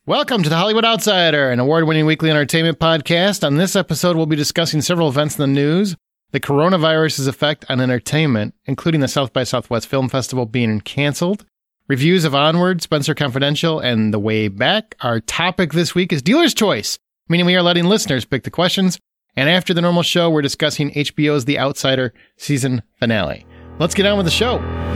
Welcome to the Hollywood Outsider, an award-winning weekly entertainment podcast. On this episode, we'll be discussing several events in the news, the coronavirus's effect on entertainment, including the South by Southwest Film Festival being canceled, reviews of Onward, Spencer Confidential, and The Way Back. Our topic this week is Dealer's Choice, meaning we are letting listeners pick the questions. And after the normal show, we're discussing HBO's The Outsider season finale. Let's get on with the show.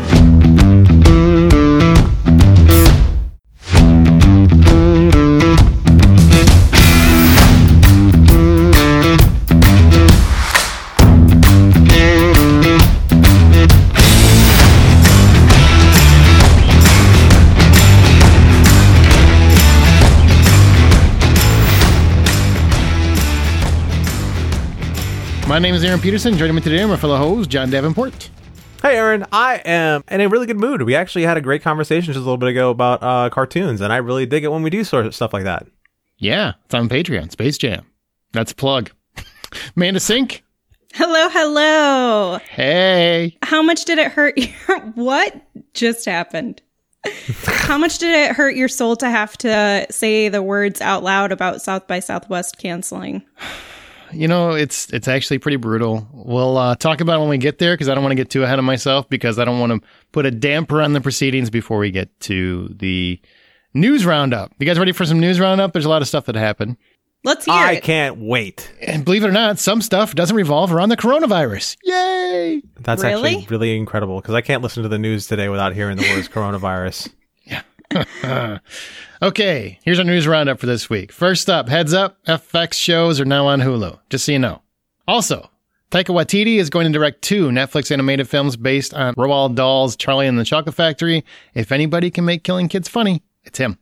My name is Aaron Peterson. Joining me today are my fellow host, John Davenport. Hey, Aaron. I am in a really good mood. We actually had a great conversation just a little bit ago about cartoons, and I really dig it when we do sort of stuff like that. Yeah, it's on Patreon, Space Jam. That's a plug. Amanda Sink. Hello, hello. Hey. How much did it hurt What just happened? How much did it hurt your soul to have to say the words out loud about South by Southwest canceling? You know, it's actually pretty brutal. We'll talk about it when we get there, because I don't want to get too ahead of myself, because I don't want to put a damper on the proceedings before we get to the news roundup. You guys ready for some news roundup? There's a lot of stuff that happened. Let's hear it. I can't wait. And believe it or not, some stuff doesn't revolve around the coronavirus. Yay! That's actually really incredible, because I can't listen to the news today without hearing the words coronavirus. Yeah. Okay, here's our news roundup for this week. First up, heads up, FX shows are now on Hulu, just so you know. Also, Taika Waititi is going to direct 2 Netflix animated films based on Roald Dahl's Charlie and the Chocolate Factory. If anybody can make killing kids funny, it's him.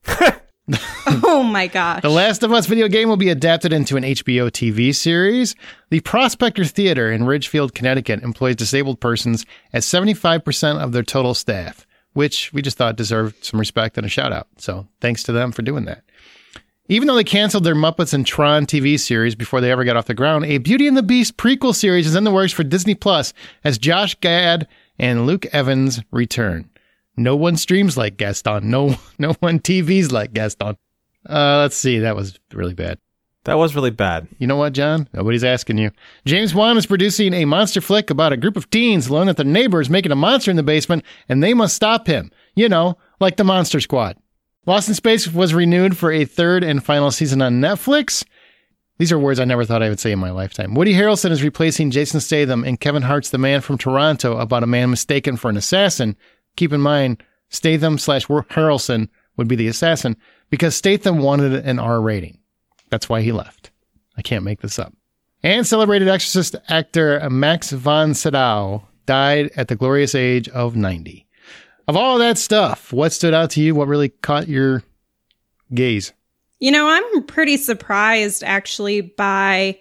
Oh my gosh. The Last of Us video game will be adapted into an HBO TV series. The Prospector Theater in Ridgefield, Connecticut employs disabled persons at 75% of their total staff, which we just thought deserved some respect and a shout out. So thanks to them for doing that. Even though they canceled their Muppets and Tron TV series before they ever got off the ground, a Beauty and the Beast prequel series is in the works for Disney Plus as Josh Gad and Luke Evans return. No one streams like Gaston. No one TVs like Gaston. Let's see. That was really bad. That was really bad. You know what, John? Nobody's asking you. James Wan is producing a monster flick about a group of teens learn that their neighbor is making a monster in the basement and they must stop him. You know, like the Monster Squad. Lost in Space was renewed for a 3rd and final season on Netflix. These are words I never thought I would say in my lifetime. Woody Harrelson is replacing Jason Statham in Kevin Hart's The Man from Toronto about a man mistaken for an assassin. Keep in mind, Statham/Harrelson would be the assassin because Statham wanted an R rating. That's why he left. I can't make this up. And celebrated Exorcist actor Max von Sydow died at the glorious age of 90. Of all that stuff, what stood out to you? What really caught your gaze? You know, I'm pretty surprised actually by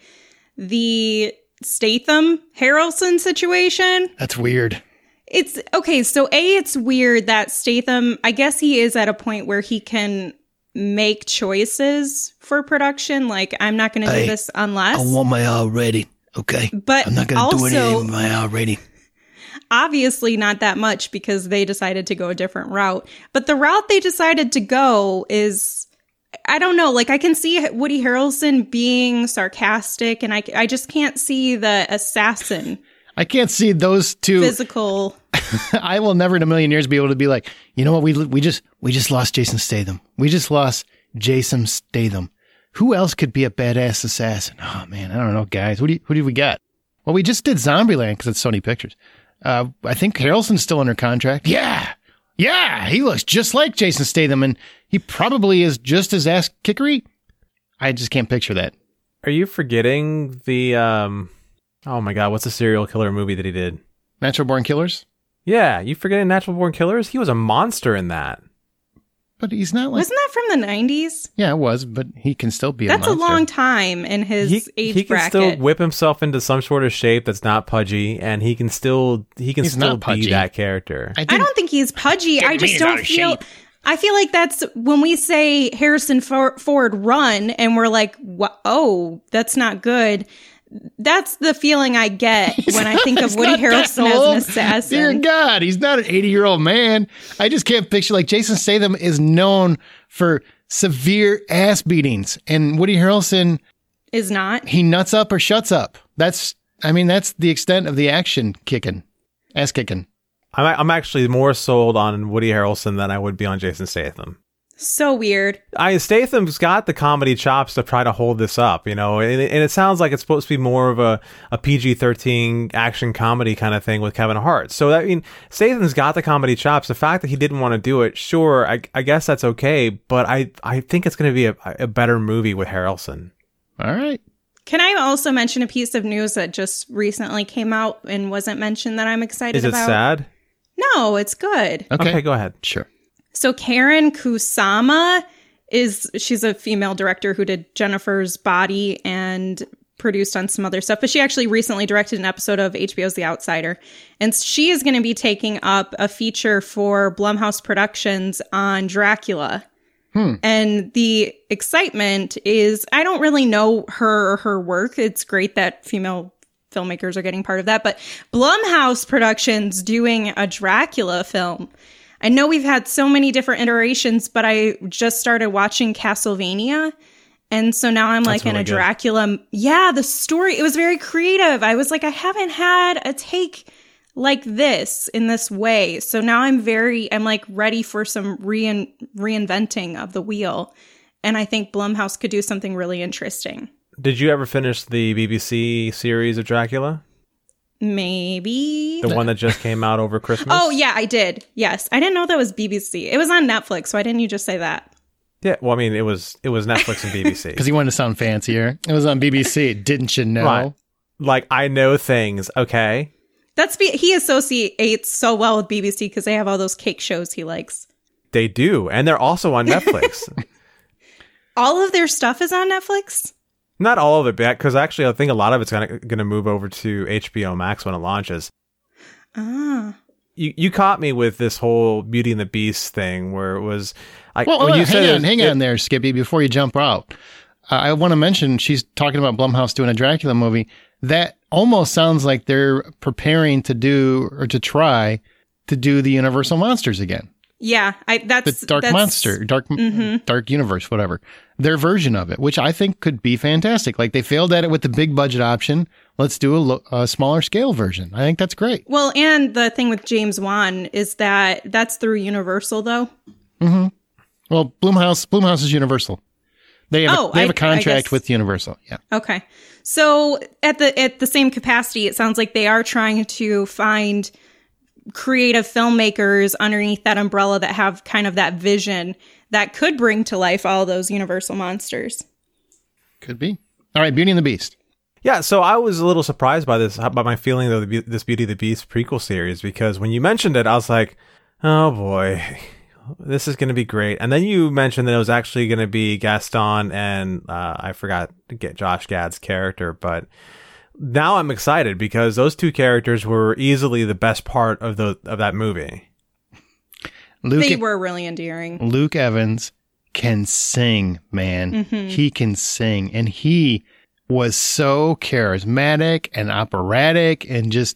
the Statham Harrelson situation. That's weird. It's okay. So it's weird that Statham, I guess he is at a point where he can make choices for production. Like, I'm not going to do this unless I want my R rating. Okay. But I'm not going to do anything with my R rating. Obviously not that much because they decided to go a different route. But the route they decided to go is, I don't know, like I can see Woody Harrelson being sarcastic and I just can't see the assassin. I can't see those two physical. I will never in a million years be able to be like, you know what? We just lost Jason Statham. We just lost Jason Statham. Who else could be a badass assassin? Oh man, I don't know, guys. Who do we got? Well, we just did Zombieland because it's Sony Pictures. I think Harrelson's still under contract. Yeah, he looks just like Jason Statham, and he probably is just as ass kickery. I just can't picture that. Are you forgetting the oh my god, what's the serial killer movie that he did? Natural Born Killers? Yeah, you forgetting Natural Born Killers? He was a monster in that. But he's not like... Wasn't that from the 90s? Yeah, it was, but he can still be a monster. That's a long time in his age bracket. He can still whip himself into some sort of shape that's not pudgy, and he can still be that character. I don't think he's pudgy. I just don't feel... I feel like that's when we say Harrison Ford run, and we're like, oh, that's not good. That's the feeling I get when I think of Woody Harrelson as an assassin. Dear God, he's not an 80-year-old man. I just can't picture, like, Jason Statham is known for severe ass beatings. And Woody Harrelson, Is not. he nuts up or shuts up. That's the extent of the action kicking, ass kicking. I'm actually more sold on Woody Harrelson than I would be on Jason Statham. So weird. Statham's got the comedy chops to try to hold this up, and it sounds like it's supposed to be more of a PG-13 action comedy kind of thing with Kevin Hart. So Statham's got the comedy chops. The fact that he didn't want to do it, sure, I guess that's okay, but I think it's going to be a better movie with Harrelson. All right. Can I also mention a piece of news that just recently came out and wasn't mentioned that I'm excited about? Is it sad? No, it's good. Okay, go ahead. Sure. So Karen Kusama she's a female director who did Jennifer's Body and produced on some other stuff, but she actually recently directed an episode of HBO's The Outsider. And she is going to be taking up a feature for Blumhouse Productions on Dracula. And the excitement is, I don't really know her or her work. It's great that female filmmakers are getting part of that, but Blumhouse Productions doing a Dracula film. I know we've had so many different iterations, but I just started watching Castlevania. And so now I'm like in a Dracula. Yeah, the story, it was very creative. I was like, I haven't had a take like this in this way. So now I'm like ready for some reinventing of the wheel. And I think Blumhouse could do something really interesting. Did you ever finish the BBC series of Dracula? Maybe. The one that just came out over Christmas? Oh, yeah, I did. Yes. I didn't know that was BBC. It was on Netflix. Why didn't you just say that? Yeah, well, I mean, it was Netflix and BBC. Because he wanted to sound fancier. It was on BBC. Didn't you know? Right. Like, I know things, okay? He associates so well with BBC because they have all those cake shows he likes. They do. And they're also on Netflix. All of their stuff is on Netflix? Not all of it, because actually I think a lot of it's going to move over to HBO Max when it launches. Ah. You caught me with this whole Beauty and the Beast thing where it was... Hang on there, Skippy, before you jump out. I want to mention she's talking about Blumhouse doing a Dracula movie. That almost sounds like they're preparing to do or to try to do the Universal Monsters again. Yeah, the Dark Universe, whatever. Their version of it, which I think could be fantastic. Like they failed at it with the big budget option. Let's do a smaller scale version. I think that's great. Well, and the thing with James Wan is that's through Universal, though. Mm-hmm. Well, Blumhouse is Universal. They have a contract with Universal. Yeah. Okay. So at the same capacity, it sounds like they are trying to find creative filmmakers underneath that umbrella that have kind of that vision that could bring to life all those Universal monsters. Could be. All right, Beauty and the Beast. Yeah, so I was a little surprised by my feeling of this Beauty and the Beast prequel series, because when you mentioned it, I was like, oh boy, this is going to be great. And then you mentioned that it was actually going to be Gaston and I forgot to get Josh Gad's character, but now I'm excited because those two characters were easily the best part of that movie. They were really endearing. Luke Evans can sing, man. Mm-hmm. He can sing. And he was so charismatic and operatic and just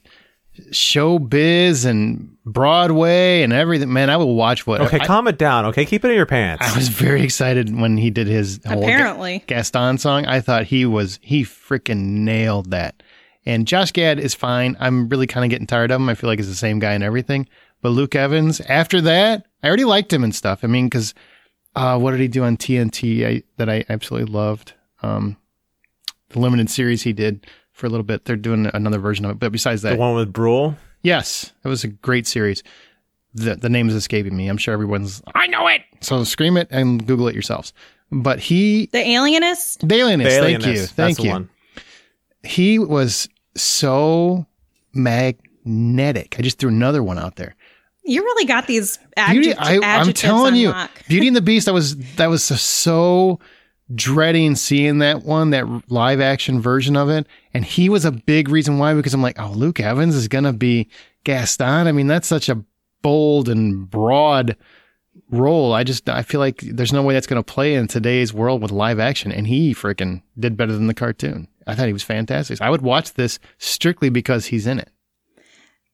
showbiz and Broadway and everything. Man, I would watch what. Okay, calm it down. Okay, keep it in your pants. I was very excited when he did his whole Gaston song. I thought he freaking nailed that. And Josh Gad is fine. I'm really kind of getting tired of him. I feel like he's the same guy and everything. But Luke Evans, after that, I already liked him and stuff. I mean, because what did he do on TNT that I absolutely loved? The limited series he did for a little bit. They're doing another version of it. But besides that. The one with Brule? Yes. It was a great series. The name is escaping me. I'm sure everyone's, I know it! So scream it and Google it yourselves. But The Alienist? The Alienist. Thank you. That's the one. He was so magnetic. I just threw another one out there. You really got these adjectives I'm telling you, lock. Beauty and the Beast. That was so dreading seeing that live action version of it. And he was a big reason why, because I'm like, oh, Luke Evans is going to be Gaston. I mean, that's such a bold and broad role. I feel like there's no way that's going to play in today's world with live action. And he freaking did better than the cartoon. I thought he was fantastic. I would watch this strictly because he's in it.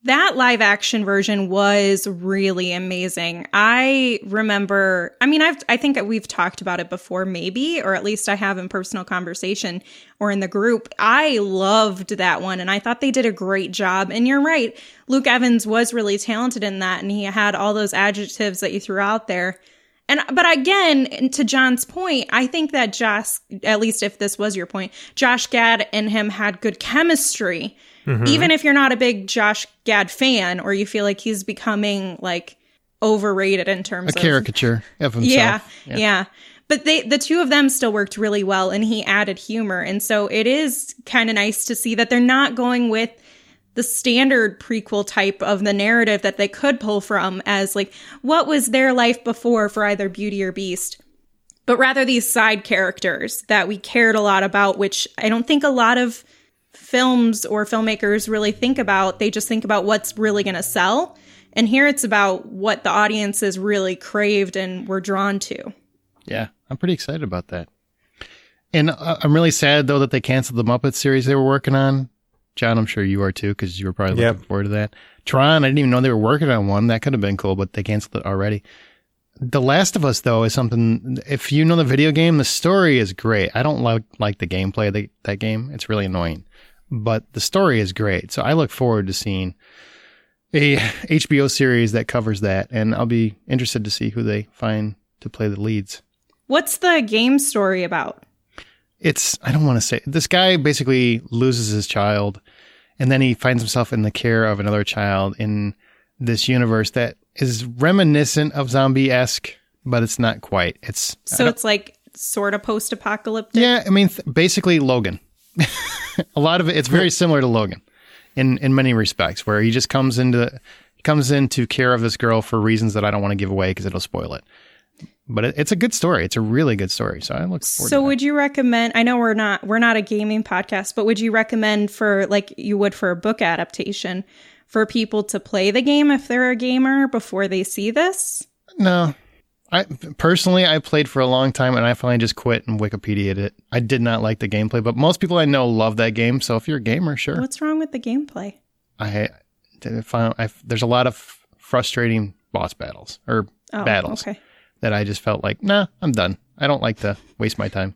That live action version was really amazing. I remember, I think we've talked about it before, maybe, or at least I have in personal conversation or in the group. I loved that one, and I thought they did a great job. And you're right, Luke Evans was really talented in that, and he had all those adjectives that you threw out there. But again, to John's point, I think that Josh, at least if this was your point, Josh Gad and him had good chemistry. Mm-hmm. Even if you're not a big Josh Gad fan, or you feel like he's becoming like overrated in terms of a caricature of himself. Yeah. But the two of them still worked really well, and he added humor. And so it is kind of nice to see that they're not going with the standard prequel type of the narrative that they could pull from as like, what was their life before for either Beauty or Beast? But rather these side characters that we cared a lot about, which I don't think a lot of films or filmmakers really think about. They just think about what's really going to sell. And here it's about what the audiences really craved and were drawn to. Yeah, I'm pretty excited about that. And I'm really sad, though, that they canceled the Muppet series they were working on. John, I'm sure you are, too, because you were probably looking forward to that. Tron, I didn't even know they were working on one. That could have been cool, but they canceled it already. The Last of Us, though, is something, if you know the video game, the story is great. I don't like the gameplay of that game. It's really annoying. But the story is great. So I look forward to seeing a HBO series that covers that. And I'll be interested to see who they find to play the leads. What's the game story about? I don't want to say. This guy basically loses his child, and then he finds himself in the care of another child in this universe that is reminiscent of zombie-esque, but it's not quite. It's like sort of post-apocalyptic? Yeah, I mean, basically Logan. A lot of it's very similar to Logan in many respects, where he just comes into care of this girl for reasons that I don't want to give away because it'll spoil it. But it's a good story. It's a really good story. So I look forward to it. So would you recommend, I know we're not a gaming podcast, but would you recommend, for like you would for a book adaptation, for people to play the game if they're a gamer before they see this? No. I played for a long time, and I finally just quit and Wikipedia'd it. I did not like the gameplay, but most people I know love that game. So if you're a gamer, sure. What's wrong with the gameplay? There's a lot of frustrating boss battles battles that I just felt like, nah, I'm done. I don't like to waste my time.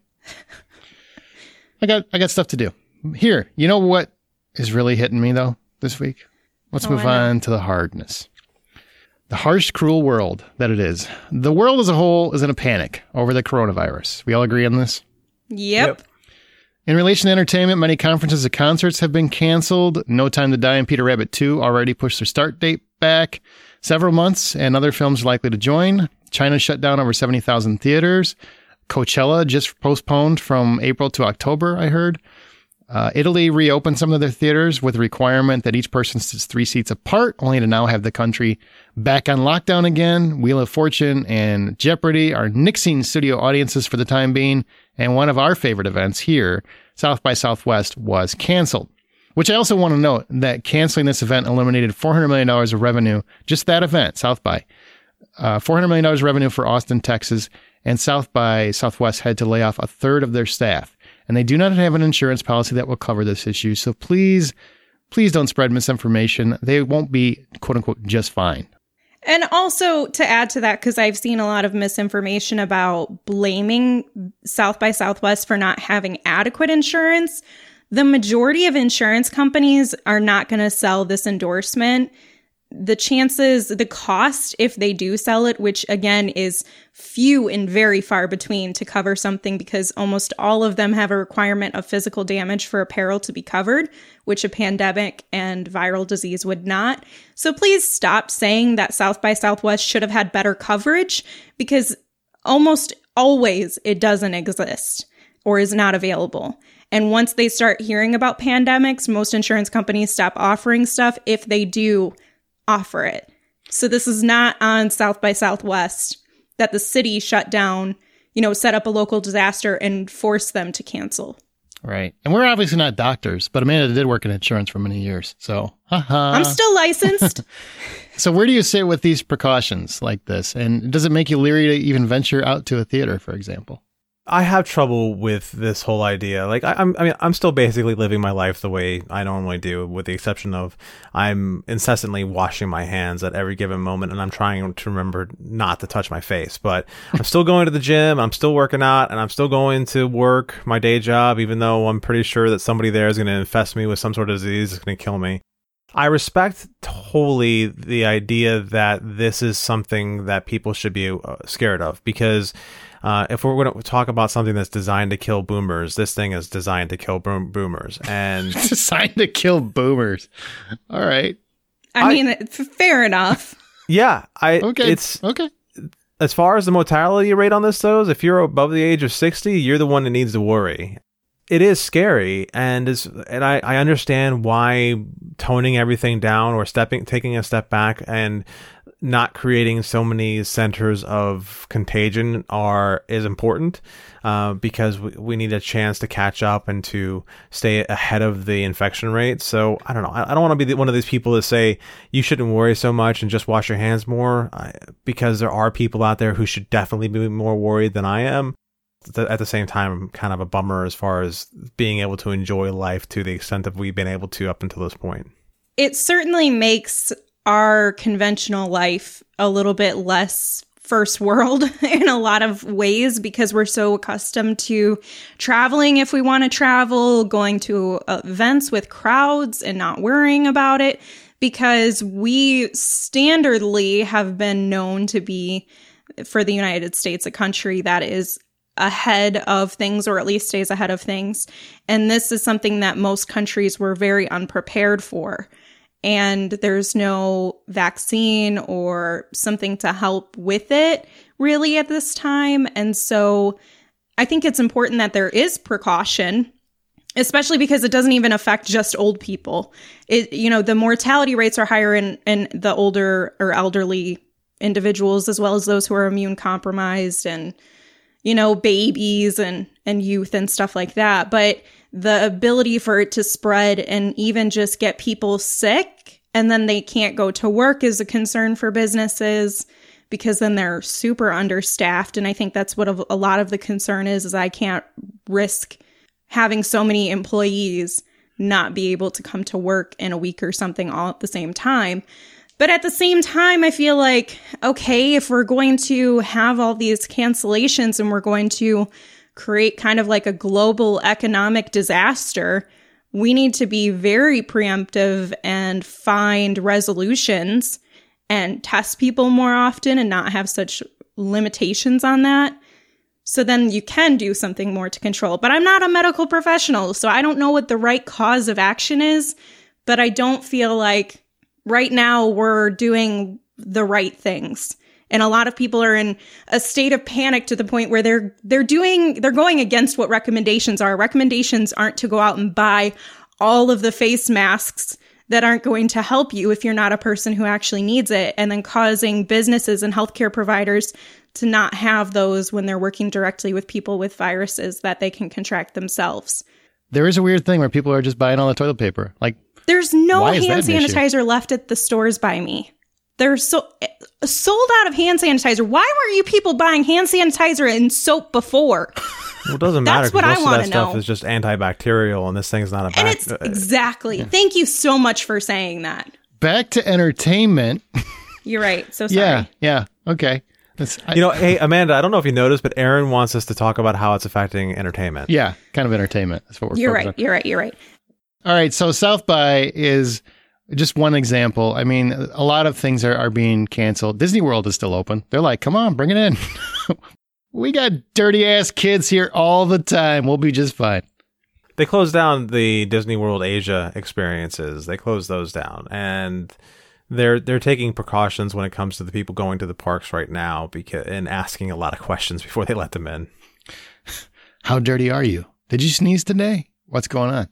I got stuff to do. Here, you know what is really hitting me though this week? Let's move on to the hardness. The harsh, cruel world that it is. The world as a whole is in a panic over the coronavirus. We all agree on this? Yep. In relation to entertainment, many conferences and concerts have been canceled. No Time to Die and Peter Rabbit 2 already pushed their start date back several months, and other films are likely to join. China shut down over 70,000 theaters. Coachella just postponed from April to October, I heard. Italy reopened some of their theaters with a requirement that each person sits 3 seats apart, only to now have the country back on lockdown again. Wheel of Fortune and Jeopardy are nixing studio audiences for the time being, and one of our favorite events here, South by Southwest, was canceled. Which I also want to note that canceling this event eliminated $400 million of revenue, just that event, South by. $400 million of revenue for Austin, Texas, and South by Southwest had to lay off a third of their staff. And they do not have an insurance policy that will cover this issue. So please don't spread misinformation. They won't be, quote unquote, just fine. And also to add to that, because I've seen a lot of misinformation about blaming South by Southwest for not having adequate insurance. The majority of insurance companies are not going to sell this endorsement. The cost, if they do sell it, which again is few and very far between to cover something, because almost all of them have a requirement of physical damage for apparel to be covered, which a pandemic and viral disease would not. So please stop saying that South by Southwest should have had better coverage, because almost always it doesn't exist or is not available. And once they start hearing about pandemics, most insurance companies stop offering stuff if they do offer it. So this is not on South by Southwest that the city shut down, set up a local disaster and force them to cancel. Right. And we're obviously not doctors, but Amanda did work in insurance for many years. So, I'm still licensed. So where do you sit with these precautions like this? And does it make you leery to even venture out to a theater, for example? I have trouble with this whole idea. Like, I'm still basically living my life the way I normally do, with the exception of I'm incessantly washing my hands at every given moment, and I'm trying to remember not to touch my face. But I'm still going to the gym, I'm still working out, and I'm still going to work my day job, even though I'm pretty sure that somebody there is going to infest me with some sort of disease that's going to kill me. I respect totally the idea that this is something that people should be scared of, because if we're going to talk about something that's designed to kill boomers, this thing is designed to kill boomers. And designed to kill boomers. All right. I mean, fair enough. Yeah. Okay. It's okay. As far as the mortality rate on this goes, if you're above the age of 60, you're the one that needs to worry. It is scary, and I understand why toning everything down or taking a step back and not creating so many centers of contagion is important, because we need a chance to catch up and to stay ahead of the infection rate. So I don't know. I don't want to be one of these people that say you shouldn't worry so much and just wash your hands more, because there are people out there who should definitely be more worried than I am. At the same time, I'm kind of a bummer as far as being able to enjoy life to the extent that we've been able to up until this point. It certainly makes our conventional life a little bit less first world in a lot of ways, because we're so accustomed to traveling if we want to travel, going to events with crowds and not worrying about it, because we standardly have been known to be, for the United States, a country that is ahead of things, or at least stays ahead of things. And this is something that most countries were very unprepared for. And there's no vaccine or something to help with it really at this time. And so I think it's important that there is precaution, especially because it doesn't even affect just old people. The mortality rates are higher in the older or elderly individuals, as well as those who are immune compromised and babies and youth and stuff like that. But the ability for it to spread and even just get people sick, and then they can't go to work, is a concern for businesses, because then they're super understaffed. And I think that's what a lot of the concern is I can't risk having so many employees not be able to come to work in a week or something all at the same time. But at the same time, I feel like, okay, if we're going to have all these cancellations and we're going to create kind of like a global economic disaster, we need to be very preemptive and find resolutions and test people more often and not have such limitations on that. So then you can do something more to control. But I'm not a medical professional, so I don't know what the right cause of action is. But I don't feel like right now we're doing the right things. And a lot of people are in a state of panic to the point where they're going against what recommendations are. Recommendations aren't to go out and buy all of the face masks that aren't going to help you if you're not a person who actually needs it, and then causing businesses and healthcare providers to not have those when they're working directly with people with viruses that they can contract themselves. There is a weird thing where people are just buying all the toilet paper. Like, there's no hand sanitizer sanitizer left at the stores by me. They're sold out of hand sanitizer. Why weren't you people buying hand sanitizer and soap before? Well, it doesn't matter. That's what most I of want that to stuff know. is just antibacterial, and this thing's not a And it's exactly. Yeah. Thank you so much for saying that. Back to entertainment. You're right. So sorry. Yeah. Okay. Hey, Amanda, I don't know if you noticed, but Aaron wants us to talk about how it's affecting entertainment. Yeah, kind of entertainment. That's what we're focusing on. You're right. All right. So South by is just one example. I mean, a lot of things are being canceled. Disney World is still open. They're like, come on, bring it in. We got dirty ass kids here all the time. We'll be just fine. They closed down the Disney World Asia experiences. They closed those down, and they're taking precautions when it comes to the people going to the parks right now, and asking a lot of questions before they let them in. How dirty are you? Did you sneeze today? What's going on?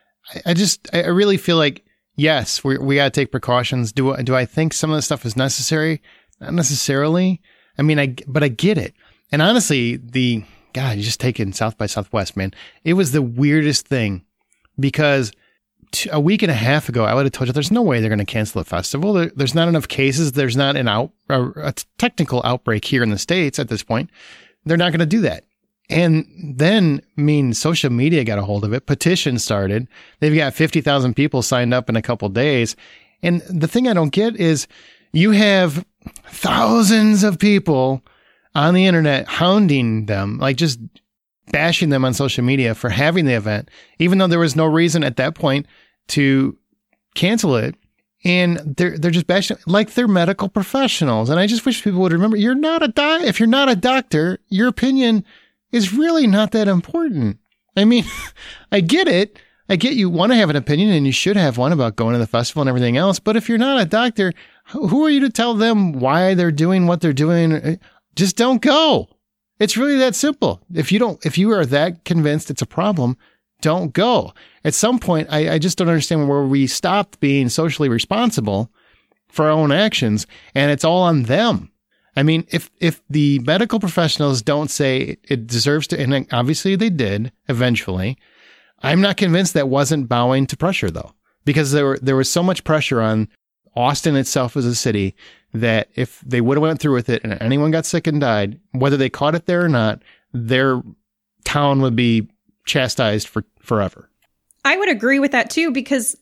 I really feel like, yes, we got to take precautions. Do I think some of the stuff is necessary? Not necessarily. I mean, but I get it. And honestly, you just take in South by Southwest, man. It was the weirdest thing, because a week and a half ago, I would have told you there's no way they're going to cancel the festival. There's not enough cases. There's not a technical outbreak here in the States at this point. They're not going to do that. And then, social media got a hold of it. Petitions started. They've got 50,000 people signed up in a couple days. And the thing I don't get is you have thousands of people on the internet hounding them, like just bashing them on social media for having the event, even though there was no reason at that point to cancel it. And they're just bashing like they're medical professionals. And I just wish people would remember, if you're not a doctor, your opinion is really not that important. I mean, I get it. I get you want to have an opinion and you should have one about going to the festival and everything else. But if you're not a doctor, who are you to tell them why they're doing what they're doing? Just don't go. It's really that simple. If you are that convinced it's a problem, don't go. At some point, I just don't understand where we stopped being socially responsible for our own actions and it's all on them. I mean, if the medical professionals don't say it deserves to, and obviously they did eventually, I'm not convinced that wasn't bowing to pressure though, because there was so much pressure on Austin itself as a city that if they would have went through with it and anyone got sick and died, whether they caught it there or not, their town would be chastised forever. I would agree with that too, because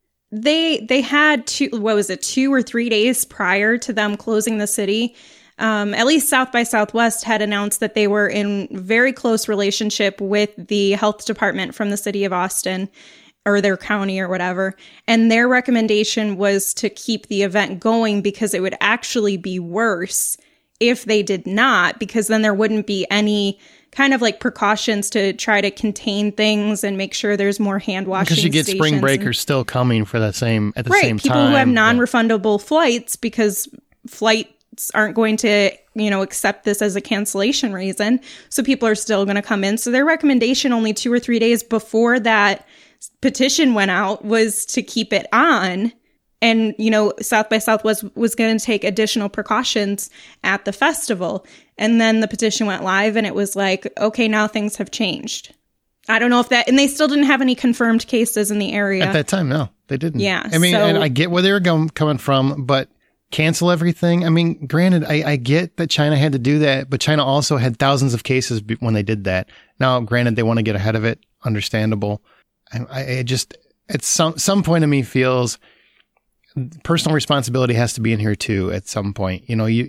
they had 2 or 3 days prior to them closing the city. At least South by Southwest had announced that they were in very close relationship with the health department from the city of Austin or their county or whatever. And their recommendation was to keep the event going because it would actually be worse if they did not, because then there wouldn't be any kind of like precautions to try to contain things and make sure there's more hand washing. Because you get spring breakers still coming for the same at the same time. People who have non-refundable flights because flights aren't going to, accept this as a cancellation reason. So people are still going to come in. So their recommendation only 2 or 3 days before that petition went out was to keep it on. And, South by Southwest was going to take additional precautions at the festival. And then the petition went live and it was like, okay, now things have changed. I don't know if that, and they still didn't have any confirmed cases in the area. At that time, no, they didn't. Yeah. I mean, and I get where they were coming from, but cancel everything. I mean, granted, I get that China had to do that, but China also had thousands of cases when they did that. Now, granted, they want to get ahead of it. Understandable. I just, at some point in me feels personal responsibility has to be in here too at some point.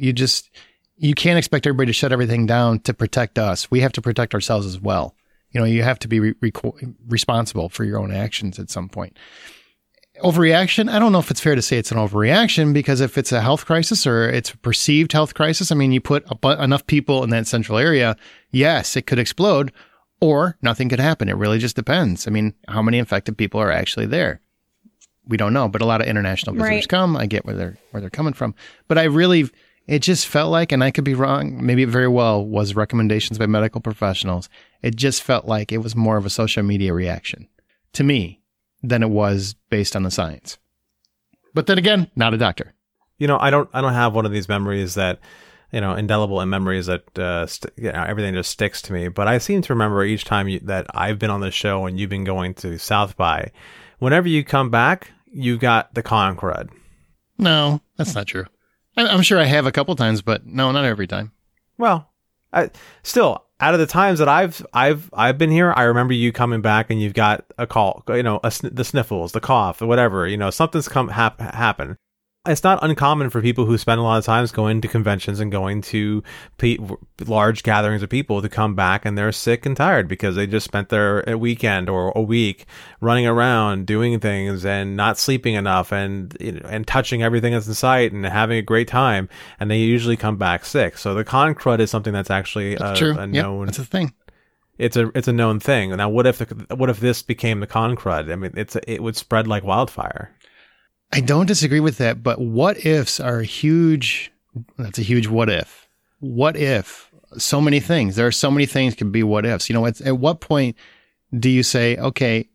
You can't expect everybody to shut everything down to protect us. We have to protect ourselves as well. You have to be responsible for your own actions at some point. Overreaction, I don't know if it's fair to say it's an overreaction, because if it's a health crisis or it's a perceived health crisis, I mean, you put enough people in that central area, yes, it could explode or nothing could happen. It really just depends. I mean, how many infected people are actually there? We don't know, but a lot of international visitors come. I get where they're coming from. But it just felt like, and I could be wrong, maybe it very well was recommendations by medical professionals. It just felt like it was more of a social media reaction to me than it was based on the science. But then again, not a doctor. I don't have one of these memories that, indelible in memories that everything just sticks to me. But I seem to remember each time that I've been on the show and you've been going to South by, whenever you come back, you got the con crud. No, that's not true. I'm sure I have a couple times, but no, not every time. Well, still, out of the times that I've been here, I remember you coming back and you've got a call, the sniffles, the cough, or whatever, something's happen. It's not uncommon for people who spend a lot of times going to conventions and going to large gatherings of people to come back and they're sick and tired because they just spent their weekend or a week running around doing things and not sleeping enough and touching everything that's in sight and having a great time, and they usually come back sick. So the con crud is something that's actually a known. That's a thing. It's a known thing. Now, what if this became the con crud? I mean, it would spread like wildfire. I don't disagree with that, but what ifs are huge. That's a huge what if. What if so many things? There are so many things can be what ifs. At what point do you say, okay,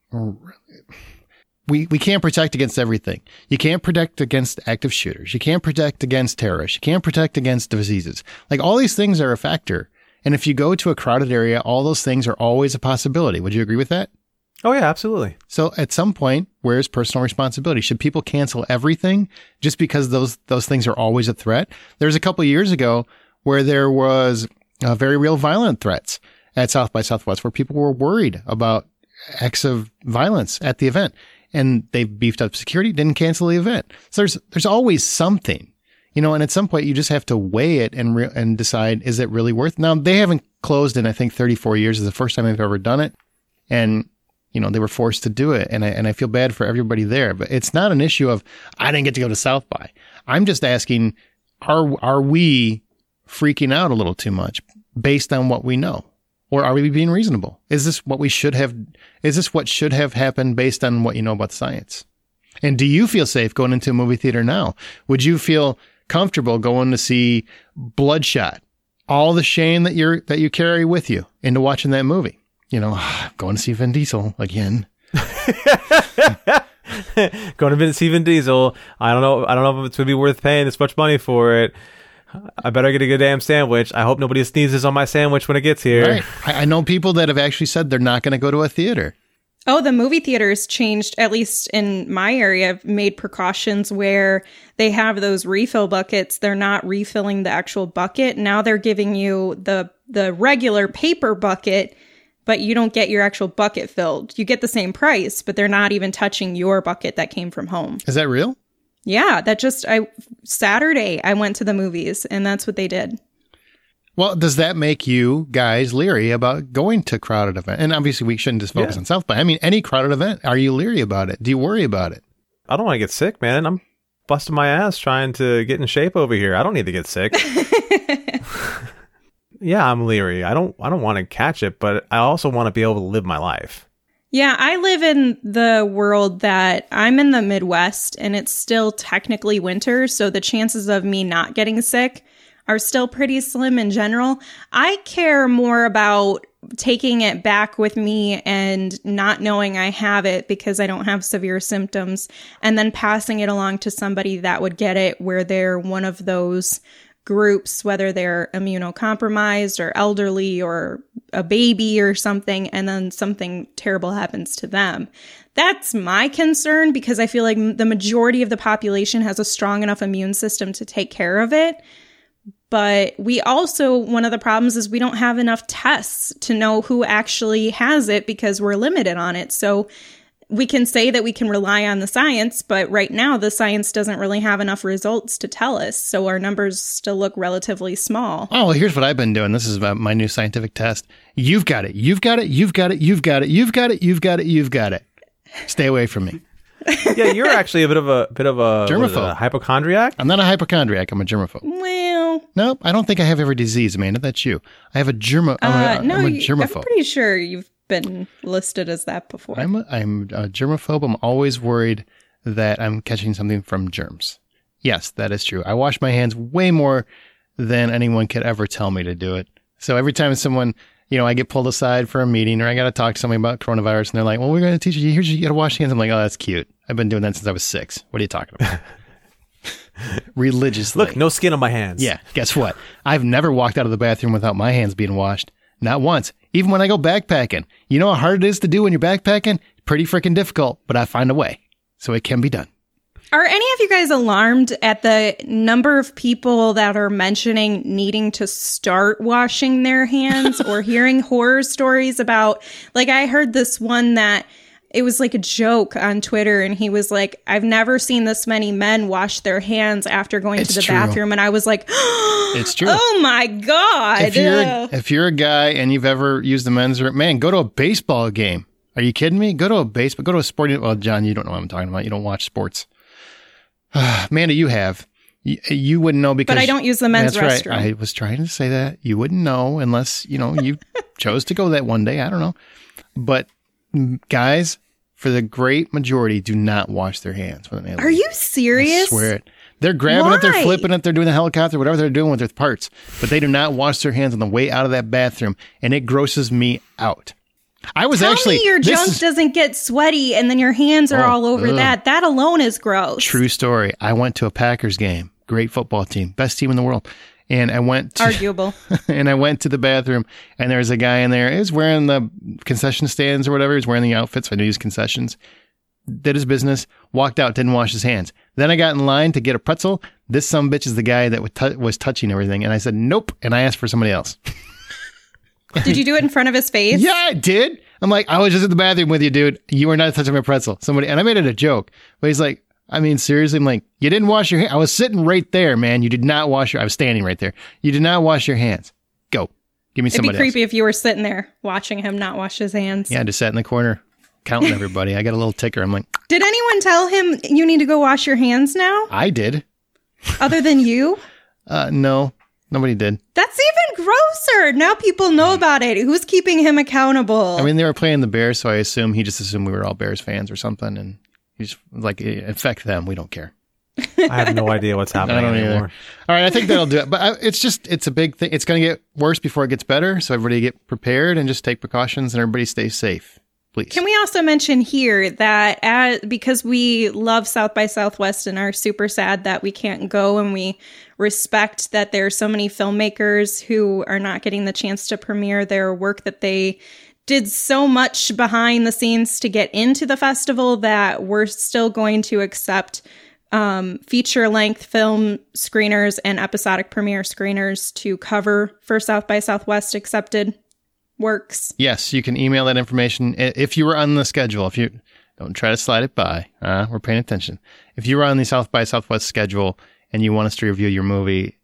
we can't protect against everything. You can't protect against active shooters. You can't protect against terrorists. You can't protect against diseases. Like, all these things are a factor. And if you go to a crowded area, all those things are always a possibility. Would you agree with that? Oh, yeah, absolutely. So at some point, where's personal responsibility? Should people cancel everything just because those things are always a threat? There's a couple of years ago where there was very real violent threats at South by Southwest where people were worried about acts of violence at the event. And they beefed up security, didn't cancel the event. So there's always something, you know, and at some point you just have to weigh it and decide, is it really worth it? Now, they haven't closed in, I think, 34 years. It's the first time they've ever done it. And, you know, they were forced to do it. And I feel bad for everybody there. But it's not an issue of, I didn't get to go to South by. I'm just asking, are we freaking out a little too much based on what we know? Or are we being reasonable? Is this what should have happened based on what you know about science? And do you feel safe going into a movie theater now? Would you feel comfortable going to see Bloodshot? All the shame that you carry with you into watching that movie. You know, going to see Vin Diesel again. Going to see Vin Diesel. I don't know if it's going to be worth paying this much money for it. I better get a good damn sandwich. I hope nobody sneezes on my sandwich when it gets here. Right. I know people that have actually said they're not going to go to a theater. Oh, the movie theaters changed, at least in my area, made precautions where they have those refill buckets. They're not refilling the actual bucket. Now they're giving you the regular paper bucket, but you don't get your actual bucket filled. You get the same price, but they're not even touching your bucket that came from home. Is that real? Yeah, Saturday I went to the movies and that's what they did. Well, does that make you guys leery about going to crowded event? And obviously we shouldn't just focus on South by. I mean, any crowded event, are you leery about it? Do you worry about it? I don't want to get sick, man. I'm busting my ass trying to get in shape over here. I don't need to get sick. Yeah, I'm leery. I don't want to catch it, but I also want to be able to live my life. Yeah, I live in the world that I'm in the Midwest and it's still technically winter. So the chances of me not getting sick are still pretty slim in general. I care more about taking it back with me and not knowing I have it because I don't have severe symptoms and then passing it along to somebody that would get it where they're one of those groups, whether they're immunocompromised or elderly or a baby or something, and then something terrible happens to them. That's my concern because I feel like the majority of the population has a strong enough immune system to take care of it. But we also, one of the problems is we don't have enough tests to know who actually has it because we're limited on it. So we can say that we can rely on the science, but right now the science doesn't really have enough results to tell us. So our numbers still look relatively small. Oh, well, here's what I've been doing. This is my new scientific test. You've got it. You've got it. You've got it. You've got it. You've got it. You've got it. You've got it. Stay away from me. Yeah, you're actually a bit of a germaphobe. A hypochondriac. I'm not a hypochondriac. I'm a germaphobe. Well, nope. I don't think I have every disease, Amanda. That's you. I have a I'm a germaphobe. I'm pretty sure you've been listed as that before. I'm a germaphobe. I'm always worried that I'm catching something from germs. Yes, that is true. I wash my hands way more than anyone could ever tell me to do it. So every time someone, I get pulled aside for a meeting or I got to talk to somebody about coronavirus and they're like, well, we're going to teach you, here's you got to wash your hands. I'm like, oh, that's cute. I've been doing that since I was 6. What are you talking about? Religiously. Look, no skin on my hands. Yeah. Guess what? I've never walked out of the bathroom without my hands being washed. Not once. Even when I go backpacking. You know how hard it is to do when you're backpacking? Pretty freaking difficult, but I find a way. So it can be done. Are any of you guys alarmed at the number of people that are mentioning needing to start washing their hands or hearing horror stories about, like I heard this one that it was like a joke on Twitter and he was like, I've never seen this many men wash their hands after going to the bathroom. And I was like, it's true. Oh my God. If you're a guy and you've ever used the men's room, man, go to a baseball game. Are you kidding me? Go to a sporting, well, John, you don't know what I'm talking about. You don't watch sports. Amanda, you have. You wouldn't know because... But I don't use the men's restroom. Right. I was trying to say that. You wouldn't know unless, you chose to go that one day. I don't know. But guys, for the great majority, do not wash their hands when they leave. Are you serious? I swear it. They're grabbing it, they're flipping it, they're doing the helicopter, whatever they're doing with their parts. But they do not wash their hands on the way out of that bathroom. And it grosses me out. Tell me your junk doesn't get sweaty and then your hands are all over that. That alone is gross. True story. I went to a Packers game. Great football team. Best team in the world. And I went to... Arguable. And I went to the bathroom and there was a guy in there. He was wearing the concession stands or whatever. He was wearing the outfits. So I knew he was concessions. did his business, walked out, didn't wash his hands. Then I got in line to get a pretzel. This sumbitch is the guy that was touching everything. And I said, nope. And I asked for somebody else. Did you do it in front of his face? Yeah, I did. I'm like, I was just in the bathroom with you, dude. You were not touching my pretzel. And I made it a joke. But he's like, I mean, seriously? I'm like, you didn't wash your hands. I was sitting right there, man. You did not wash I was standing right there. You did not wash your hands. Go. Give me somebody else. It'd be creepy if you were sitting there watching him not wash his hands. Yeah, I just sat in the corner counting everybody. I got a little ticker. I'm like, did anyone tell him you need to go wash your hands now? I did. Other than you? No, nobody did. That's even grosser. Now people know about it. Who's keeping him accountable? I mean, they were playing the Bears, so he just assumed we were all Bears fans or something. And he's like, affect them. We don't care. I have no idea what's happening anymore. All right, I think that'll do it. But it's a big thing. It's going to get worse before it gets better. So everybody get prepared and just take precautions and everybody stay safe. Please. Can we also mention here that because we love South by Southwest and are super sad that we can't go, and we respect that there are so many filmmakers who are not getting the chance to premiere their work, that they did so much behind the scenes to get into the festival, that we're still going to accept feature-length film screeners and episodic premiere screeners to cover for South by Southwest accepted works. Yes, you can email that information if you were on the schedule. If you don't try to slide it by, we're paying attention. If you were on the South by Southwest schedule and you want us to review your movie,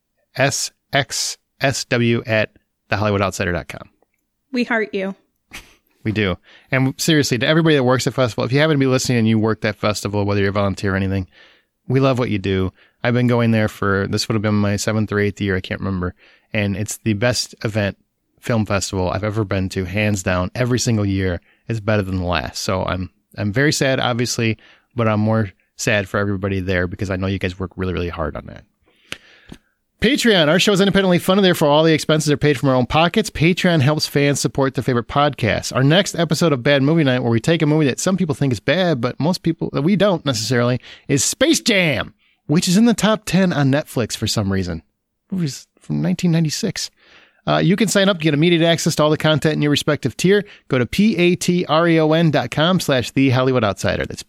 sxsw@thehollywoodoutsiders.com. We heart you. We do. And seriously, to everybody that works at festival, if you happen to be listening and you work that festival, whether you're a volunteer or anything, we love what you do. I've been going there this would have been my 7th or 8th year. I can't remember. And it's the best film festival I've ever been to, hands down. Every single year is better than the last. So I'm very sad, obviously, but I'm more sad for everybody there because I know you guys work really, really hard on that. Patreon. Our show is independently funded, therefore all the expenses are paid from our own pockets. Patreon helps fans support their favorite podcasts. Our next episode of Bad Movie Night, where we take a movie that some people think is bad, but most people, we don't necessarily, is Space Jam, which is in the top 10 on Netflix for some reason. Movies from 1996. You can sign up to get immediate access to all the content in your respective tier. Go to patreon.com/The Hollywood Outsider. That's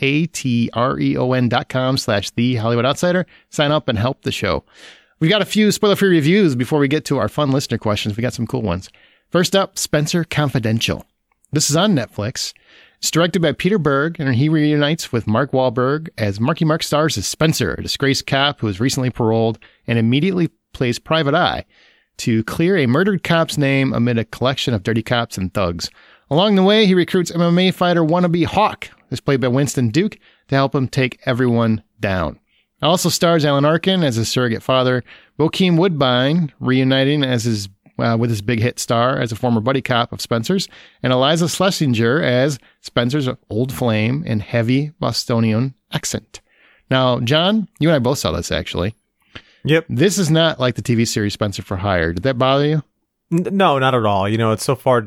patreon.com/The Hollywood Outsider. Sign up and help the show. We've got a few spoiler-free reviews before we get to our fun listener questions. We got some cool ones. First up, Spencer Confidential. This is on Netflix. It's directed by Peter Berg, and he reunites with Mark Wahlberg as Marky Mark stars as Spencer, a disgraced cop who was recently paroled and immediately plays Private Eye to clear a murdered cop's name amid a collection of dirty cops and thugs. Along the way, he recruits MMA fighter wannabe Hawk, who's played by Winston Duke, to help him take everyone down. It also stars Alan Arkin as his surrogate father, Bokeem Woodbine reuniting as with his big hit star as a former buddy cop of Spencer's, and Eliza Schlesinger as Spencer's old flame in heavy Bostonian accent. Now, John, you and I both saw this, actually. Yep. This is not like the TV series Spencer for Hire. Did that bother you? No, not at all. You know, it's so far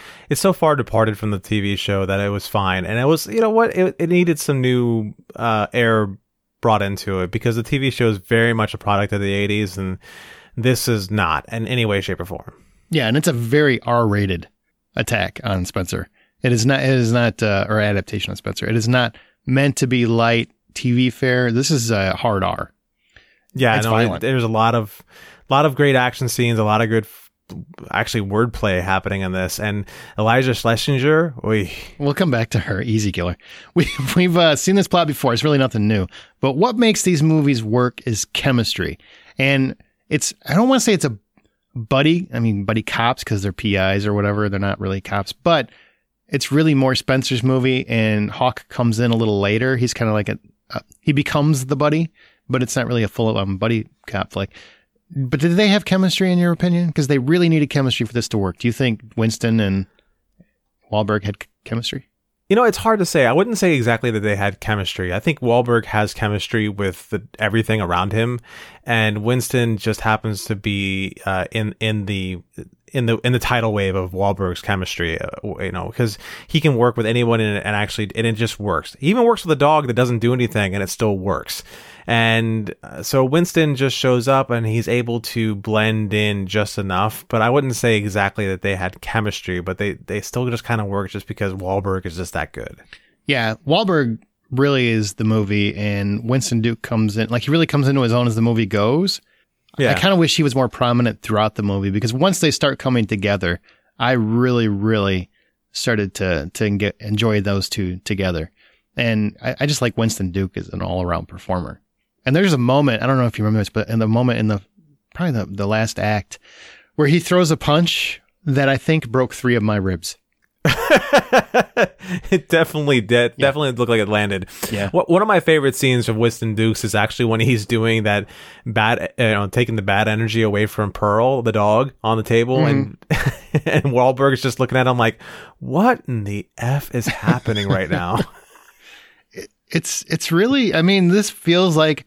departed from the TV show that it was fine. And it was, you know what, it needed some new air brought into it, because the TV show is very much a product of the 80s, and this is not in any way, shape, or form. Yeah, and it's a very R-rated attack on Spencer. It is not, or adaptation of Spencer. It is not meant to be light TV fare. This is a hard R. Yeah, it's violent. There's a lot of great action scenes, a lot of good, actually, wordplay happening in this. And Eliza Schlesinger, we'll come back to her, easy killer. We've seen this plot before. It's really nothing new. But what makes these movies work is chemistry. And I don't want to say it's a buddy cops, because they're PIs or whatever. They're not really cops, but it's really more Spencer's movie, and Hawk comes in a little later. He's kind of like he becomes the buddy, but it's not really a full buddy cop flick. But did they have chemistry in your opinion? Because they really needed chemistry for this to work. Do you think Winston and Wahlberg had chemistry? You know, it's hard to say. I wouldn't say exactly that they had chemistry. I think Wahlberg has chemistry with everything around him, and Winston just happens to be in the tidal wave of Wahlberg's chemistry. You know, because he can work with anyone, and it just works. He even works with a dog that doesn't do anything, and it still works. And so Winston just shows up, and he's able to blend in just enough. But I wouldn't say exactly that they had chemistry, but they still just kind of work just because Wahlberg is just that good. Yeah, Wahlberg really is the movie, and Winston Duke comes in, like he really comes into his own as the movie goes. Yeah. I kind of wish he was more prominent throughout the movie, because once they start coming together, I really, really started to enjoy those two together. And I just like Winston Duke as an all-around performer. And there's a moment, I don't know if you remember this, but in the moment in the last act where he throws a punch that I think broke 3 of my ribs. It definitely did. Yeah. Definitely looked like it landed. Yeah. One of my favorite scenes of Winston Dukes is actually when he's doing that taking the bad energy away from Pearl, the dog, on the table, and Wahlberg's just looking at him like, "What in the F is happening right now?" It's really, I mean, this feels like,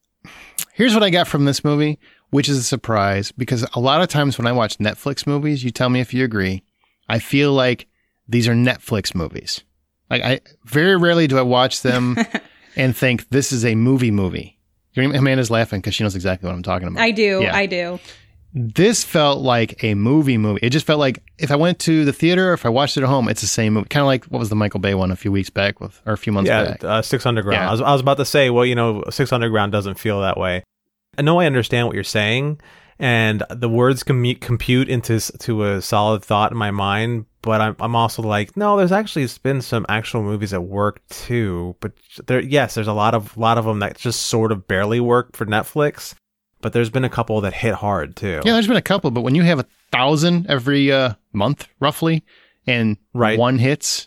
here's what I got from this movie, which is a surprise, because a lot of times when I watch Netflix movies, you tell me if you agree, I feel like these are Netflix movies. Like, I very rarely do I watch them and think this is a movie. Amanda's laughing because she knows exactly what I'm talking about. I do. Yeah. I do. This felt like a movie. It just felt like if I went to the theater or if I watched it at home, it's the same movie. Kind of like, what was the Michael Bay one a few weeks back or a few months back? 6 Underground. Yeah. I was about to say, well, 6 Underground doesn't feel that way. I know I understand what you're saying, and the words compute into a solid thought in my mind, but I'm also like, no, there's actually been some actual movies that work too, but there's a lot of them that just sort of barely work for Netflix. But there's been a couple that hit hard too. Yeah, there's been a couple, but when you have 1,000 every month, roughly, and one hits,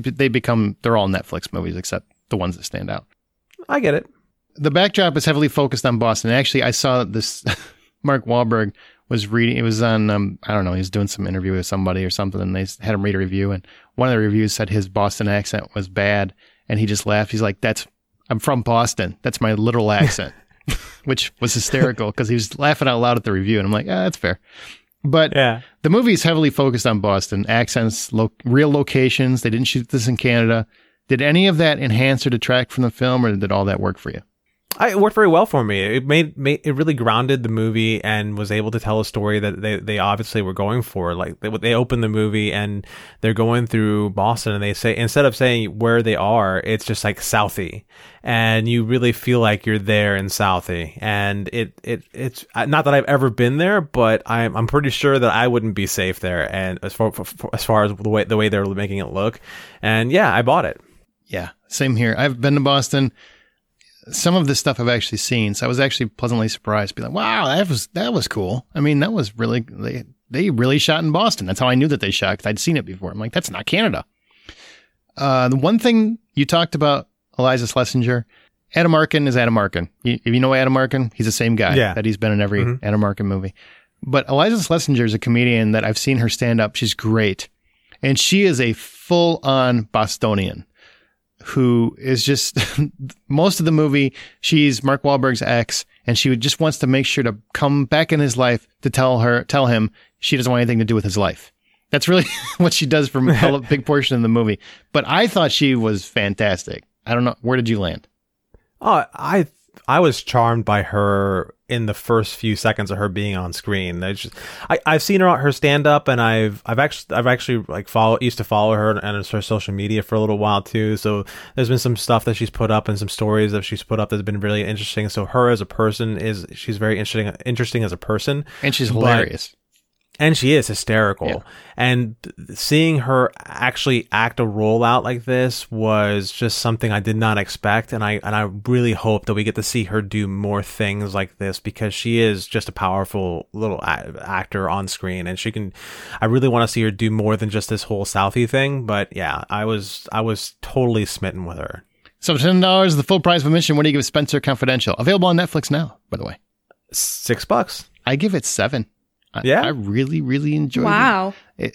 they're all Netflix movies except the ones that stand out. I get it. The backdrop is heavily focused on Boston. Actually, I saw this. Mark Wahlberg was reading. It was on, I don't know, he was doing some interview with somebody or something, and they had him read a review, and one of the reviews said his Boston accent was bad, and he just laughed. He's like, I'm from Boston. That's my literal accent. Which was hysterical because he was laughing out loud at the review. And I'm like, that's fair. But the movie is heavily focused on Boston, accents, real locations. They didn't shoot this in Canada. Did any of that enhance or detract from the film, or did all that work for you? It worked very well for me. It it really grounded the movie and was able to tell a story that they obviously were going for. Like they open the movie and they're going through Boston, and they say, instead of saying where they are, it's just like Southie, and you really feel like you're there in Southie. And it's not that I've ever been there, but I'm pretty sure that I wouldn't be safe there. And as far as the way they're making it look, and I bought it. Yeah, same here. I've been to Boston. Some of this stuff I've actually seen, so I was actually pleasantly surprised. Be like, wow, that was cool. I mean, that was really, they really shot in Boston. That's how I knew that they shot, because I'd seen it before. I'm like, that's not Canada. The one thing you talked about, Eliza Schlesinger, Adam Arkin is Adam Arkin. If you know Adam Arkin, he's the same guy that he's been in every Adam Arkin movie. But Eliza Schlesinger is a comedian that I've seen her stand up. She's great. And she is a full-on Bostonian who is just, most of the movie, she's Mark Wahlberg's ex, and she just wants to make sure to come back in his life to tell him she doesn't want anything to do with his life. That's really what she does for a big portion of the movie. But I thought she was fantastic. I don't know. Where did you land? Oh, I was charmed by her in the first few seconds of her being on screen. I've seen her stand up, and I've actually used to follow her on her social media for a little while too. So there's been some stuff that she's put up and some stories that she's put up that's been really interesting. So her as a person she's very interesting as a person, and she's hilarious. And she is hysterical. Yeah. And seeing her actually act a role out like this was just something I did not expect. And I really hope that we get to see her do more things like this, because she is just a powerful little actor on screen. And I really want to see her do more than just this whole Southie thing. But yeah, I was totally smitten with her. So $10 is the full price of admission. What do you give Spencer Confidential? Available on Netflix now, by the way. $6. I give it 7. Yeah, I really, really enjoyed it. Wow.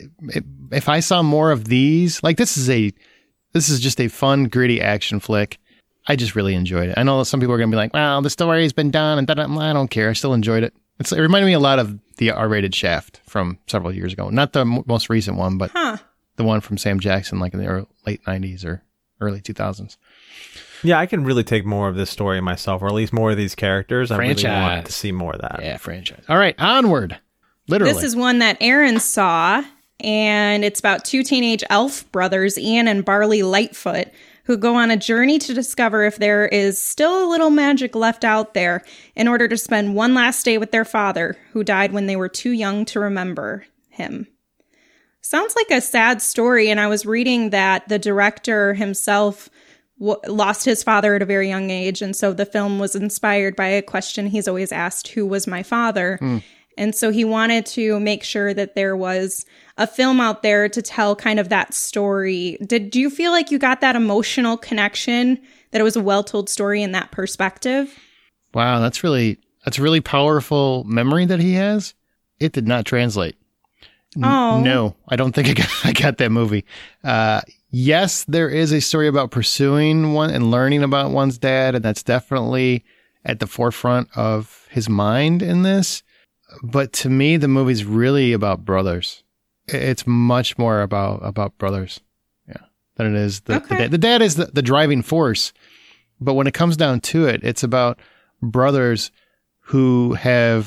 If I saw more of these, like this is just a fun, gritty action flick. I just really enjoyed it. I know some people are going to be like, well, the story's been done, and I don't care. I still enjoyed it. It reminded me a lot of the R-rated Shaft from several years ago. Not the most recent one, but the one from Sam Jackson, like in the late 90s or early 2000s. Yeah, I can really take more of this story myself, or at least more of these characters. Franchise. I really want to see more of that. Yeah, franchise. All right, onward. Literally. This is one that Aaron saw, and it's about 2 teenage elf brothers, Ian and Barley Lightfoot, who go on a journey to discover if there is still a little magic left out there in order to spend one last day with their father, who died when they were too young to remember him. Sounds like a sad story, and I was reading that the director himself lost his father at a very young age, and so the film was inspired by a question he's always asked, who was my father? And so he wanted to make sure that there was a film out there to tell kind of that story. Did you feel like you got that emotional connection, that it was a well-told story in that perspective? Wow, that's a really powerful memory that he has. It did not translate. Oh. No, I don't think I got that movie. Yes, there is a story about pursuing one and learning about one's dad, and that's definitely at the forefront of his mind in this. But to me, the movie's really about brothers. It's much more about brothers, than it is the dad. The dad is the driving force, but when it comes down to it, it's about brothers who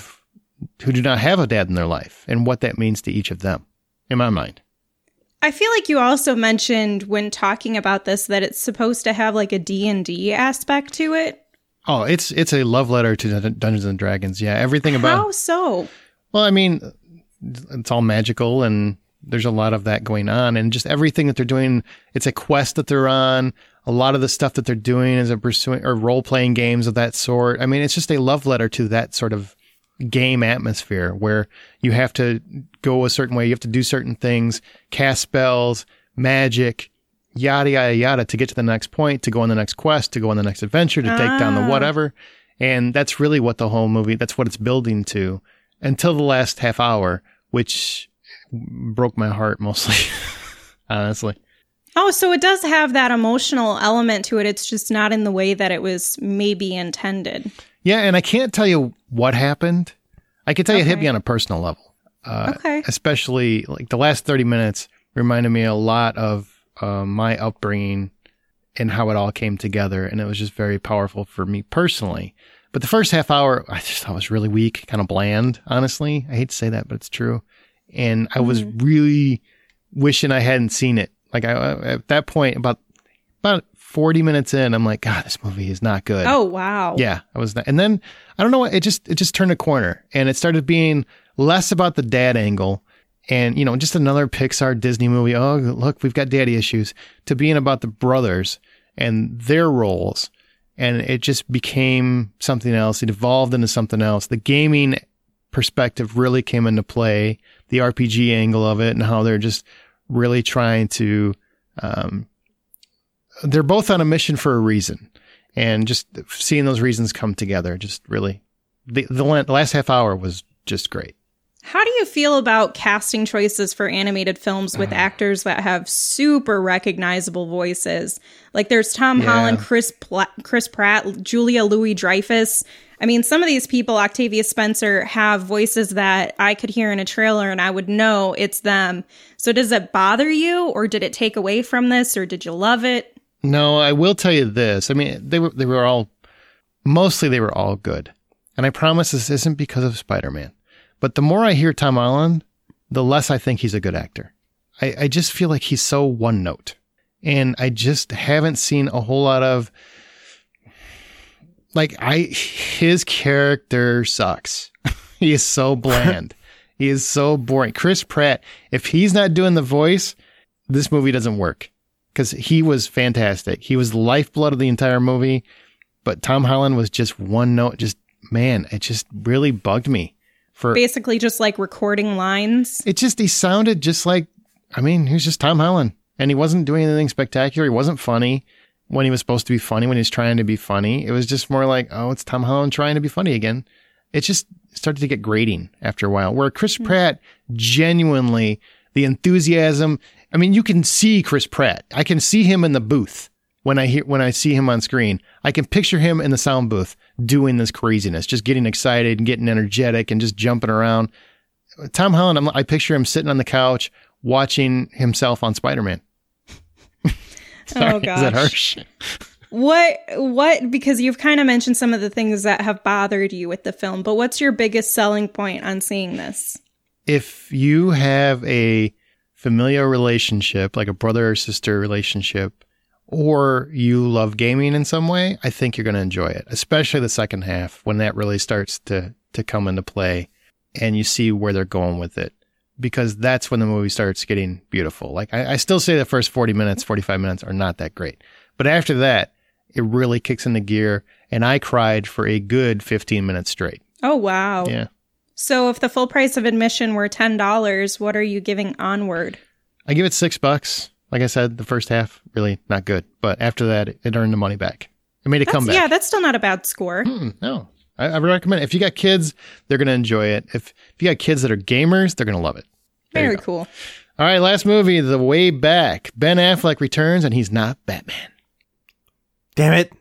do not have a dad in their life and what that means to each of them, in my mind. I feel like you also mentioned when talking about this that it's supposed to have like a D&D aspect to it. Oh, it's a love letter to Dungeons and Dragons. Yeah, everything about. How so? Well, I mean, it's all magical, and there's a lot of that going on, and just everything that they're doing. It's a quest that they're on. A lot of the stuff that they're doing is pursuing or role playing games of that sort. I mean, it's just a love letter to that sort of game atmosphere where you have to go a certain way, you have to do certain things, cast spells, magic, yada, yada, yada, to get to the next point, to go on the next quest, to go on the next adventure, to take down the whatever. And that's really what the whole movie, that's what it's building to, until the last half hour, which broke my heart mostly, honestly. Oh, so it does have that emotional element to it. It's just not in the way that it was maybe intended. Yeah, and I can't tell you what happened. I can tell you it hit me on a personal level. Especially like the last 30 minutes reminded me a lot of my upbringing and how it all came together. And it was just very powerful for me personally. But the first half hour, I just thought was really weak, kind of bland, honestly. I hate to say that, but it's true. And I was really wishing I hadn't seen it. Like at that point, about 40 minutes in, I'm like, God, this movie is not good. Oh, wow. Yeah, I was not. And then I don't know what, it just turned a corner, and it started being less about the dad angle and, just another Pixar Disney movie. Oh, look, we've got daddy issues, to being about the brothers and their roles. And it just became something else. It evolved into something else. The gaming perspective really came into play, the RPG angle of it, and how they're just really trying to, they're both on a mission for a reason, and just seeing those reasons come together, just really, the last half hour was just great. How do you feel about casting choices for animated films with actors that have super recognizable voices? Like there's Tom Holland, Chris Pratt, Julia Louis-Dreyfus. I mean, some of these people, Octavia Spencer, have voices that I could hear in a trailer and I would know it's them. So does it bother you, or did it take away from this, or did you love it? No, I will tell you this. I mean, they were all good. And I promise this isn't because of Spider-Man. But the more I hear Tom Holland, the less I think he's a good actor. I just feel like he's so one note. And I just haven't seen a whole lot of, his character sucks. He is so bland. He is so boring. Chris Pratt, if he's not doing the voice, this movie doesn't work. Because he was fantastic. He was the lifeblood of the entire movie. But Tom Holland was just one note. It just really bugged me. Basically just like recording lines. He sounded just like, he was just Tom Holland. And he wasn't doing anything spectacular. He wasn't funny when he was supposed to be funny, when he was trying to be funny. It was just more like, oh, it's Tom Holland trying to be funny again. It just started to get grating after a while. Where Chris Pratt, genuinely, the enthusiasm, you can see Chris Pratt. I can see him in the booth when I see him on screen. I can picture him in the sound booth doing this craziness, just getting excited and getting energetic and just jumping around. Tom Holland, I picture him sitting on the couch watching himself on Spider-Man. Sorry, oh gosh. Is that harsh? What, because you've kind of mentioned some of the things that have bothered you with the film, but what's your biggest selling point on seeing this? If you have a familial relationship, like a brother or sister relationship, or you love gaming in some way, I think you're going to enjoy it, especially the second half when that really starts to come into play and you see where they're going with it, because that's when the movie starts getting beautiful. Like I still say the first 40 minutes, 45 minutes are not that great, but after that, it really kicks into gear, and I cried for a good 15 minutes straight. Oh, wow. Yeah. So if the full price of admission were $10, what are you giving Onward? I give it $6. Like I said, the first half, really not good. But after that, it earned the money back. It made a comeback. Yeah, that's still not a bad score. No. I recommend it. If you got kids, they're going to enjoy it. If you got kids that are gamers, they're going to love it. Very cool. All right, last movie, The Way Back. Ben Affleck returns, and he's not Batman. Damn it.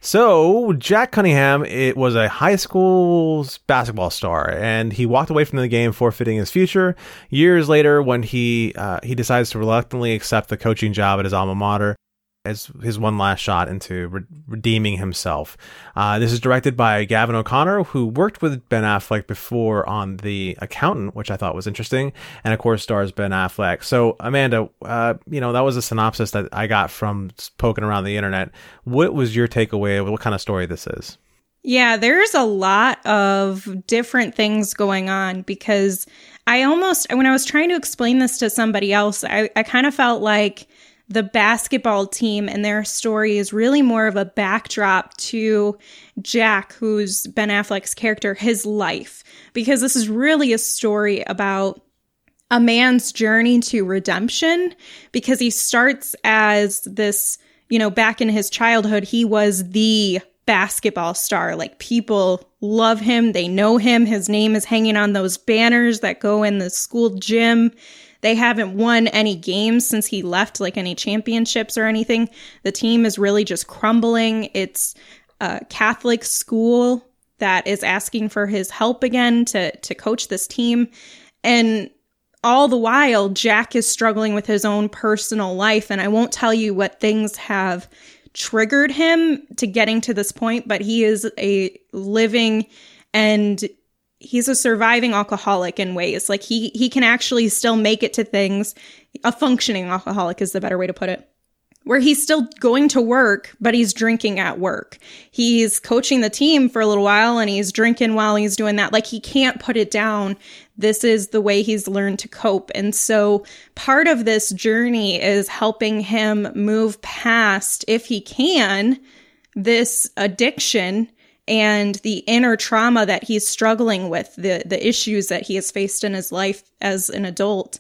So, Jack Cunningham, it was a high school basketball star, and he walked away from the game forfeiting his future. Years later, when he decides to reluctantly accept the coaching job at his alma mater as his one last shot into redeeming himself. This is directed by Gavin O'Connor, who worked with Ben Affleck before on The Accountant, which I thought was interesting, and of course stars Ben Affleck. So, Amanda, that was a synopsis that I got from poking around the internet. What was your takeaway of what kind of story this is? Yeah, there's a lot of different things going on, because when I was trying to explain this to somebody else, I kind of felt like the basketball team and their story is really more of a backdrop to Jack, who's Ben Affleck's character, his life, because this is really a story about a man's journey to redemption, because he starts as this, back in his childhood, he was the basketball star. Like, people love him. They know him. His name is hanging on those banners that go in the school gym. They haven't won any games since he left, like any championships or anything. The team is really just crumbling. It's a Catholic school that is asking for his help again to coach this team. And all the while, Jack is struggling with his own personal life. And I won't tell you what things have triggered him to getting to this point, but he is a living and he's a surviving alcoholic in ways. Like he can actually still make it to things. A functioning alcoholic is the better way to put it. Where he's still going to work, but he's drinking at work. He's coaching the team for a little while and he's drinking while he's doing that. Like, he can't put it down. This is the way he's learned to cope. And so part of this journey is helping him move past, if he can, this addiction and the inner trauma that he's struggling with, the issues that he has faced in his life as an adult,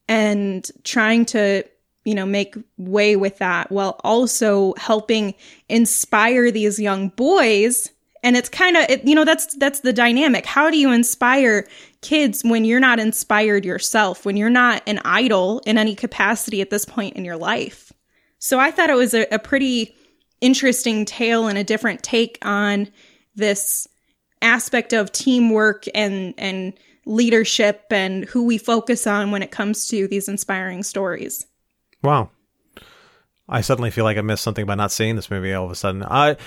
and trying to, make way with that, while also helping inspire these young boys. And it's kind of, that's the dynamic. How do you inspire kids when you're not inspired yourself, when you're not an idol in any capacity at this point in your life? So I thought it was a pretty interesting tale and a different take on this aspect of teamwork and leadership and who we focus on when it comes to these inspiring stories. Wow. I suddenly feel like I missed something by not seeing this movie all of a sudden. A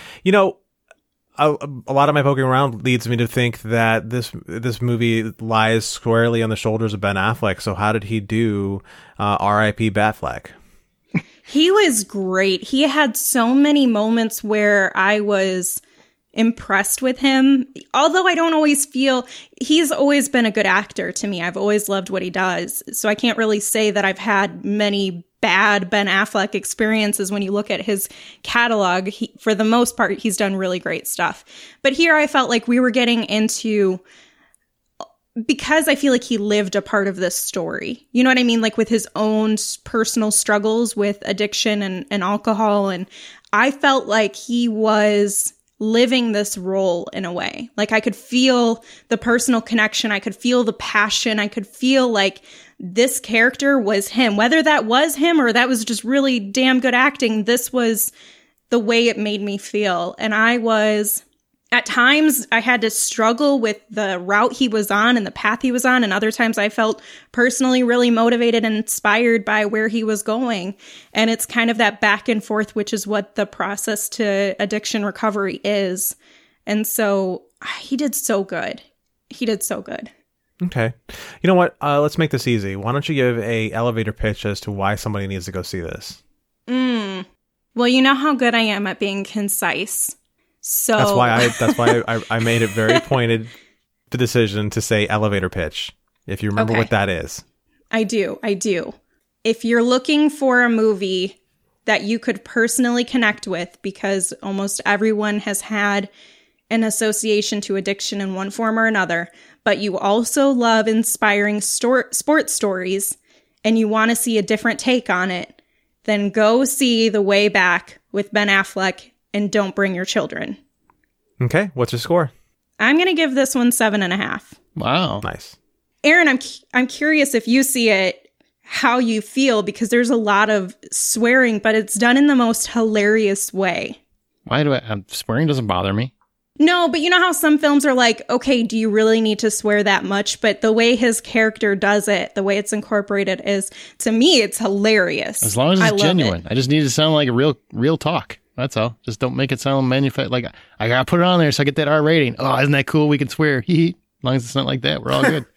lot of my poking around leads me to think that this movie lies squarely on the shoulders of Ben Affleck. So how did he do R.I.P. Batfleck? He was great. He had so many moments where I was impressed with him. Although I don't always feel, he's always been a good actor to me. I've always loved what he does. So I can't really say that I've had many bad Ben Affleck experiences when you look at his catalog. For the most part, he's done really great stuff. But here I felt like we were getting into, because I feel like he lived a part of this story. You know what I mean? Like, with his own personal struggles with addiction and alcohol. And I felt like he was living this role in a way. Like, I could feel the personal connection. I could feel the passion. I could feel like this character was him. Whether that was him or that was just really damn good acting, this was the way it made me feel. And at times I had to struggle with the route he was on and the path he was on. And other times I felt personally really motivated and inspired by where he was going. And it's kind of that back and forth, which is what the process to addiction recovery is. And so he did so good. He did so good. Okay. You know what? Let's make this easy. Why don't you give a elevator pitch as to why somebody needs to go see this? Well, you know how good I am at being concise. So That's why I made it very pointed, the decision to say elevator pitch, if you remember Okay. what that is. I do. If you're looking for a movie that you could personally connect with, because almost everyone has had an association to addiction in one form or another, but you also love inspiring sports stories and you want to see a different take on it, then go see The Way Back with Ben Affleck and Don't Bring Your Children. Okay, what's your score? I'm going to give this one 7.5. Wow. Nice. Aaron, I'm curious if you see it, how you feel, because there's a lot of swearing, but it's done in the most hilarious way. Why do swearing doesn't bother me? No, but you know how some films are like, okay, do you really need to swear that much? But the way his character does it, the way it's incorporated is, to me, it's hilarious. As long as I it's love genuine. it. I just need it to sound like a real talk. That's all. Just don't make it sound manufactured. Like, I gotta put it on there so I get that R rating. Oh, isn't that cool? We can swear. As long as it's not like that, we're all good.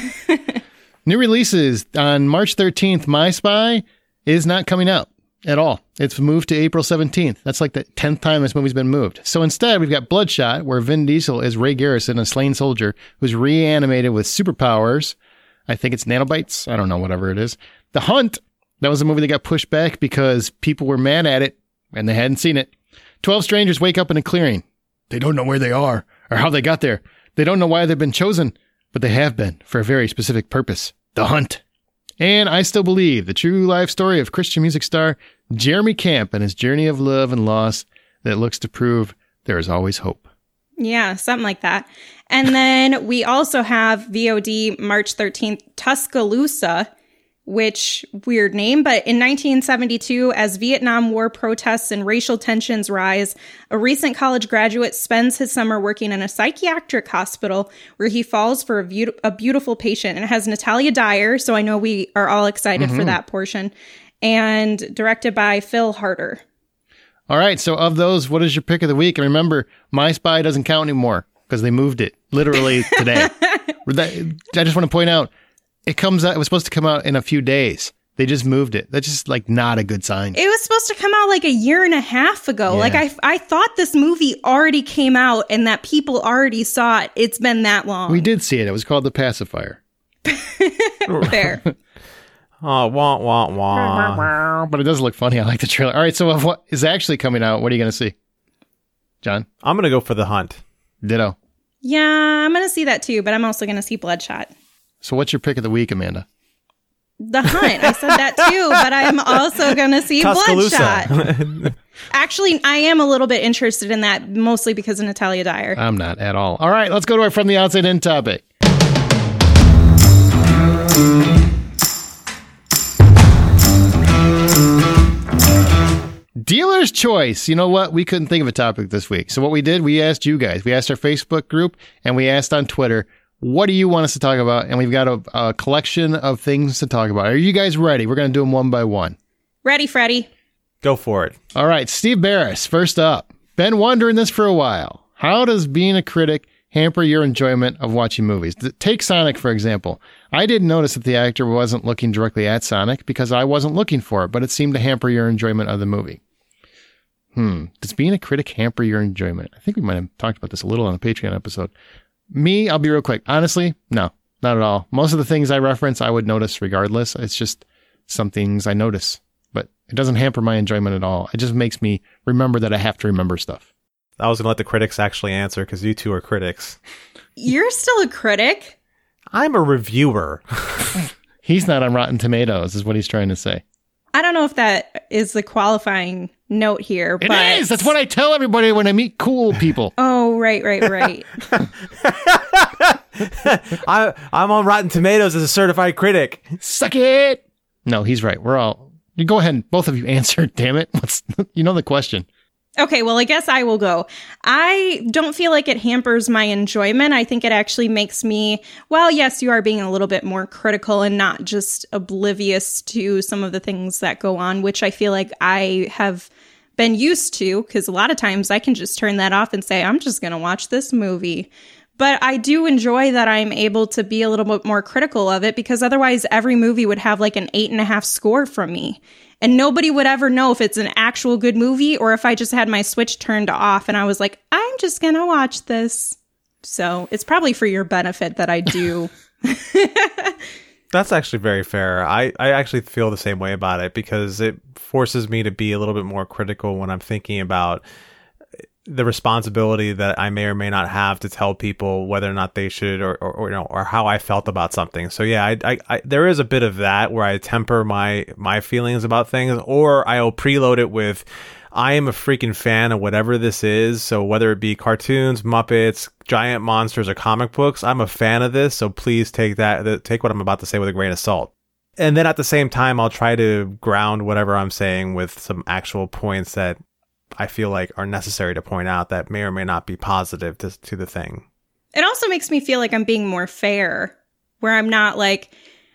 New releases on March 13th. My Spy is not coming out at all. It's moved to April 17th. That's like the 10th time this movie's been moved. So instead, we've got Bloodshot, where Vin Diesel is Ray Garrison, a slain soldier who's reanimated with superpowers. I think it's nanobites. I don't know, whatever it is. The Hunt, that was a movie that got pushed back because people were mad at it and they hadn't seen it. 12 strangers wake up in a clearing. They don't know where they are or how they got there. They don't know why they've been chosen, but they have been for a very specific purpose. The Hunt. And I Still Believe, the true life story of Christian music star Jeremy Camp and his journey of love and loss that looks to prove there is always hope. Yeah, something like that. And then we also have VOD March 13th, Tuscaloosa, which weird name, but in 1972, as Vietnam War protests and racial tensions rise, a recent college graduate spends his summer working in a psychiatric hospital where he falls for a beautiful patient. And it has Natalia Dyer, so I know we are all excited for that portion, and directed by Phil Harder. All right, so of those, what is your pick of the week? And remember, My Spy doesn't count anymore because they moved it literally today. I just want to point out, it comes out. It was supposed to come out in a few days. They just moved it. That's just like not a good sign. It was supposed to come out like a year and a half ago. Yeah. Like I thought this movie already came out and that people already saw it. It's been that long. We did see it. It was called The Pacifier. Fair. Oh, wah, wah, wah. But it does look funny. I like the trailer. All right, so of what is actually coming out, what are you going to see? John? I'm going to go for The Hunt. Ditto. Yeah, I'm going to see that too, but I'm also going to see Bloodshot. So what's your pick of the week, Amanda? The Hunt. I said that too, but I'm also going to see Bloodshot. Tuscaloosa. Actually, I am a little bit interested in that, mostly because of Natalia Dyer. I'm not at all. All right, let's go to our From the Outside In topic. Dealer's choice. You know what? We couldn't think of a topic this week. So what we did, we asked you guys. We asked our Facebook group and we asked on Twitter, what do you want us to talk about? And we've got a collection of things to talk about. Are you guys ready? We're going to do them one by one. Ready, Freddie? Go for it. All right, Steve Barris, first up. Been wondering this for a while. How does being a critic hamper your enjoyment of watching movies? Take Sonic, for example. I didn't notice that the actor wasn't looking directly at Sonic because I wasn't looking for it, but it seemed to hamper your enjoyment of the movie. Does being a critic hamper your enjoyment? I think we might have talked about this a little on the Patreon episode. Me, I'll be real quick. Honestly, no, not at all. Most of the things I reference, I would notice regardless. It's just some things I notice, but it doesn't hamper my enjoyment at all. It just makes me remember that I have to remember stuff. I was going to let the critics actually answer because you two are critics. You're still a critic. I'm a reviewer. He's not on Rotten Tomatoes, is what he's trying to say. I don't know if that is the qualifying note here, It but is. That's what I tell everybody when I meet cool people. Oh, right. I'm on Rotten Tomatoes as a certified critic. Suck it. No, he's right. We're all. You go ahead and both of you answer. Damn it. You know the question. Okay, well, I guess I will go. I don't feel like it hampers my enjoyment. I think it actually makes me, well, yes, you are being a little bit more critical and not just oblivious to some of the things that go on, which I feel like I have been used to, because a lot of times I can just turn that off and say, I'm just going to watch this movie. But I do enjoy that I'm able to be a little bit more critical of it, because otherwise every movie would have like an 8.5 score from me. And nobody would ever know if it's an actual good movie or if I just had my switch turned off and I was like, I'm just going to watch this. So it's probably for your benefit that I do. That's actually very fair. I actually feel the same way about it, because it forces me to be a little bit more critical when I'm thinking about the responsibility that I may or may not have to tell people whether or not they should, or you know, or how I felt about something. So yeah, I there is a bit of that where I temper my feelings about things, or I'll preload it with, I am a freaking fan of whatever this is. So whether it be cartoons, Muppets, giant monsters, or comic books, I'm a fan of this. So please take what I'm about to say with a grain of salt. And then at the same time, I'll try to ground whatever I'm saying with some actual points that I feel like are necessary to point out that may or may not be positive to the thing. It also makes me feel like I'm being more fair, where I'm not like,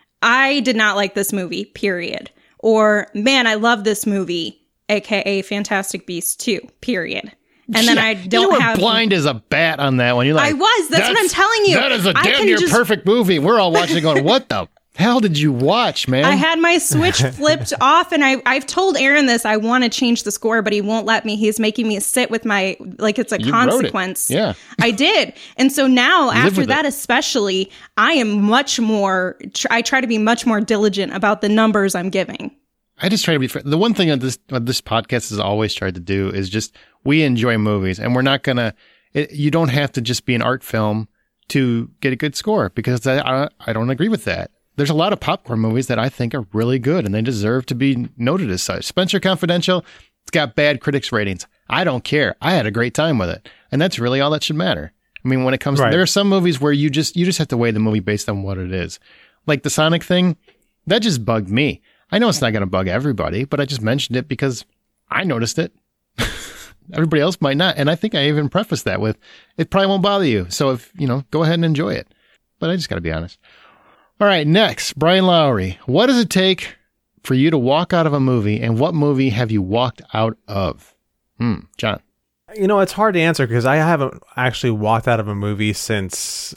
I did not like this movie, period. Or, man, I love this movie, aka Fantastic Beasts 2, period. And then I don't have... You were blind as a bat on that one. You're like, I was. That's what I'm telling you. That is a damn near perfect movie. We're all watching it going, what the hell did you watch, man? I had my switch flipped off, and I've told Aaron this. I want to change the score, but he won't let me. He's making me sit with my, like it's a consequence. Yeah. I did. And so now, after that especially, I am much more, I try to be much more diligent about the numbers I'm giving. I just try to be fair. The one thing that this podcast has always tried to do is just, we enjoy movies, and we're not going to, you don't have to just be an art film to get a good score, because I don't agree with that. There's a lot of popcorn movies that I think are really good, and they deserve to be noted as such. Spencer Confidential, it's got bad critics ratings. I don't care. I had a great time with it. And that's really all that should matter. I mean, when it comes to, there are some movies where you just have to weigh the movie based on what it is. Like the Sonic thing, that just bugged me. I know it's not going to bug everybody, but I just mentioned it because I noticed it. Everybody else might not. And I think I even prefaced that with, it probably won't bother you. So if, go ahead and enjoy it. But I just got to be honest. All right, next, Brian Lowry. What does it take for you to walk out of a movie, and what movie have you walked out of? John. It's hard to answer because I haven't actually walked out of a movie since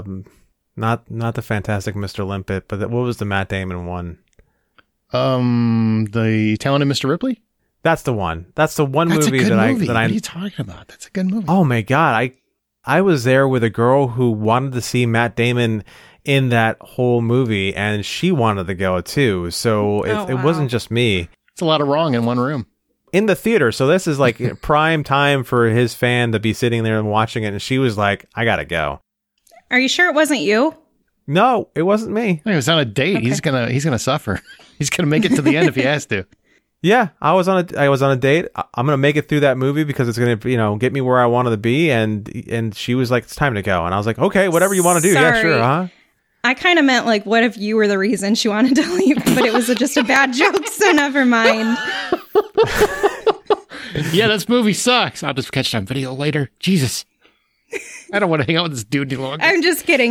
not the Fantastic Mr. Limpet, but what was the Matt Damon one? The Talented Mr. Ripley? That's the one. That's the one That's movie a good that movie. What are you talking about? That's a good movie. Oh my God. I was there with a girl who wanted to see Matt Damon in that whole movie, and she wanted to go too. So it wasn't just me. It's a lot of wrong in one room. In the theater. So this is like prime time for his fan to be sitting there and watching it. And she was like, I gotta go. Are you sure it wasn't you? No, it wasn't me. He was on a date. Okay. He's gonna suffer. He's gonna make it to the end if he has to. Yeah, I was on a date. I'm gonna make it through that movie because it's gonna, get me where I wanted to be. And she was like, it's time to go. And I was like, okay, whatever you want to do. Sorry. Yeah, sure. Huh? I kind of meant like, what if you were the reason she wanted to leave, but it was just a bad joke, so never mind. Yeah, this movie sucks. I'll just catch it on video later. Jesus. I don't want to hang out with this dude any longer. I'm just kidding.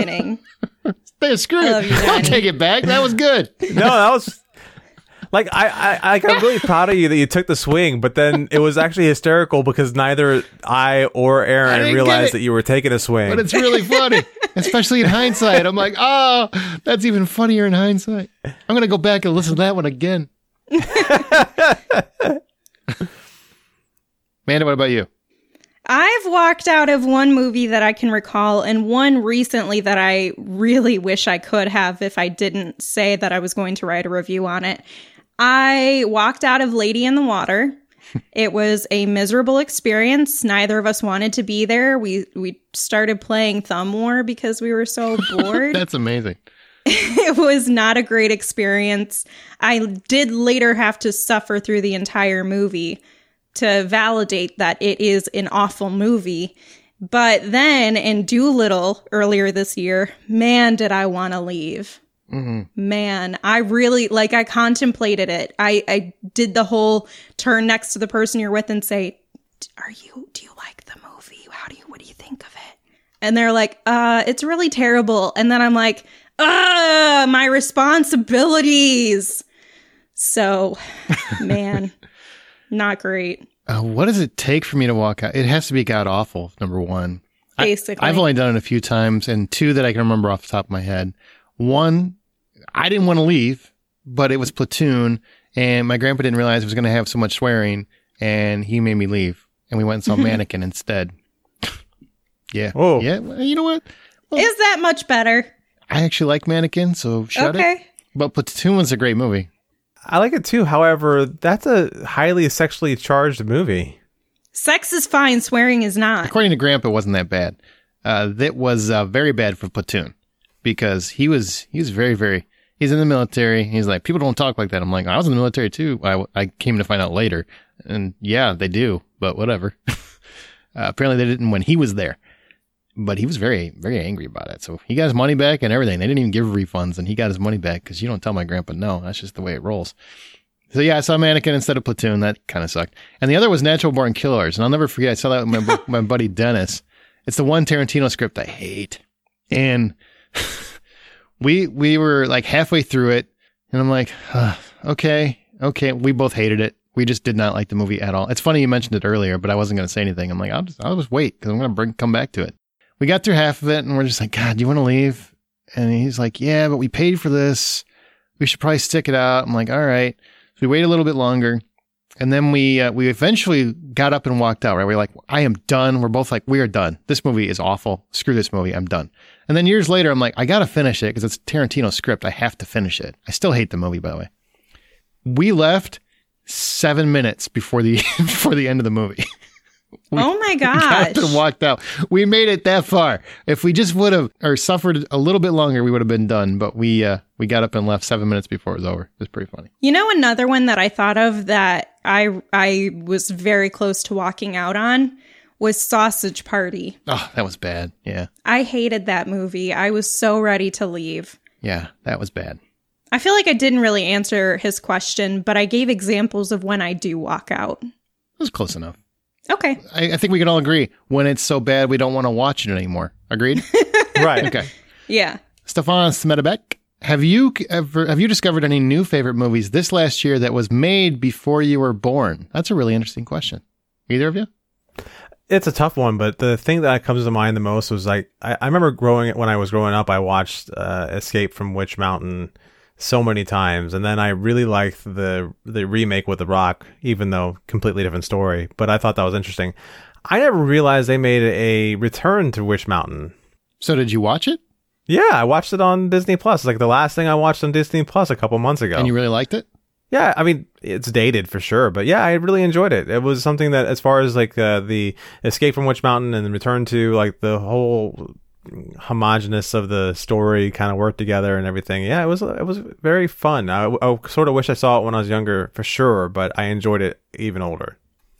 Screw it. Don't take it back. That was good. No, that was... Like, I'm really proud of you that you took the swing, but then it was actually hysterical because neither I or Aaron realized that you were taking a swing. But it's really funny, especially in hindsight. I'm like, oh, that's even funnier in hindsight. I'm going to go back and listen to that one again. Amanda, what about you? I've walked out of one movie that I can recall, and one recently that I really wish I could have if I didn't say that I was going to write a review on it. I walked out of Lady in the Water. It was a miserable experience. Neither of us wanted to be there. We started playing Thumb War because we were so bored. That's amazing. It was not a great experience. I did later have to suffer through the entire movie to validate that it is an awful movie. But then in Dolittle earlier this year, man, did I want to leave. Mm-hmm. Man, I really, I contemplated it. I did the whole turn next to the person you're with and say, do you like the movie? What do you think of it? And they're like, it's really terrible. And then I'm like, my responsibilities. So, man, not great. What does it take for me to walk out? It has to be god awful, number one. basically. I've only done it a few times, and two that I can remember off the top of my head. One, I didn't want to leave, but it was Platoon, and my grandpa didn't realize it was going to have so much swearing, and he made me leave, and we went and saw Mannequin instead. Yeah. Whoa. Yeah. Well, you know what? Well, Is that much better? I actually like Mannequin, so shut it. Okay. But Platoon was a great movie. I like it too. However, that's a highly sexually charged movie. Sex is fine, swearing is not. According to Grandpa, it wasn't that bad. That was very bad for Platoon because he was very, very. He's in the military. He's like, people don't talk like that. I'm like, I was in the military too. I came to find out later, and yeah, they do, but whatever. Apparently, they didn't when he was there. But he was very, very angry about it. So he got his money back and everything. They didn't even give refunds, and he got his money back because you don't tell my grandpa no. That's just the way it rolls. So yeah, I saw Mannequin instead of Platoon. That kind of sucked. And the other was Natural Born Killers. And I'll never forget, I saw that with my buddy Dennis. It's the one Tarantino script I hate. And we were like halfway through it, and I'm like, okay. We both hated it. We just did not like the movie at all. It's funny you mentioned it earlier, but I wasn't going to say anything. I'm like, I'll just wait because I'm going to come back to it. We got through half of it, and we're just like, God, do you want to leave? And he's like, yeah, but we paid for this. We should probably stick it out. I'm like, all right. So we waited a little bit longer, and then we eventually got up and walked out, right? We're like, I am done. We're both like, we are done. This movie is awful. Screw this movie. I'm done. And then years later, I'm like, I got to finish it because it's a Tarantino script. I have to finish it. I still hate the movie, by the way. We left 7 minutes before the end of the movie. Oh my gosh. Got up and walked out. We made it that far. If we just would have or suffered a little bit longer, we would have been done. But we got up and left 7 minutes before it was over. It was pretty funny. You know, another one that I thought of that I was very close to walking out on was Sausage Party. Oh, that was bad. Yeah. I hated that movie. I was so ready to leave. Yeah, that was bad. I feel like I didn't really answer his question, but I gave examples of when I do walk out. It was close enough. Okay. I think we can all agree when it's so bad we don't want to watch it anymore. Agreed? Right. Okay. Yeah. Stefan Smedebek, have you discovered any new favorite movies this last year that was made before you were born? That's a really interesting question. Either of you? It's a tough one, but the thing that comes to mind the most was like, I remember when I was growing up, I watched Escape from Witch Mountain so many times, and then I really liked the remake with The Rock, even though completely different story, but I thought that was interesting. I never realized they made a return to Witch Mountain. So did you watch it? Yeah, I watched it on Disney Plus. Like the last thing I watched on Disney Plus a couple months ago. And you really liked it? Yeah, I mean, it's dated for sure, but yeah, I really enjoyed it. It was something that, as far as like the Escape from Witch Mountain and the return to like the whole homogenous of the story kind of worked together and everything. Yeah, it was very fun. I sort of wish I saw it when I was younger for sure, but I enjoyed it even older.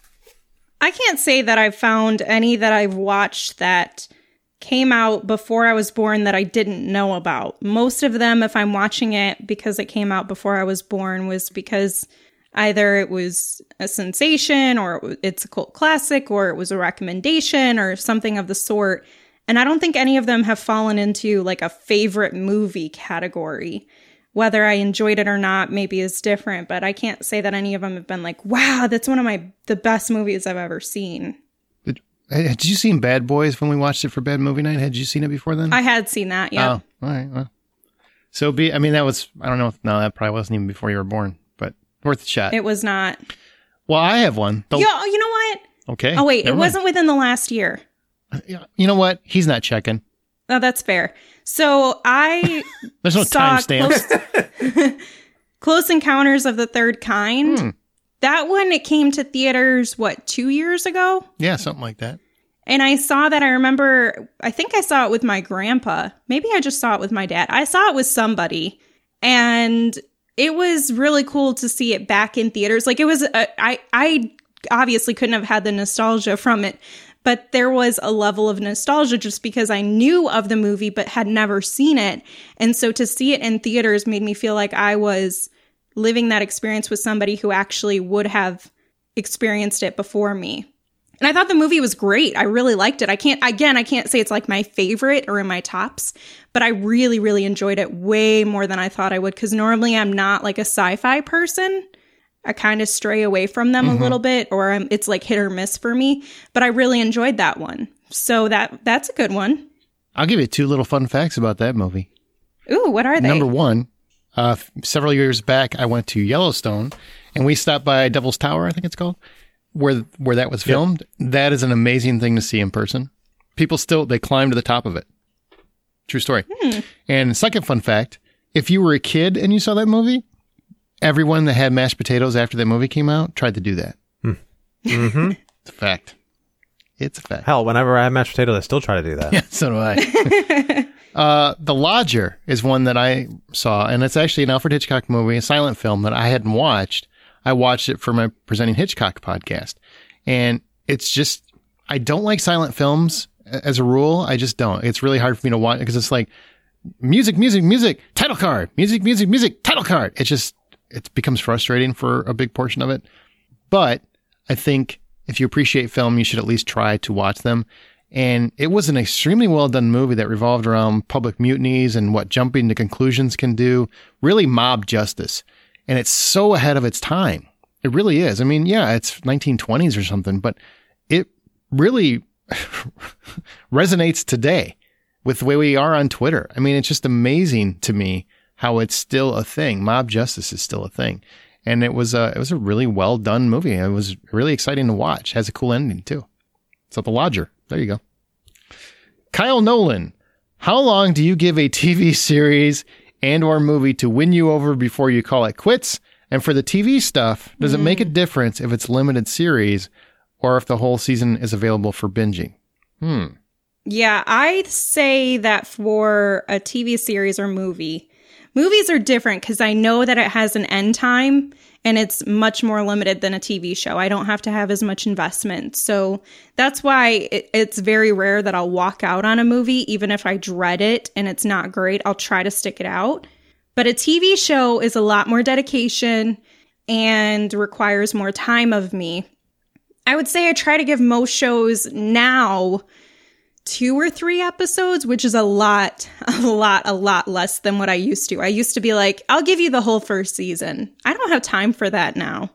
I can't say that I've found any that I've watched that came out before I was born that I didn't know about. Most of them, if I'm watching it because it came out before I was born, was because either it was a sensation or it's a cult classic or it was a recommendation or something of the sort. And I don't think any of them have fallen into like a favorite movie category. Whether I enjoyed it or not maybe is different, but I can't say that any of them have been like, wow, that's one of the best movies I've ever seen. Had you seen Bad Boys when we watched it for Bad Movie Night? Had you seen it before then? I had seen that, yeah. Oh, all right. Well. So that was, I don't know. No, that probably wasn't even before you were born, but worth a shot. It was not. Well, I have one. You know what? Okay. Oh, wait, it wasn't within the last year. You know what? He's not checking. Oh, that's fair. So I There's no timestamp. Close Encounters of the Third Kind. That one, it came to theaters, 2 years ago? Yeah, something like that. And I saw that, I think I saw it with my grandpa. Maybe I just saw it with my dad. I saw it with somebody. And it was really cool to see it back in theaters. Like it was, I obviously couldn't have had the nostalgia from it. But there was a level of nostalgia just because I knew of the movie but had never seen it. And so to see it in theaters made me feel like I was living that experience with somebody who actually would have experienced it before me. And I thought the movie was great. I really liked it. I can't say it's like my favorite or in my tops, but I really, really enjoyed it way more than I thought I would because normally I'm not like a sci-fi person. I kind of stray away from them a little bit, or it's like hit or miss for me. But I really enjoyed that one. So that's a good one. I'll give you 2 little fun facts about that movie. Ooh, what are they? Number 1, several years back, I went to Yellowstone, and we stopped by Devil's Tower, I think it's called, where that was filmed. Yep. That is an amazing thing to see in person. People they climb to the top of it. True story. And second fun fact, if you were a kid and you saw that movie, everyone that had mashed potatoes after that movie came out tried to do that. Mm-hmm. It's a fact. It's a fact. Hell, whenever I have mashed potatoes, I still try to do that. Yeah, so do I. The Lodger is one that I saw, and it's actually an Alfred Hitchcock movie, a silent film that I hadn't watched. I watched it for my Presenting Hitchcock podcast. And it's just, I don't like silent films as a rule. I just don't. It's really hard for me to watch because it's like music, title card, music, title card. It becomes frustrating for a big portion of it. But I think if you appreciate film, you should at least try to watch them. And it was an extremely well done movie that revolved around public mutinies and what jumping to conclusions can do. Really mob justice. And it's so ahead of its time. It really is. I mean, yeah, it's 1920s or something, but it really resonates today with the way we are on Twitter. I mean, it's just amazing to me how it's still a thing. Mob justice is still a thing. And it was a really well done movie. It was really exciting to watch. Has a cool ending too. So The Lodger. There you go. Kyle Nolan, how long do you give a TV series and or movie to win you over before you call it quits? And for the TV stuff, does it make a difference if it's limited series or if the whole season is available for binging? Yeah, I'd say that for a TV series or movie, movies are different because I know that it has an end time and it's much more limited than a TV show. I don't have to have as much investment. So that's why it's very rare that I'll walk out on a movie, even if I dread it and it's not great. I'll try to stick it out. But a TV show is a lot more dedication and requires more time of me. I would say I try to give most shows now 2 or 3 episodes, which is a lot less than what I used to. I used to be like, I'll give you the whole first season. I don't have time for that now.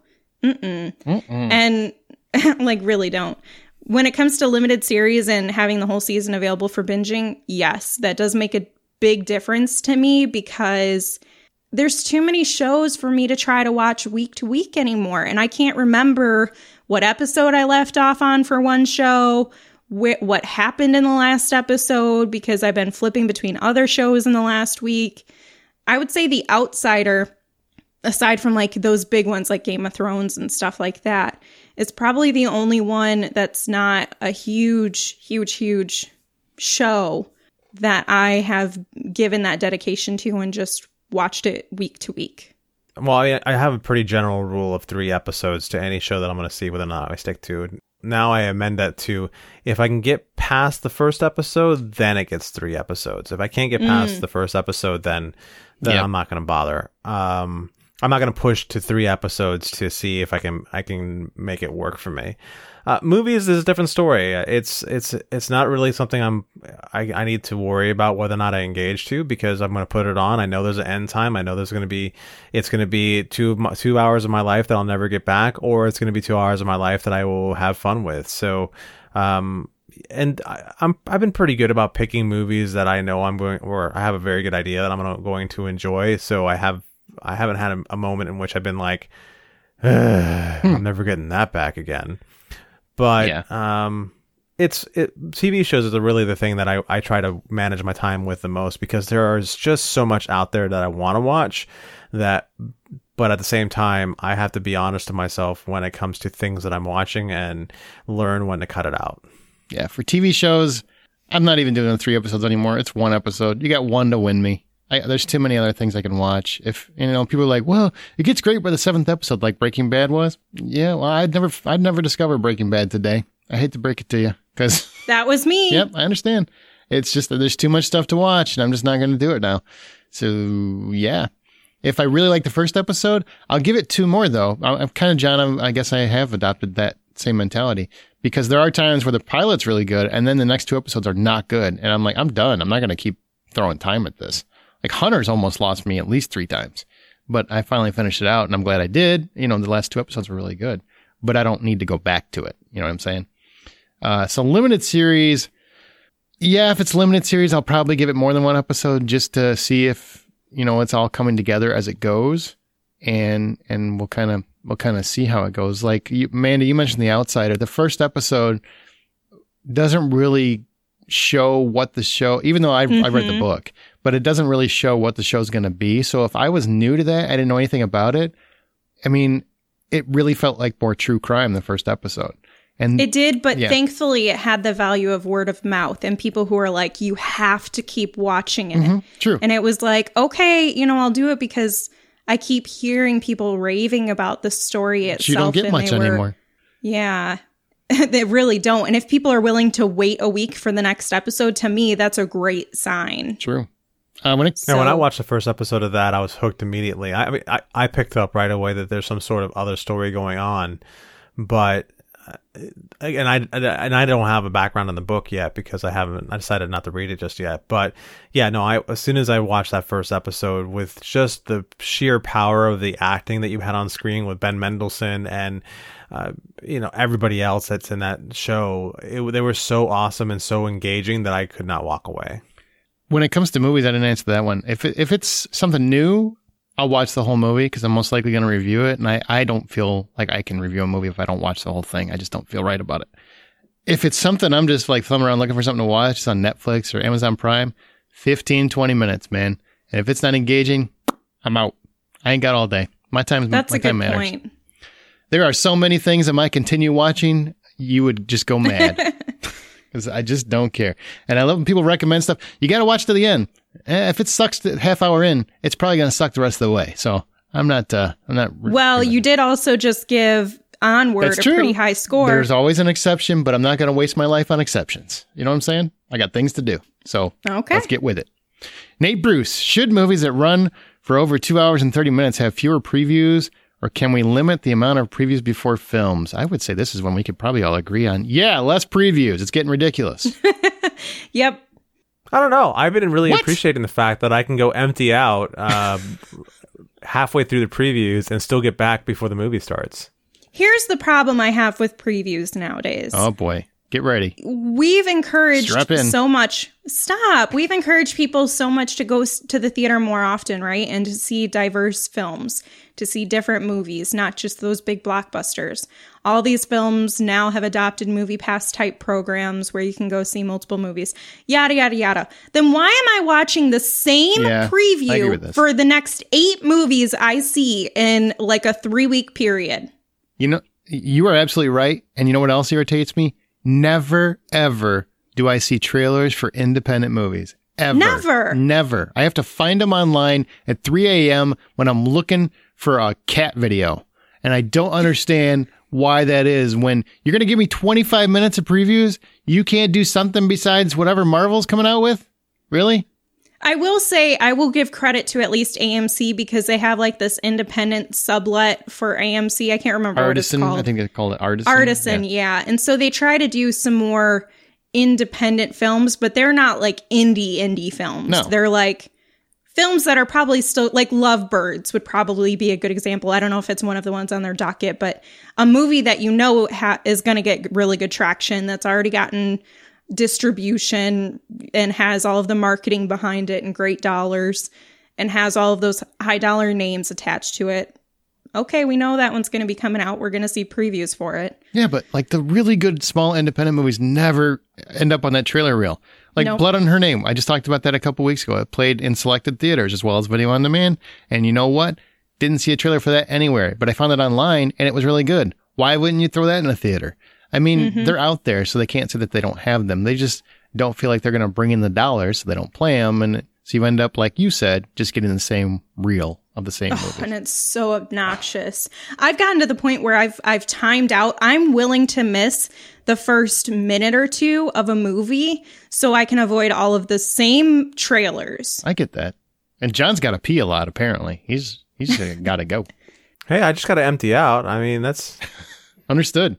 And like really don't. When it comes to limited series and having the whole season available for binging, yes, that does make a big difference to me because there's too many shows for me to try to watch week to week anymore. And I can't remember what episode I left off on for one show, what happened in the last episode because I've been flipping between other shows in the last week. I would say The Outsider, aside from like those big ones like Game of Thrones and stuff like that, is probably the only one that's not a huge show that I have given that dedication to and just watched it week to week. Well, I have a pretty general rule of 3 episodes to any show that I'm going to see, whether or not I stick to it. Now I amend that to, if I can get past the first episode, then it gets 3 episodes. If I can't get past the first episode, then I'm not going to bother. I'm not going to push to 3 episodes to see if I can make it work for me. Movies is a different story. It's not really something I need to worry about whether or not I engage to, because I'm going to put it on. I know there's an end time. I know it's going to be 2 hours of my life that I'll never get back, or it's going to be 2 hours of my life that I will have fun with. So, and I've been pretty good about picking movies that I know I have a very good idea that I'm going to enjoy. So I haven't had a moment in which I've been like, I'm never getting that back again. But TV shows are really the thing that I try to manage my time with the most, because there is just so much out there that I want to watch but at the same time, I have to be honest to myself when it comes to things that I'm watching and learn when to cut it out. Yeah, for TV shows, I'm not even doing 3 episodes anymore. It's 1 episode. You got 1 to win me. There's too many other things I can watch. If people are like, well, it gets great by the 7th episode, like Breaking Bad was. Yeah, well, I'd never discover Breaking Bad today. I hate to break it to you, because that was me. Yep, I understand. It's just that there's too much stuff to watch, and I'm just not going to do it now. So yeah, if I really like the first episode, I'll give it 2 more though. I'm kind of John. I guess I have adopted that same mentality, because there are times where the pilot's really good, and then the next 2 episodes are not good, and I'm like, I'm done. I'm not going to keep throwing time at this. Like Hunters almost lost me at least 3 times, but I finally finished it out and I'm glad I did. The last 2 episodes were really good, but I don't need to go back to it. You know what I'm saying? So limited series, yeah, if it's limited series, I'll probably give it more than one episode just to see if, it's all coming together as it goes. And we'll kind of see how it goes. Like Amanda, you mentioned The Outsider. The first episode doesn't really show what the show, even though I read the book, but it doesn't really show what the show's going to be. So if I was new to that, I didn't know anything about it. I mean, it really felt like more true crime the first episode. And it did, but thankfully it had the value of word of mouth and people who are like, you have to keep watching it. True. And it was like, okay, I'll do it because I keep hearing people raving about the story itself. You don't get much anymore. Yeah, they really don't. And if people are willing to wait a week for the next episode, to me, that's a great sign. True. When I watched the first episode of that, I was hooked immediately. I mean, I picked up right away that there's some sort of other story going on, but and I don't have a background in the book yet because I decided not to read it just yet. But yeah, no, as soon as I watched that first episode with just the sheer power of the acting that you had on screen with Ben Mendelsohn and everybody else that's in that show, they were so awesome and so engaging that I could not walk away. When it comes to movies, I didn't answer that one. If it's something new, I'll watch the whole movie because I'm most likely going to review it. And I don't feel like I can review a movie if I don't watch the whole thing. I just don't feel right about it. If it's something I'm just like thumbing around looking for something to watch, it's on Netflix or Amazon Prime, 15, 20 minutes, man. And if it's not engaging, I'm out. I ain't got all day. My time matters. Point. There are so many things I might continue watching, you would just go mad. Because I just don't care. And I love when people recommend stuff. You got to watch to the end. If it sucks the half hour in, it's probably going to suck the rest of the way. So I'm not. Well, you did also just give Onward a pretty high score. There's always an exception, but I'm not going to waste my life on exceptions. You know what I'm saying? I got things to do. So Let's get with it. Nate Bruce, should movies that run for over 2 hours and 30 minutes have fewer previews? Or can we limit the amount of previews before films? I would say this is one we could probably all agree on. Yeah, less previews. It's getting ridiculous. Yep. I don't know. I've been really appreciating the fact that I can go empty out halfway through the previews and still get back before the movie starts. Here's the problem I have with previews nowadays. Oh, boy. Get ready. We've encouraged so much. Stop. We've encouraged people so much to go to the theater more often, right? And to see diverse films, to see different movies, not just those big blockbusters. All these films now have adopted Movie Pass type programs where you can go see multiple movies, yada, yada, yada. Then why am I watching the same preview for the next 8 movies I see in like a 3-week period? You are absolutely right. And you know what else irritates me? Never, ever do I see trailers for independent movies. Ever. Never. I have to find them online at 3 a.m. when I'm looking for a cat video. And I don't understand why that is. When you're going to give me 25 minutes of previews, you can't do something besides whatever Marvel's coming out with? Really? I will say I will give credit to at least AMC because they have like this independent sublet for AMC. I can't remember Artisan, what it's called. I think they called it Artisan. Artisan, yeah. And so they try to do some more independent films, but they're not like indie films. No. They're like films that are probably still like Lovebirds would probably be a good example. I don't know if it's one of the ones on their docket, but a movie that is going to get really good traction that's already gotten distribution and has all of the marketing behind it and great dollars and has all of those high dollar names attached to it. Okay, we know that one's going to be coming out. We're going to see previews for it. Yeah, but like the really good small independent movies never end up on that trailer reel. Like Blood on Her Name. I just talked about that a couple weeks ago. It played in selected theaters as well as video on demand. And you know what? Didn't see a trailer for that anywhere, but I found it online and it was really good. Why wouldn't you throw that in a theater? I mean, they're out there, so they can't say that they don't have them. They just don't feel like they're going to bring in the dollars, so they don't play them. And so you end up, like you said, just getting the same reel of the same movie. And it's so obnoxious. I've gotten to the point where I've timed out. I'm willing to miss the first minute or two of a movie so I can avoid all of the same trailers. I get that. And John's got to pee a lot, apparently. He's got to go. Hey, I just got to empty out. I mean, that's... Understood.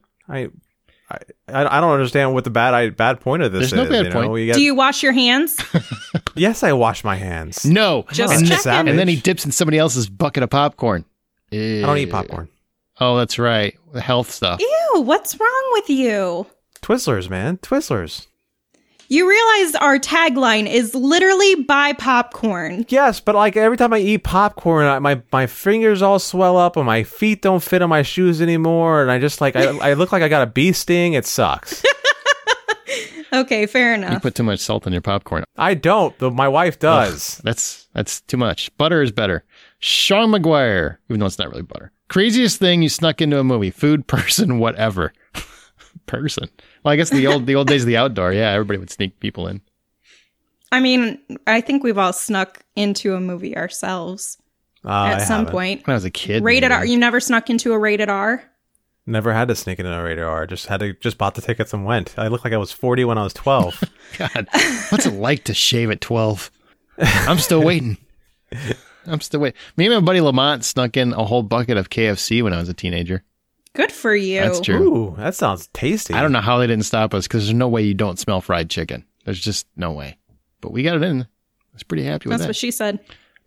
I don't understand what the bad point of this is. There's no bad point. Do you wash your hands? Yes, I wash my hands. No. Just checking. And then he dips in somebody else's bucket of popcorn. I don't eat popcorn. Oh, that's right. The health stuff. Ew, what's wrong with you? Twizzlers, man. Twizzlers. You realize our tagline is literally buy popcorn. Yes, but like every time I eat popcorn, my fingers all swell up and my feet don't fit on my shoes anymore. And I just like, I look like I got a bee sting. It sucks. Okay, fair You enough. put too much salt in your popcorn. I don't, but my wife does. That's too much. Butter is better. Sean McGuire, even though it's not really butter. Craziest thing you snuck into a movie? Food, person, whatever. Person. Well, I guess the old days of the outdoor. Yeah, everybody would sneak people in. I mean, I think we've all snuck into a movie ourselves at some point. When I was a kid. Rated maybe. R. You never snuck into a rated R? Never had to sneak into a rated R. Just bought the tickets and went. I looked like I was 40 when I was 12. God, what's it like to shave at 12? I'm still waiting. Me and my buddy Lamont snuck in a whole bucket of KFC when I was a teenager. Good for you. That's true. Ooh, that sounds tasty. I don't know how they didn't stop us because there's no way you don't smell fried chicken. There's just no way. But we got it in. I was pretty happy with That's that. what she said.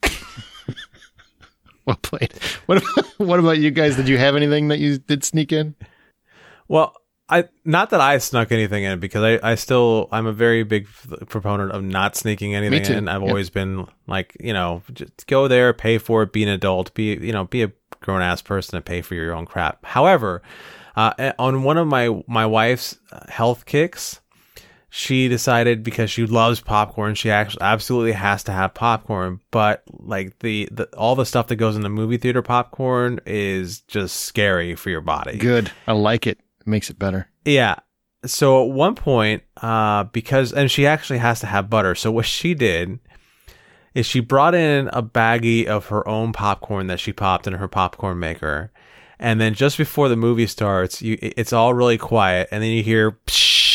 Well played. What about you guys? Did you have anything that you did sneak in? Well, not that I snuck anything in because I'm a very big proponent of not sneaking anything in. I've always been like, just go there, pay for it, be an adult, be a grown ass person and pay for your own crap. However, on one of my wife's health kicks, she decided because she loves popcorn, she actually absolutely has to have popcorn. But like the all the stuff that goes in the movie theater popcorn is just scary for your body. Good. I like it. It makes it better. Yeah. So at one point, and she actually has to have butter. So what she did is she brought in a baggie of her own popcorn that she popped in her popcorn maker. And then just before the movie starts, it's all really quiet. And then you hear pshh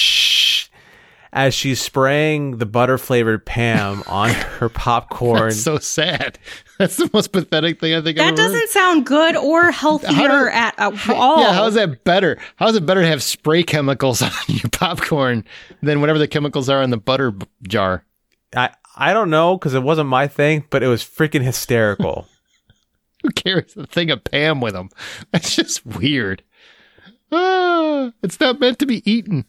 as she's spraying the butter flavored Pam on her popcorn. That's so sad. That's the most pathetic thing I think I've That ever heard. doesn't sound good or healthier at all. Yeah, how is that better? How is it better to have spray chemicals on your popcorn than whatever the chemicals are in the butter jar? I don't know because it wasn't my thing, but it was freaking hysterical. Who carries a thing of Pam with them? That's just weird. It's not meant to be eaten.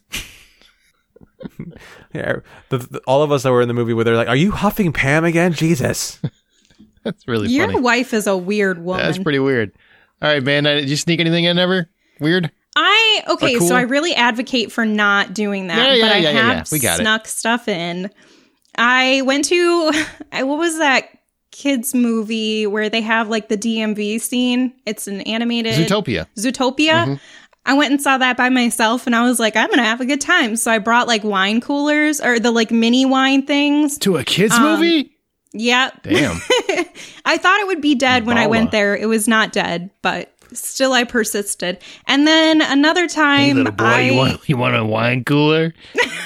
Yeah, all of us that were in the movie where they're like, "Are you huffing Pam again?" Jesus, That's really Your funny. wife is a weird woman. That's pretty weird. All right, man. Did you sneak anything in ever? Weird? Okay, cool? so I really advocate for not doing that, Yeah, but I yeah. have We got it. snuck stuff in. I went to what was that kids movie where they have like the DMV scene? It's an animated Zootopia. Zootopia. I went and saw that by myself and I was like, I'm going to have a good time. So I brought like wine coolers or the like mini wine things. To a kids movie? Yeah. Damn. I thought it would be dead when I Bala. went there. It was not dead, but still I persisted. And then another time Hey, little boy, you want a wine cooler?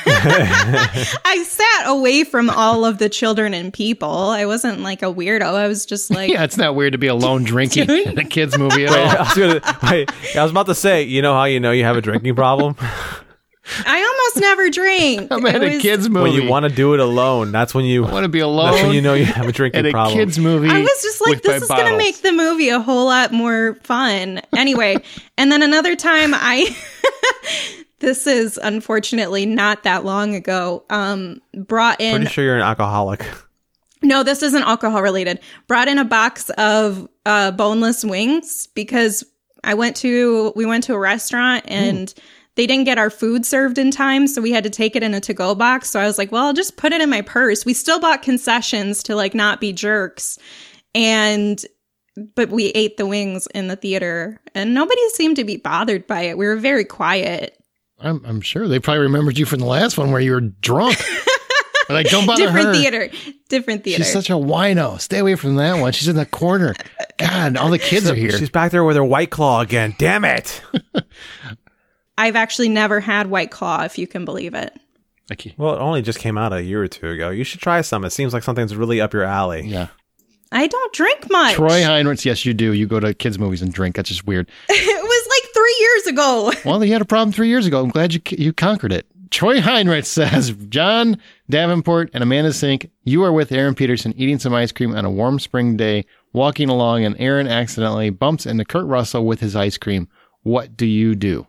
I sat away from all of the children and people. I wasn't like a weirdo. I was just like, Yeah, it's not weird to be alone drinking in a kids movie at all. I was about to say, you know how you know you have a drinking problem? I almost never drink. I'm at It a was- kids movie. When you want to do it alone, that's when you I want to be alone. that's when you know you have a drinking at a problem. kids movie. I was just like, with my this is going to bottles. make the movie a whole lot more fun. Anyway, and then another time this is unfortunately not that long ago, brought in, Pretty sure you're an alcoholic. no, this isn't alcohol related, brought in a box of boneless wings because we went to a restaurant and they didn't get our food served in time, so we had to take it in a to-go box. So I was like, well, I'll just put it in my purse. We still bought concessions to like not be jerks. But we ate the wings in the theater and nobody seemed to be bothered by it. We were very quiet. I'm sure they probably remembered you from the last one where you were drunk. They're like, don't bother her. Different theater. She's such a wino. Stay away from that one. She's in the corner. God, all the kids are here. She's back there with her White Claw again. Damn it. I've actually never had White Claw, if you can believe it. Okay. Well, it only just came out a year or two ago. You should try some. It seems like something's really up your alley. Yeah. I don't drink much. Troy Heinrichs, yes, you do. You go to kids' movies and drink. That's just weird. It was like 3 years ago. Well, you had a problem 3 years ago. I'm glad you conquered it. Troy Heinrich says, John Davenport and Amanda Sink, you are with Aaron Peterson eating some ice cream on a warm spring day, walking along, and Aaron accidentally bumps into Kurt Russell with his ice cream. What do you do?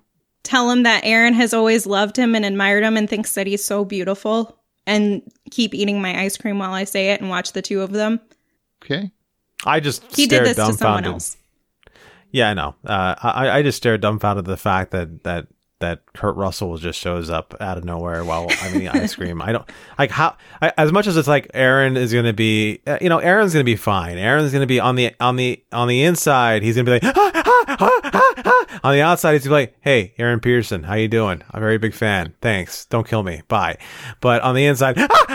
tell him that Aaron has always loved him and admired him and thinks that he's so beautiful, and keep eating my ice cream while I say it and watch the two of them. Okay. I just He stared did this to someone dumbfounded. else. Yeah, I know. I just stared dumbfounded at the fact that Kurt Russell just shows up out of nowhere while I'm eating ice cream. I don't like how. As much as it's like Aaron is going to be, Aaron's going to be fine. Aaron's going to be on the inside. He's going to be like, on the outside, he's going to be like, hey, Aaron Pearson, how you doing? I'm a very big fan. Thanks. Don't kill me. Bye. But on the inside,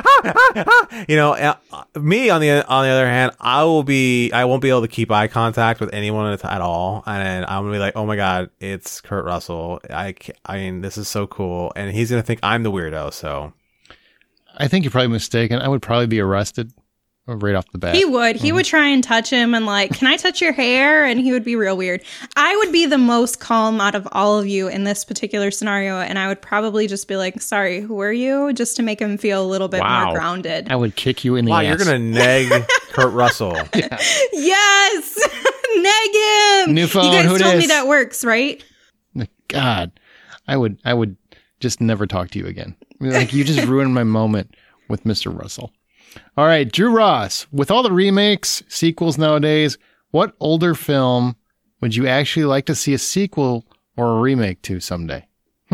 me on the other hand, I won't be able to keep eye contact with anyone at all, and I'm gonna be like, oh my god, it's Kurt Russell. I mean, this is so cool, and he's gonna think I'm the weirdo. So I think you're probably mistaken. I would probably be arrested right off the bat. He would. He would try and touch him and like, can I touch your hair? And he would be real weird. I would be the most calm out of all of you in this particular scenario. And I would probably just be like, sorry, who are you? Just to make him feel a little bit more grounded. I would kick you in the ass. you're gonna neg Kurt Russell. Yes! Neg him! New phone, you guys who told me dis? that works, right? God, I would just never talk to you again. Like, you just ruined my moment with Mr. Russell. All right, Drew Ross, with all the remakes, sequels nowadays, what older film would you actually like to see a sequel or a remake to someday?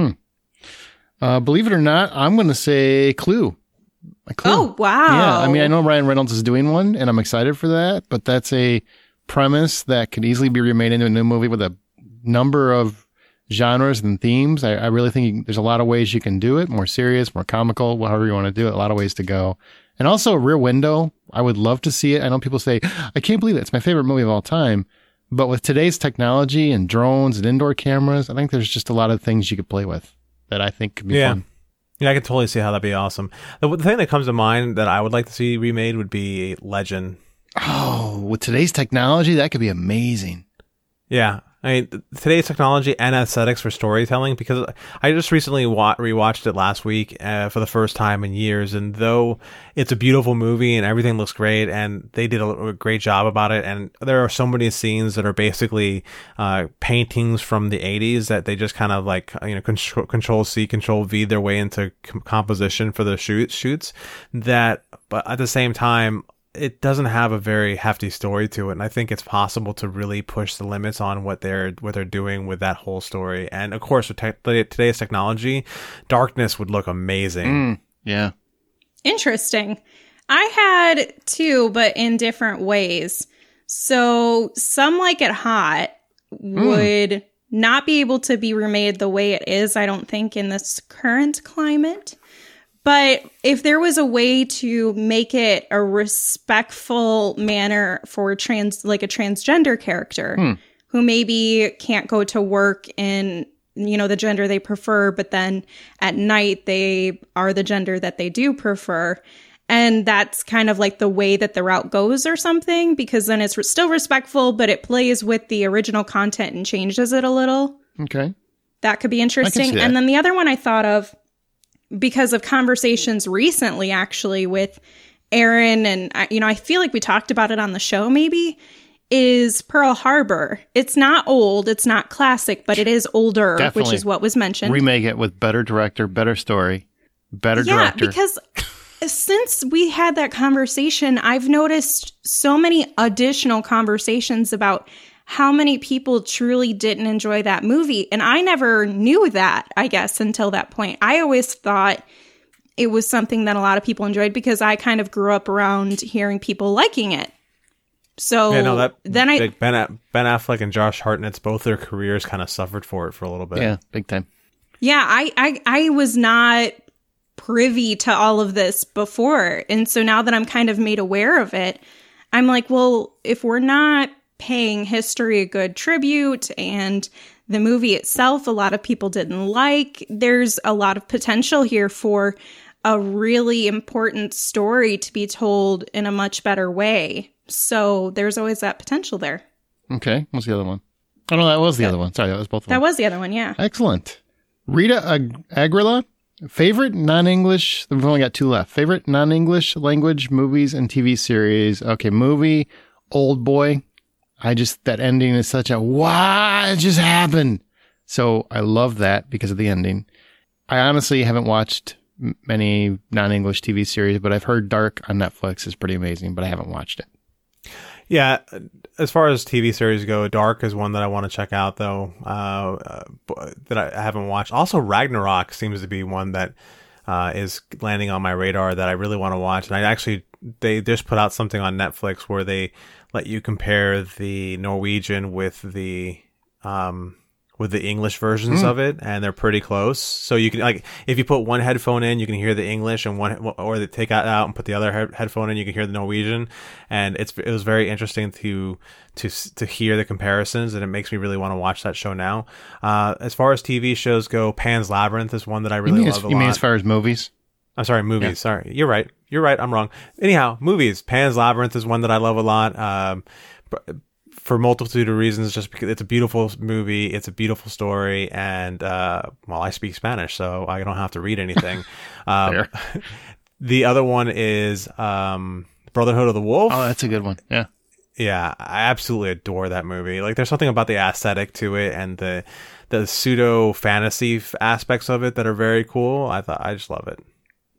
Believe it or not, I'm going to say Clue. Clue. Oh, wow. Yeah, I mean, I know Ryan Reynolds is doing one, and I'm excited for that, but that's a premise that could easily be remade into a new movie with a number of genres and themes. I really think there's a lot of ways you can do it, more serious, more comical, however you want to do it, a lot of ways to go. And also Rear Window, I would love to see it. I know people say, I can't believe it. It's my favorite movie of all time. But with today's technology and drones and indoor cameras, I think there's just a lot of things you could play with that I think could be fun. Yeah, I can totally see how that'd be awesome. The thing that comes to mind that I would like to see remade would be Legend. Oh, with today's technology, that could be amazing. Yeah. I mean, today's technology and aesthetics for storytelling, because I just recently rewatched it last week for the first time in years. And though it's a beautiful movie and everything looks great and they did a great job about it, and there are so many scenes that are basically paintings from the 80s that they just kind of like, control C, control V their way into composition for the shoots that, but at the same time, it doesn't have a very hefty story to it, and I think it's possible to really push the limits on what they're doing with that whole story. And of course, with today's technology, Darkness would look amazing. Yeah. Interesting. I had two, but in different ways. So Some Like It Hot would not be able to be remade the way it is, I don't think, in this current climate. But if there was a way to make it a respectful manner for a transgender character who maybe can't go to work in, the gender they prefer, but then at night they are the gender that they do prefer. And that's kind of like the way that the route goes or something, because then it's still respectful, but it plays with the original content and changes it a little. Okay. That could be interesting. And then the other one I thought of, because of conversations recently, actually, with Aaron, and, I feel like we talked about it on the show maybe, is Pearl Harbor. It's not old, it's not classic, but it is older, Definitely. Which is what was mentioned. Remake it with better director, better story, better director. Yeah, because since we had that conversation, I've noticed so many additional conversations about how many people truly didn't enjoy that movie. And I never knew that, I guess, until that point. I always thought it was something that a lot of people enjoyed because I kind of grew up around hearing people liking it. So Ben Affleck and Josh Hartnett's, both their careers kind of suffered for it for a little bit. Yeah, big time. Yeah, I was not privy to all of this before. And so now that I'm kind of made aware of it, I'm like, well, if we're not paying history a good tribute, and the movie itself a lot of people didn't like, there's a lot of potential here for a really important story to be told in a much better way. So there's always that potential there. Okay, what's the other one? Oh, no, that was the other one. Sorry, that was both of them. That was the other one, yeah. Excellent. Rita Agrila, favorite non-English, we've only got two left. Favorite non-English language movies and TV series. Okay, movie, Old Boy. That ending is such a, wow, it just happened. So I love that because of the ending. I honestly haven't watched many non-English TV series, but I've heard Dark on Netflix is pretty amazing, but I haven't watched it. Yeah, as far as TV series go, Dark is one that I want to check out, though, that I haven't watched. Also, Ragnarok seems to be one that is landing on my radar that I really want to watch. And they just put out something on Netflix where they let you compare the Norwegian with the English versions of it, and they're pretty close. So you can, like, if you put one headphone in, you can hear the English, and or they take it out and put the other headphone in, you can hear the Norwegian. And it was very interesting to hear the comparisons, and it makes me really want to watch that show now. As far as TV shows go, Pan's Labyrinth is one that I really love a lot. You mean as far as movies? I'm sorry, movies. Yeah. Sorry, you're right. I'm wrong. Anyhow, movies. Pan's Labyrinth is one that I love a lot. For a multitude of reasons, just because it's a beautiful movie, it's a beautiful story, and I speak Spanish, so I don't have to read anything. The other one is Brotherhood of the Wolf. Oh, that's a good one. Yeah. Yeah, I absolutely adore that movie. Like, there's something about the aesthetic to it and the pseudo fantasy aspects of it that are very cool. I just love it.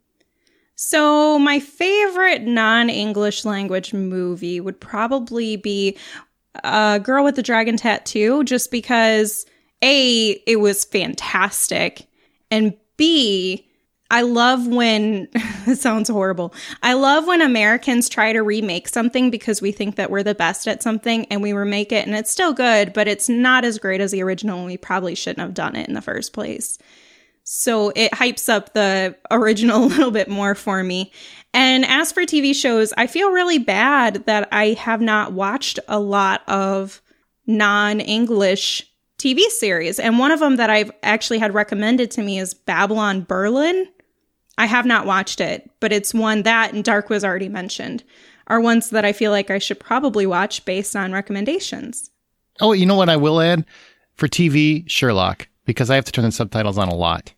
So my favorite non-English language movie would probably be Girl with the Dragon Tattoo, just because A, it was fantastic, and B, I love when it sounds horrible. I love when Americans try to remake something because we think that we're the best at something, and we remake it and it's still good, but it's not as great as the original, and we probably shouldn't have done it in the first place. So it hypes up the original a little bit more for me. And as for TV shows, I feel really bad that I have not watched a lot of non-English TV series. And one of them that I've actually had recommended to me is Babylon Berlin. I have not watched it, but it's one that, and Dark was already mentioned, are ones that I feel like I should probably watch based on recommendations. Oh, you know what I will add? For TV, Sherlock, because I have to turn the subtitles on a lot.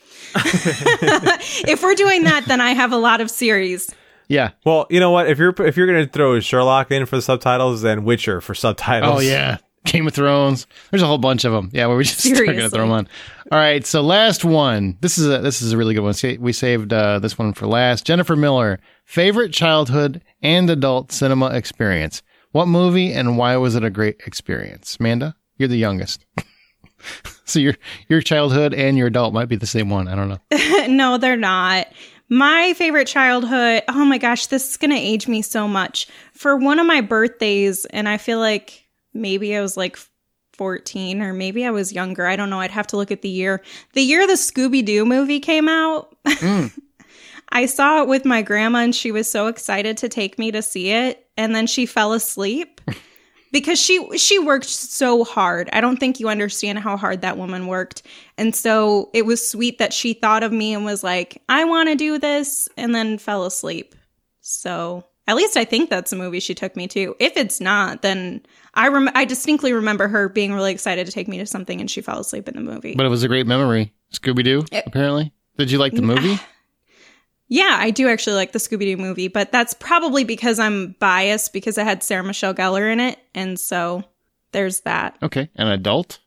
If we're doing that, then I have a lot of series. Yeah. Well, you know what? If you're going to throw Sherlock in for the subtitles, then Witcher for subtitles. Oh yeah, Game of Thrones. There's a whole bunch of them. Yeah, we're just going to throw them on. All right. So last one. This is a really good one. We saved this one for last. Jennifer Miller, favorite childhood and adult cinema experience. What movie and why was it a great experience? Amanda, you're the youngest. So your childhood and your adult might be the same one. I don't know. No, they're not. My favorite childhood, oh my gosh, this is going to age me so much. For one of my birthdays, and I feel like maybe I was like 14 or maybe I was younger. I don't know. I'd have to look at the year. The year the Scooby-Doo movie came out, I saw it with my grandma and she was so excited to take me to see it. And then she fell asleep. Because she worked so hard. I don't think you understand how hard that woman worked. And so it was sweet that she thought of me and was like, I want to do this, and then fell asleep. So at least I think that's a movie she took me to. If it's not, then I distinctly remember her being really excited to take me to something and she fell asleep in the movie. But it was a great memory. Scooby-Doo, apparently. Did you like the movie? Yeah, I do actually like the Scooby-Doo movie, but that's probably because I'm biased because it had Sarah Michelle Gellar in it, and so there's that. Okay, an adult?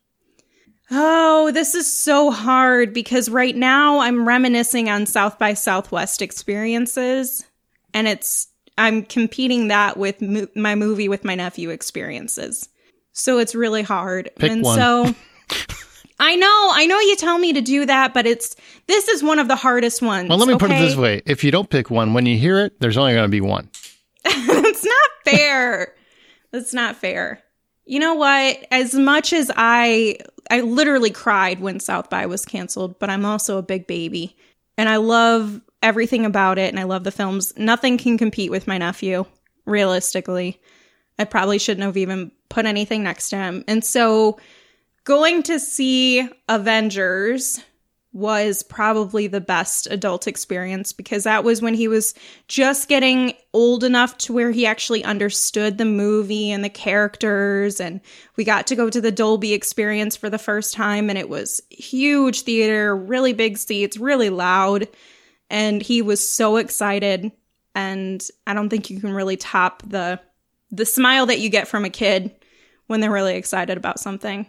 Oh, this is so hard because right now I'm reminiscing on South by Southwest experiences, and I'm competing that with my movie with my nephew experiences. So it's really hard. Pick one. So I know you tell me to do that, but this is one of the hardest ones. Well, let me put it this way. If you don't pick one, when you hear it, there's only going to be one. That's not fair. That's not fair. You know what? As much as I literally cried when South by was canceled, but I'm also a big baby. And I love everything about it, and I love the films. Nothing can compete with my nephew, realistically. I probably shouldn't have even put anything next to him. And so going to see Avengers was probably the best adult experience because that was when he was just getting old enough to where he actually understood the movie and the characters, and we got to go to the Dolby experience for the first time, and it was huge theater, really big seats, really loud, and he was so excited, and I don't think you can really top the smile that you get from a kid when they're really excited about something.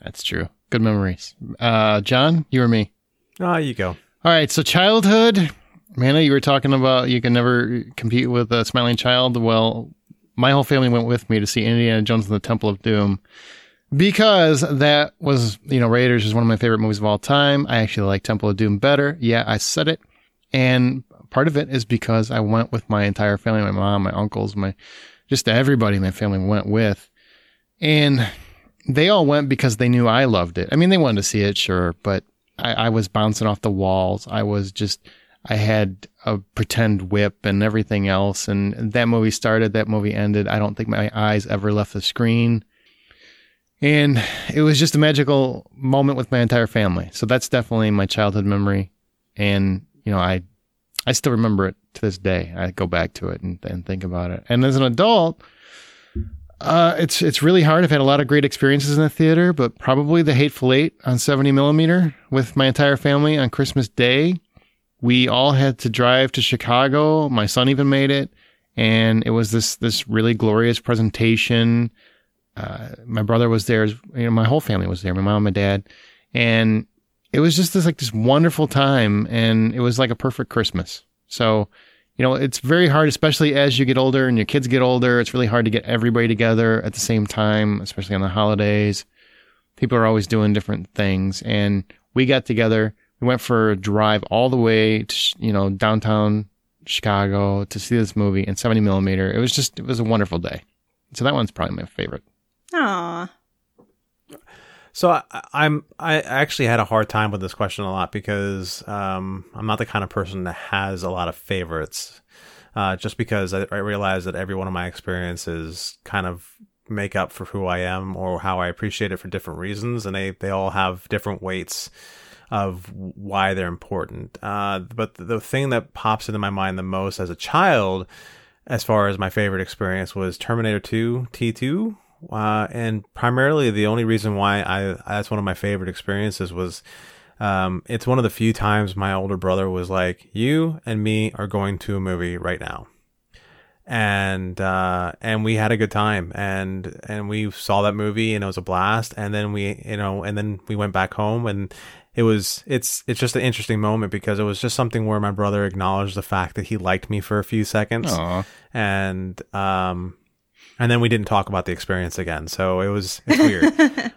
That's true. Good memories. John, you or me? Oh, you go. All right, so childhood. Manna, you were talking about you can never compete with a smiling child. Well, my whole family went with me to see Indiana Jones and the Temple of Doom because that was, Raiders is one of my favorite movies of all time. I actually like Temple of Doom better. Yeah, I said it. And part of it is because I went with my entire family, my mom, my uncles, just everybody in my family went with. And they all went because they knew I loved it. I mean, they wanted to see it, sure, but I was bouncing off the walls. I had a pretend whip and everything else. And that movie started, that movie ended. I don't think my eyes ever left the screen. And it was just a magical moment with my entire family. So that's definitely my childhood memory. And, I still remember it to this day. I go back to it and think about it. And as an adult, it's really hard. I've had a lot of great experiences in the theater, but probably The Hateful Eight on 70 millimeter with my entire family on Christmas Day. We all had to drive to Chicago. My son even made it. And it was this really glorious presentation. My brother was there. My whole family was there. My mom, my dad. And it was just this wonderful time. And it was like a perfect Christmas. So, it's very hard, especially as you get older and your kids get older. It's really hard to get everybody together at the same time, especially on the holidays. People are always doing different things. And we got together. We went for a drive all the way to, downtown Chicago to see this movie in 70 millimeter. It was a wonderful day. So that one's probably my favorite. Aw. So I actually had a hard time with this question a lot because I'm not the kind of person that has a lot of favorites. Just because I realize that every one of my experiences kind of make up for who I am or how I appreciate it for different reasons, and they all have different weights of why they're important. But the thing that pops into my mind the most as a child, as far as my favorite experience, was Terminator 2, T2. And primarily the only reason why that's one of my favorite experiences was, it's one of the few times my older brother was like, you and me are going to a movie right now. And we had a good time and we saw that movie and it was a blast. And then we went back home and it's just an interesting moment because it was just something where my brother acknowledged the fact that he liked me for a few seconds. Aww. And then we didn't talk about the experience again. So it's weird.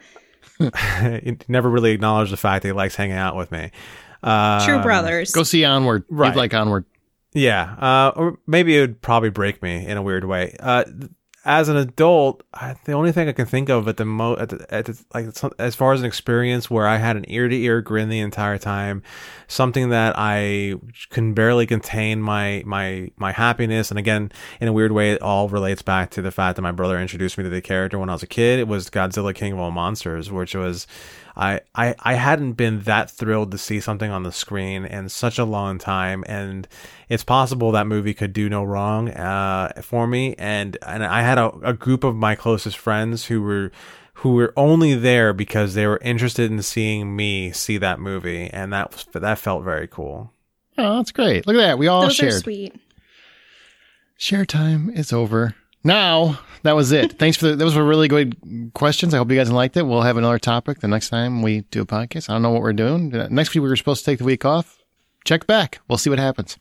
He never really acknowledged the fact that he likes hanging out with me. True brothers. Go see Onward. Right. You'd like Onward. Yeah. Or maybe it would probably break me in a weird way. As an adult, the only thing I can think of as far as an experience where I had an ear-to-ear grin the entire time, something that I can barely contain my happiness, and again, in a weird way, it all relates back to the fact that my brother introduced me to the character when I was a kid. It was Godzilla King of All Monsters, which was I hadn't been that thrilled to see something on the screen in such a long time, and it's possible that movie could do no wrong for me. And I had a group of my closest friends who were only there because they were interested in seeing me see that movie, and that felt very cool. Oh, that's great! Look at that, we all Those shared. are sweet. Share time is over. Now, that was it. Thanks those were really good questions. I hope you guys liked it. We'll have another topic the next time we do a podcast. I don't know what we're doing. Next week we were supposed to take the week off. Check back. We'll see what happens.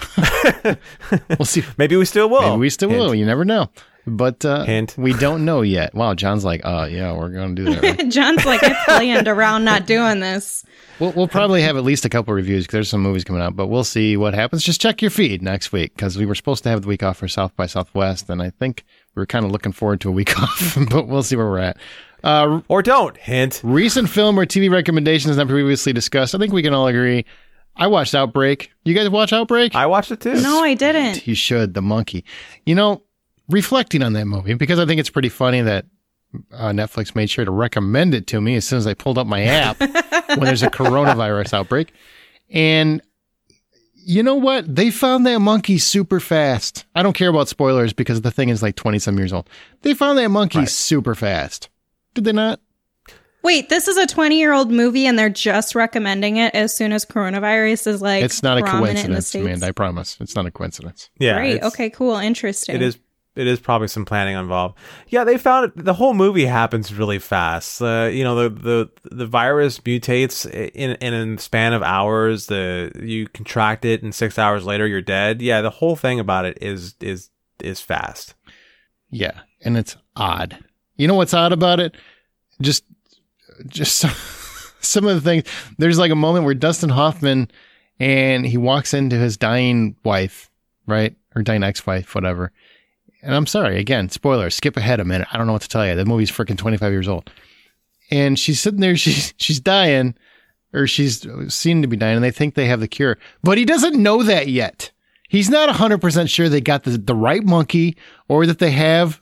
We'll see. Maybe we still will. Maybe we still will. You never know. But Hint. We don't know yet. Wow, John's like, yeah, we're going to do that. Right? John's like, I planned around not doing this. We'll probably have at least a couple reviews because there's some movies coming out, but we'll see what happens. Just check your feed next week because we were supposed to have the week off for South by Southwest, and I think we were kind of looking forward to a week off, but we'll see where we're at. Or don't. Hint. Recent film or TV recommendations not previously discussed. I think we can all agree. I watched Outbreak. You guys watch Outbreak? I watched it too. No, I didn't. You should. The monkey. Reflecting on that movie, because I think it's pretty funny that Netflix made sure to recommend it to me as soon as I pulled up my app when there's a coronavirus outbreak. And you know what? They found that monkey super fast. I don't care about spoilers because the thing is like 20-some years old. They found that monkey super fast. Did they not? Wait, this is a 20-year-old movie and they're just recommending it as soon as coronavirus is like it's not a prominent in the coincidence, States? Amanda. I promise. It's not a coincidence. Yeah. Right. Okay, cool. Interesting. It is probably some planning involved. Yeah, they found it, the whole movie happens really fast. The virus mutates in a span of hours. You contract it, and 6 hours later you're dead. Yeah, the whole thing about it is fast. Yeah, and it's odd. You know what's odd about it? Just some of the things. There's like a moment where Dustin Hoffman, and he walks into his dying wife, right? Or dying ex-wife, whatever. And I'm sorry, again, spoiler, skip ahead a minute. I don't know what to tell you. The movie's freaking 25 years old. And she's sitting there, she's dying, or she's seen to be dying, and they think they have the cure. But he doesn't know that yet. He's not 100% sure they got the right monkey, or that they have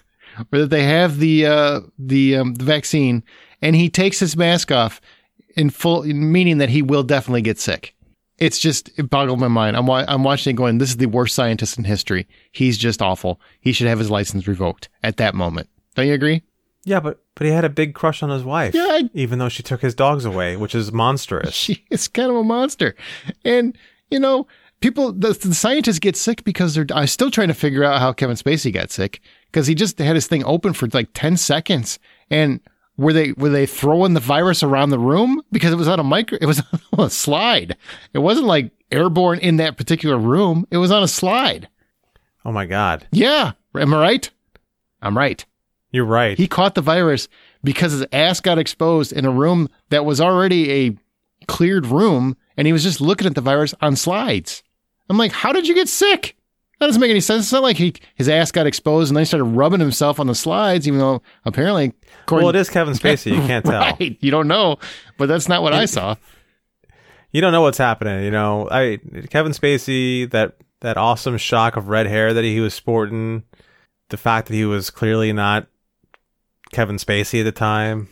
the vaccine. And he takes his mask off meaning that he will definitely get sick. It boggled my mind. I'm watching it going, this is the worst scientist in history. He's just awful. He should have his license revoked at that moment. Don't you agree? Yeah, but he had a big crush on his wife. Yeah, even though she took his dogs away, which is monstrous. She is kind of a monster. And, the scientists get sick because I'm still trying to figure out how Kevin Spacey got sick, because he just had his thing open for like 10 seconds. And were they throwing the virus around the room? Because it was on it was on a slide. It wasn't like airborne in that particular room. It was on a slide. Oh my God. Yeah. Am I right? I'm right. You're right. He caught the virus because his ass got exposed in a room that was already a cleared room, and he was just looking at the virus on slides. I'm like, how did you get sick? That doesn't make any sense. It's not like his ass got exposed and then he started rubbing himself on the slides, even though apparently... Well, it is Kevin Spacey. You can't tell. Right. You don't know, but that's not what I saw. You don't know what's happening. Kevin Spacey, that awesome shock of red hair that he was sporting, the fact that he was clearly not Kevin Spacey at the time.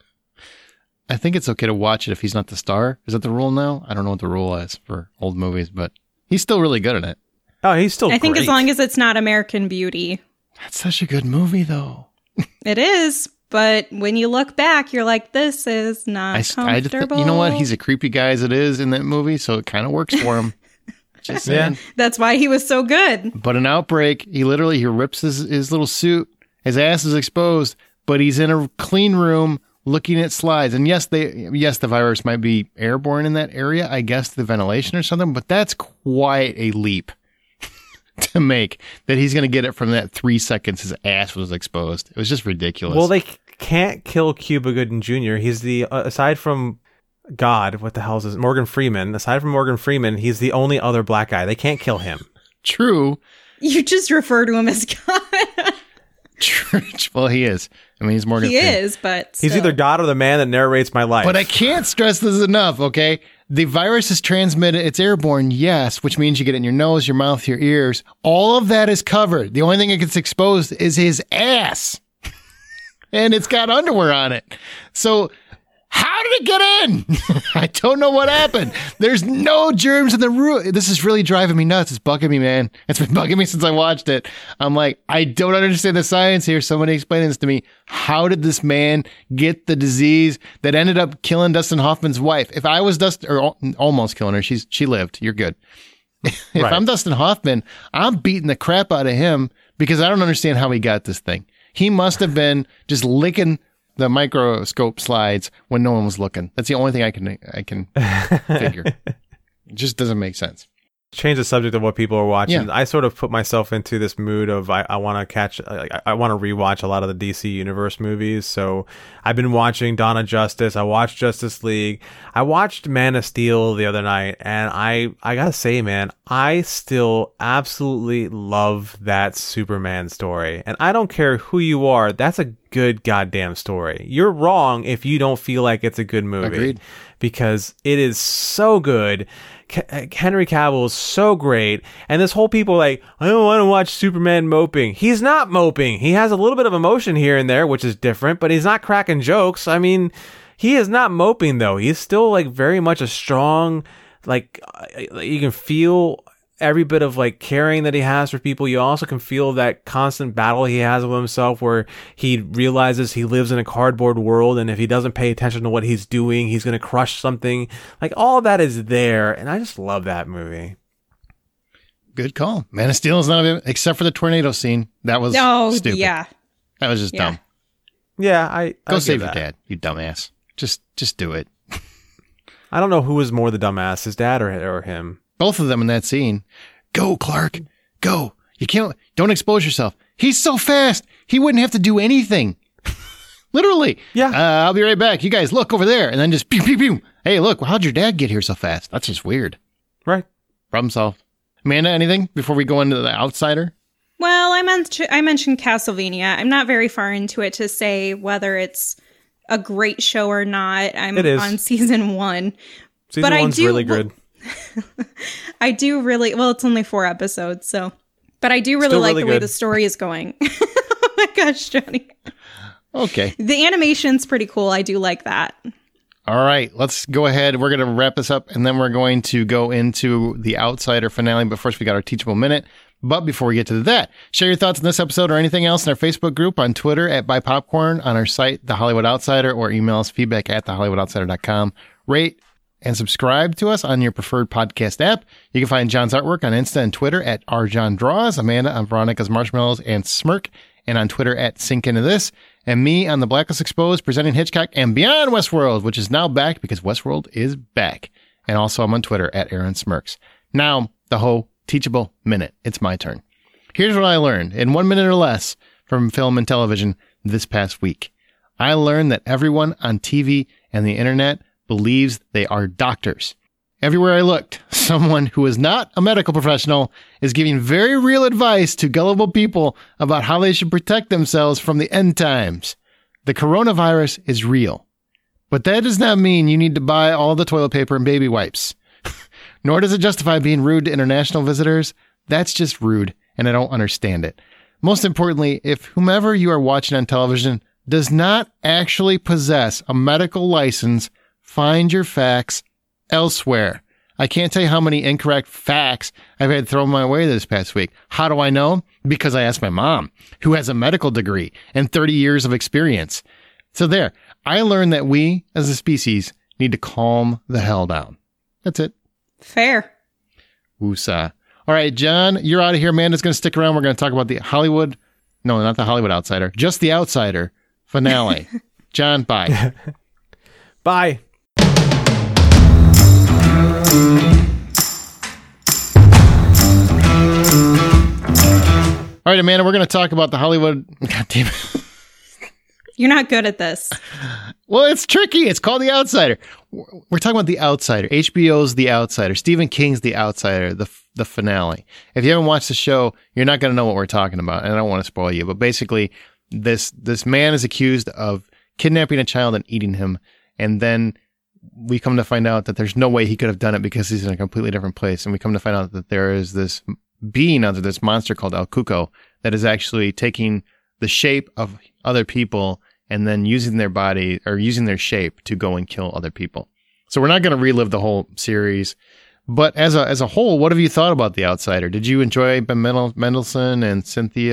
I think it's okay to watch it if he's not the star. Is that the rule now? I don't know what the rule is for old movies, but he's still really good at it. Oh, he's still I think great. As long as it's not American Beauty. That's such a good movie, though. It is, but when you look back, you're like, this is not comfortable. You know what? He's a creepy guy as it is in that movie, so it kind of works for him. Just saying. Yeah. That's why he was so good. But in Outbreak, he rips his little suit. His ass is exposed, but he's in a clean room looking at slides. And yes, the virus might be airborne in that area. I guess the ventilation or something, but that's quite a leap to make, that he's going to get it from that 3 seconds his ass was exposed. It was just ridiculous. Well, they can't kill Cuba Gooding Jr. He's the, aside from God, what the hell is this? Morgan Freeman. Aside from Morgan Freeman, he's the only other black guy. They can't kill him. True. You just refer to him as God. True. Well, he is. I mean, he's Morgan Freeman. He is, but still. He's either God or the man that narrates my life. But I can't stress this enough, okay? The virus is transmitted. It's airborne, yes, which means you get it in your nose, your mouth, your ears. All of that is covered. The only thing that gets exposed is his ass. And it's got underwear on it. So how did it get in? I don't know what happened. There's no germs in the room. This is really driving me nuts. It's bugging me, man. It's been bugging me since I watched it. I'm like, I don't understand the science here. Somebody explain this to me. How did this man get the disease that ended up killing Dustin Hoffman's wife? If I was or almost killing her, she lived. You're good. If Right. I'm Dustin Hoffman, I'm beating the crap out of him because I don't understand how he got this thing. He must have been just licking the microscope slides when no one was looking. That's the only thing I can figure. It just doesn't make sense. Change the subject of what people are watching. Yeah. I sort of put myself into this mood of I want to I want to rewatch a lot of the DC Universe movies. So I've been watching Dawn of Justice. I watched Justice League. I watched Man of Steel the other night, and I gotta say, man, I still absolutely love that Superman story. And I don't care who you are, that's a good goddamn story. You're wrong if you don't feel like it's a good movie. Agreed. Because it is so good. Henry Cavill is so great, and this whole people like, I don't want to watch Superman moping. He's not moping. He has a little bit of emotion here and there, which is different, but he's not cracking jokes. I mean, he is not moping though. He's still like very much a strong, like you can feel every bit of like caring that he has for people. You also can feel that constant battle he has with himself, where he realizes he lives in a cardboard world, and if he doesn't pay attention to what he's doing, he's going to crush something. Like all of that is there, and I just love that movie. Good call. Man of Steel is not, except for the tornado scene. That was stupid. Yeah. That was just dumb. Yeah, I Go give save that. your dad, you dumbass. Just do it. I don't know who was more the dumbass, his dad or him. Both of them in that scene. Go, Clark. Go. You can't. Don't expose yourself. He's so fast. He wouldn't have to do anything. Literally. Yeah. I'll be right back. You guys look over there, and then just pew pew pew. Hey, look. How'd your dad get here so fast? That's just weird. Right. Problem solved. Amanda, anything before we go into The Outsider? Well, I mentioned Castlevania. I'm not very far into it to say whether it's a great show or not. I'm on season 1. Season 1's really good. I do really, well, it's only 4 episodes, so. But I do really like the way the story is going. Oh my gosh, Johnny. Okay. The animation's pretty cool. I do like that. All right, let's go ahead. We're going to wrap this up, and then we're going to go into the Outsider finale. But first, we got our Teachable Minute. But before we get to that, share your thoughts on this episode or anything else in our Facebook group, on Twitter at BuyPopcorn, on our site, The Hollywood Outsider, or email us feedback at thehollywoodoutsiders.com. Rate and subscribe to us on your preferred podcast app. You can find John's artwork on Insta and Twitter at rjohndraws, Amanda on Veronica's Marshmallows and Smirk, and on Twitter at Sink Into This, and me on The Blacklist Exposed, presenting Hitchcock and Beyond Westworld, which is now back because Westworld is back. And also I'm on Twitter at Aaron Smirks. Now, the whole Teachable Minute. It's my turn. Here's what I learned in 1 minute or less from film and television this past week. I learned that everyone on TV and the internet believes they are doctors. Everywhere I looked, someone who is not a medical professional is giving very real advice to gullible people about how they should protect themselves from the end times. The coronavirus is real, but that does not mean you need to buy all the toilet paper and baby wipes. Nor does it justify being rude to international visitors. That's just rude, and I don't understand it. Most importantly, if whomever you are watching on television does not actually possess a medical license, find your facts elsewhere. I can't tell you how many incorrect facts I've had thrown my way this past week. How do I know? Because I asked my mom, who has a medical degree and 30 years of experience. So there, I learned that we, as a species, need to calm the hell down. That's it. Fair. Woosah. All right, John, you're out of here. Amanda's going to stick around. We're going to talk about the Hollywood, no, not the Hollywood Outsider, just the Outsider finale. John, bye. Bye. All right, Amanda, we're going to talk about the Hollywood. God damn it. You're not good at this. Well, it's tricky. It's called The Outsider. We're talking about The Outsider. HBO's The Outsider. Stephen King's The Outsider, the finale. If you haven't watched the show, you're not going to know what we're talking about, and I don't want to spoil you. But basically, this man is accused of kidnapping a child and eating him, and then we come to find out that there's no way he could have done it because he's in a completely different place. And we come to find out that there is this being under this monster called El Cuco that is actually taking the shape of other people and then using their body or using their shape to go and kill other people. So we're not going to relive the whole series, but as a whole, what have you thought about The Outsider? Did you enjoy Ben Mendelsohn and Cynthia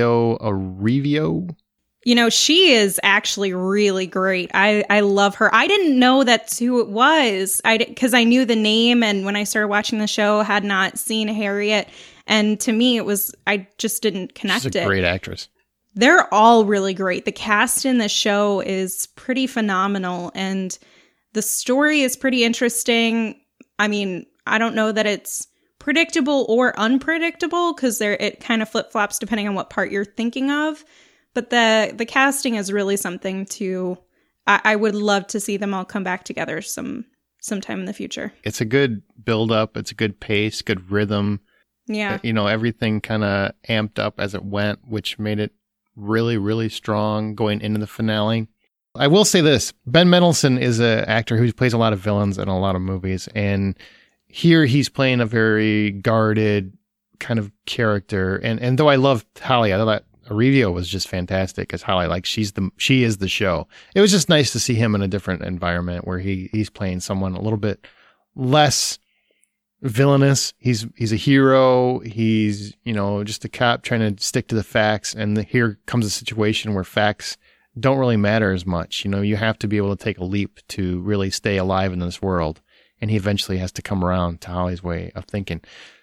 Erivo? You know, she is actually really great. I love her. I didn't know that's who it was. Because I knew the name, and when I started watching the show, had not seen Harriet. And to me, I just didn't connect it. She's a great actress. They're all really great. The cast in the show is pretty phenomenal, and the story is pretty interesting. I mean, I don't know that it's predictable or unpredictable because it kind of flip-flops depending on what part you're thinking of. But the casting is really something to. I would love to see them all come back together sometime in the future. It's a good build-up. It's a good pace, good rhythm. Yeah. You know, everything kind of amped up as it went, which made it really, really strong going into the finale. I will say this. Ben Mendelsohn is an actor who plays a lot of villains in a lot of movies. And here he's playing a very guarded kind of character. And though I loved Holly, I thought Erivo was just fantastic as Holly. Like she is the show. It was just nice to see him in a different environment where he's playing someone a little bit less villainous. He's a hero. He's, just a cop trying to stick to the facts. And here comes a situation where facts don't really matter as much. You have to be able to take a leap to really stay alive in this world. And he eventually has to come around to Holly's way of thinking.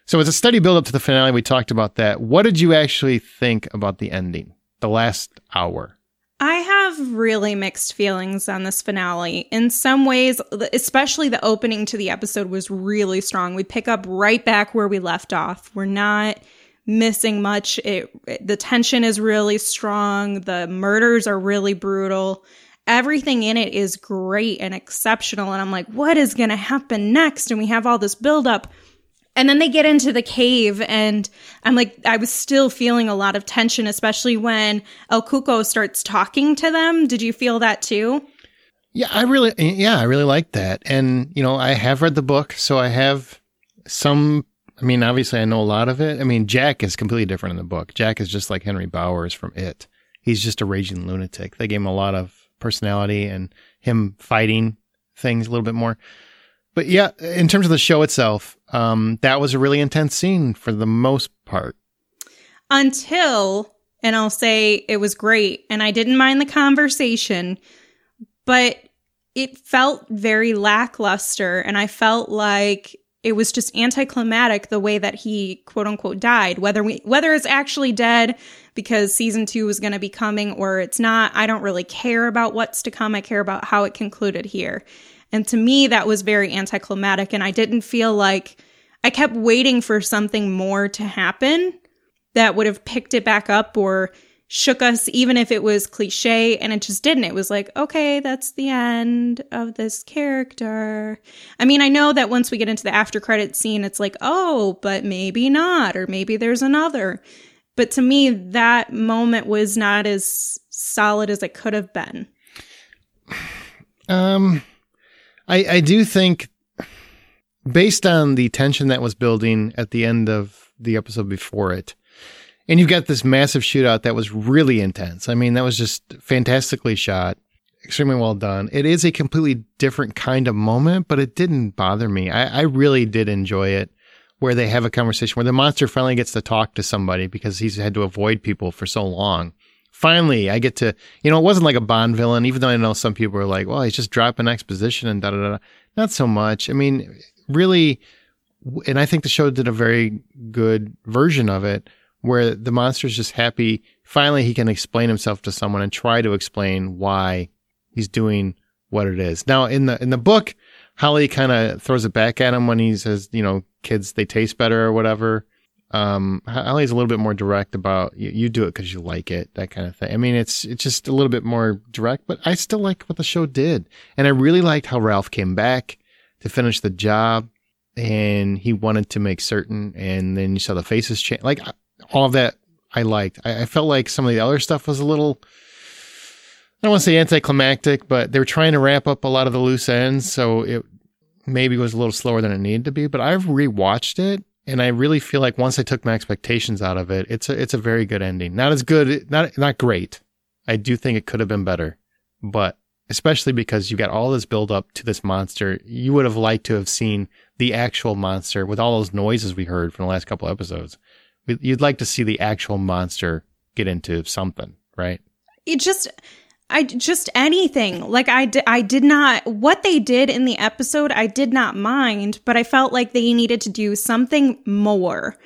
So it's a steady build up to the finale. We talked about that. What did you actually think about the ending, the last hour? I have really mixed feelings on this finale. In some ways, especially the opening to the episode was really strong. We pick up right back where we left off. We're not missing much. The tension is really strong. The murders are really brutal. Everything in it is great and exceptional. And I'm like, what is going to happen next? And we have all this buildup. And then they get into the cave, and I'm like, I was still feeling a lot of tension, especially when El Cuco starts talking to them. Did you feel that too? Yeah, I really like that. And, I have read the book, so I have obviously I know a lot of it. I mean, Jack is completely different in the book. Jack is just like Henry Bowers from It. He's just a raging lunatic. They gave him a lot of personality and him fighting things a little bit more. But yeah, in terms of the show itself, that was a really intense scene for the most part. Until, and I'll say it was great, and I didn't mind the conversation, but it felt very lackluster, and I felt like it was just anticlimactic the way that he, quote unquote, died. Whether it's actually dead because season 2 is going to be coming or it's not, I don't really care about what's to come. I care about how it concluded here. And to me, that was very anticlimactic, and I didn't feel like I kept waiting for something more to happen that would have picked it back up or shook us, even if it was cliche, and it just didn't. It was like, okay, that's the end of this character. I mean, I know that once we get into the after credit scene, it's like, oh, but maybe not, or maybe there's another. But to me, that moment was not as solid as it could have been. I do think, based on the tension that was building at the end of the episode before it, and you've got this massive shootout that was really intense. I mean, that was just fantastically shot, extremely well done. It is a completely different kind of moment, but it didn't bother me. I really did enjoy it, where they have a conversation, where the monster finally gets to talk to somebody because he's had to avoid people for so long. Finally, I get to, it wasn't like a Bond villain, even though I know some people are like, well, he's just dropping exposition and da-da-da. Not so much. I mean, really, and I think the show did a very good version of it, where the monster's just happy. Finally, he can explain himself to someone and try to explain why he's doing what it is. Now, in the book, Holly kind of throws it back at him when he says, kids, they taste better or whatever. Holly's a little bit more direct about you do it because you like it, that kind of thing. I mean, it's just a little bit more direct, but I still like what the show did. And I really liked how Ralph came back to finish the job, and he wanted to make certain, and then you saw the faces change. Like, all of that I liked. I felt like some of the other stuff was a little, I don't want to say anticlimactic, but they were trying to wrap up a lot of the loose ends, so it maybe was a little slower than it needed to be. But I've rewatched it, and I really feel like once I took my expectations out of it, it's a very good ending. Not as good, not great. I do think it could have been better, but especially because you got all this build up to this monster, you would have liked to have seen the actual monster with all those noises we heard from the last couple episodes. You'd like to see the actual monster get into something, right? Just anything. Like I did not, what they did in the episode, I did not mind, but I felt like they needed to do something more.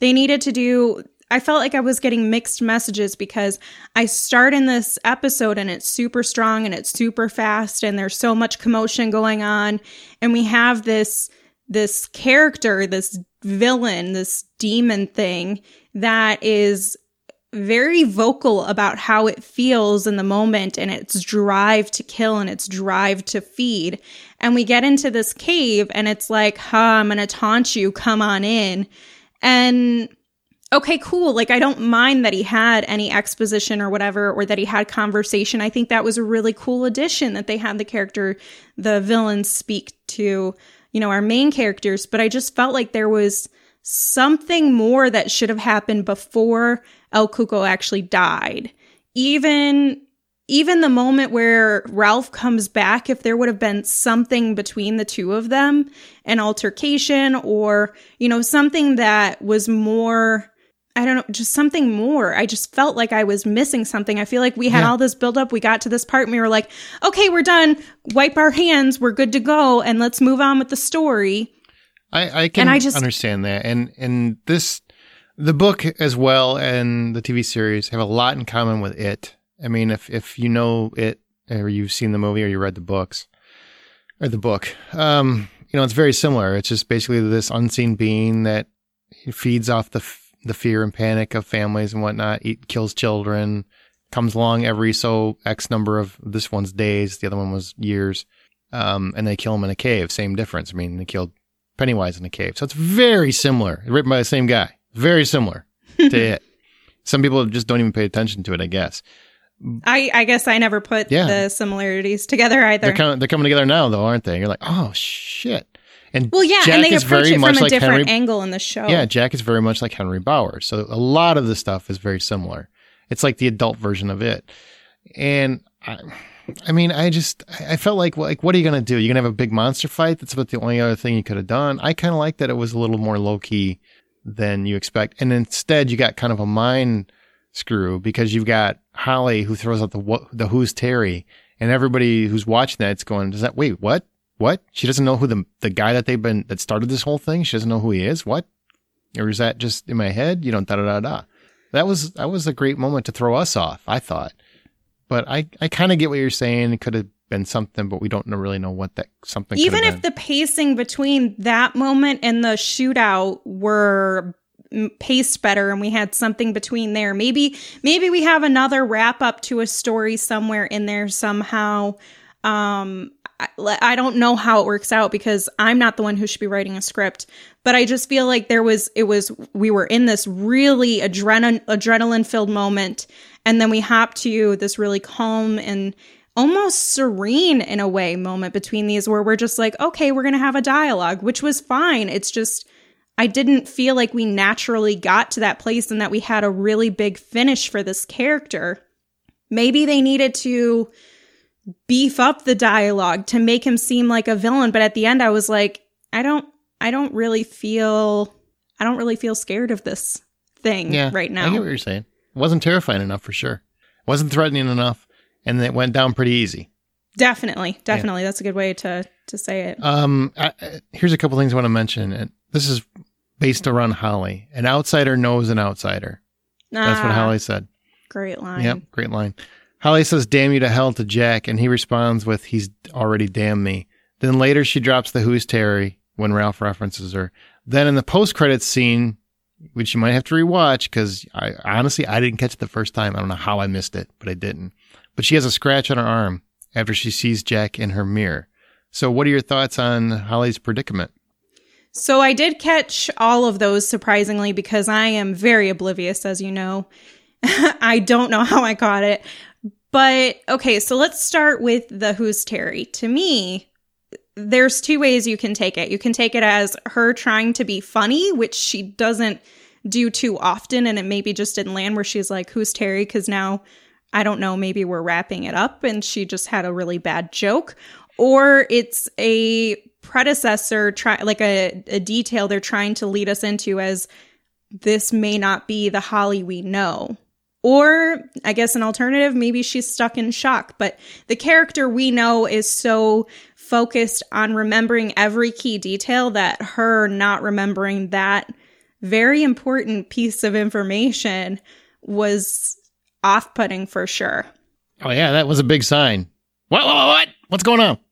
I felt like I was getting mixed messages because I start in this episode and it's super strong and it's super fast and there's so much commotion going on. And we have this character, this villain, this demon thing that is very vocal about how it feels in the moment and its drive to kill and its drive to feed. And we get into this cave and it's like, I'm going to taunt you, come on in. And okay, cool. Like, I don't mind that he had any exposition or whatever, or that he had conversation. I think that was a really cool addition that they had the villain speak to, our main characters. But I just felt like there was something more that should have happened before El Cuco actually died. Even the moment where Ralph comes back, if there would have been something between the two of them, an altercation or, something that was more, I don't know, just something more. I just felt like I was missing something. I feel like we had all this buildup. We got to this part and we were like, okay, we're done. Wipe our hands. We're good to go. And let's move on with the story. I can understand that. And the book as well and the TV series have a lot in common with It. I mean, if you know It, or you've seen the movie, or you read the books, or the book, it's very similar. It's just basically this unseen being that feeds off the fear and panic of families and whatnot, kills children, comes along every X number of, this one's days, the other one was years, and they kill him in a cave. Same difference. I mean, they killed Pennywise in a cave. So it's very similar. Written by the same guy. Very similar to It. Some people just don't even pay attention to it, I guess. I guess I never put the similarities together either. They're coming together now, though, aren't they? You're like, oh, shit. And Jack and they approach it from a different angle in the show. Yeah, Jack is very much like Henry Bowers. So a lot of the stuff is very similar. It's like the adult version of It. And I felt like what are you going to do? You're going to have a big monster fight? That's about the only other thing you could have done. I kind of like that it was a little more low-key than you expect. And instead, you got kind of a mind screw because you've got Holly who throws out the Who's Terry, and everybody who's watching that's going, wait, what? What? She doesn't know who the guy that started this whole thing? She doesn't know who he is? What? Or is that just in my head? Da-da-da-da. That was a great moment to throw us off, I thought. But I kind of get what you're saying. It could have been something, but we don't really know what that something could have been. Even if the pacing between that moment and the shootout were paced better and we had something between there, maybe we have another wrap up to a story somewhere in there somehow. I don't know how it works out because I'm not the one who should be writing a script, but I just feel like we were in this really adrenaline filled moment. And then we hop to this really calm and almost serene in a way moment between these where we're just like, okay, we're going to have a dialogue, which was fine. It's just, I didn't feel like we naturally got to that place and that we had a really big finish for this character. Maybe they needed to beef up the dialogue to make him seem like a villain. But at the end, I was like, I don't really feel scared of this thing right now. I get what you're saying. It wasn't terrifying enough for sure. It wasn't threatening enough. And it went down pretty easy. Definitely. Yeah. That's a good way to say it. Here's a couple things I want to mention. And this is based around Holly. An outsider knows an outsider. That's what Holly said. Great line. Yep, great line. Holly says, damn you to hell to Jack, and he responds with, he's already damned me. Then later she drops the Who's Terry when Ralph references her. Then in the post-credits scene, which you might have to rewatch, because I didn't catch it the first time. I don't know how I missed it, but I didn't. But she has a scratch on her arm after she sees Jack in her mirror. So what are your thoughts on Holly's predicament? So I did catch all of those, surprisingly, because I am very oblivious, as you know. I don't know how I caught it. But, okay, so let's start with the Who's Terry. To me, there's two ways you can take it. You can take it as her trying to be funny, which she doesn't do too often, and it maybe just didn't land where she's like, Who's Terry? Because now, I don't know, maybe we're wrapping it up and she just had a really bad joke. Or it's a predecessor, like a detail they're trying to lead us into as this may not be the Holly we know. Or, I guess an alternative, maybe she's stuck in shock. But the character we know is so focused on remembering every key detail that her not remembering that very important piece of information was off-putting for sure. Oh, yeah, that was a big sign. What? What's going on?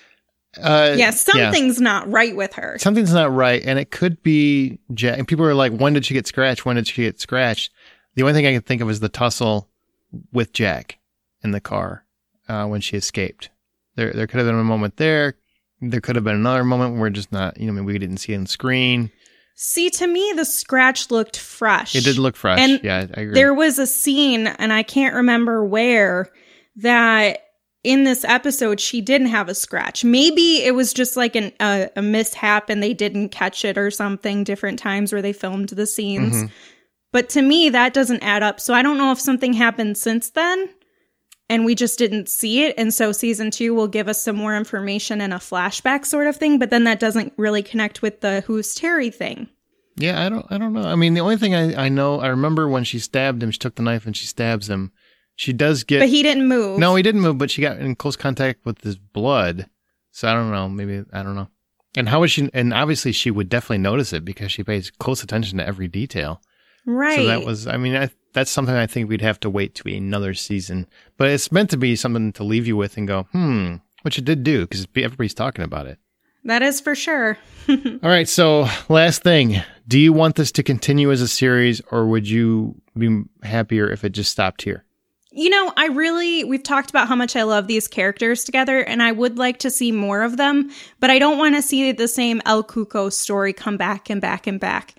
Something's not right with her. Something's not right, and it could be Jack. And people are like, when did she get scratched? When did she get scratched? The only thing I can think of is the tussle with Jack in the car when she escaped. There could have been a moment there. There could have been another moment where we're just not, maybe we didn't see it on screen. See, to me, the scratch looked fresh. It did look fresh. And yeah, I agree. There was a scene, and I can't remember where, that in this episode, she didn't have a scratch. Maybe it was just like a mishap and they didn't catch it or something, different times where they filmed the scenes. Mm-hmm. But to me, that doesn't add up. So I don't know if something happened since then and we just didn't see it. And so season 2 will give us some more information and a flashback sort of thing. But then that doesn't really connect with the Who's Terry thing. Yeah, I don't know. I mean, the only thing I know, I remember when she stabbed him, she took the knife and she stabs him. She does get... But he didn't move. No, he didn't move, but she got in close contact with his blood. So I don't know. Maybe, I don't know. And how is she? And obviously, she would definitely notice it because she pays close attention to every detail. Right. So that was, I mean, that's something I think we'd have to wait to another season. But it's meant to be something to leave you with and go, which it did do because everybody's talking about it. That is for sure. All right. So last thing, do you want this to continue as a series or would you be happier if it just stopped here? You know, we've talked about how much I love these characters together, and I would like to see more of them, but I don't want to see the same El Cuco story come back and back and back.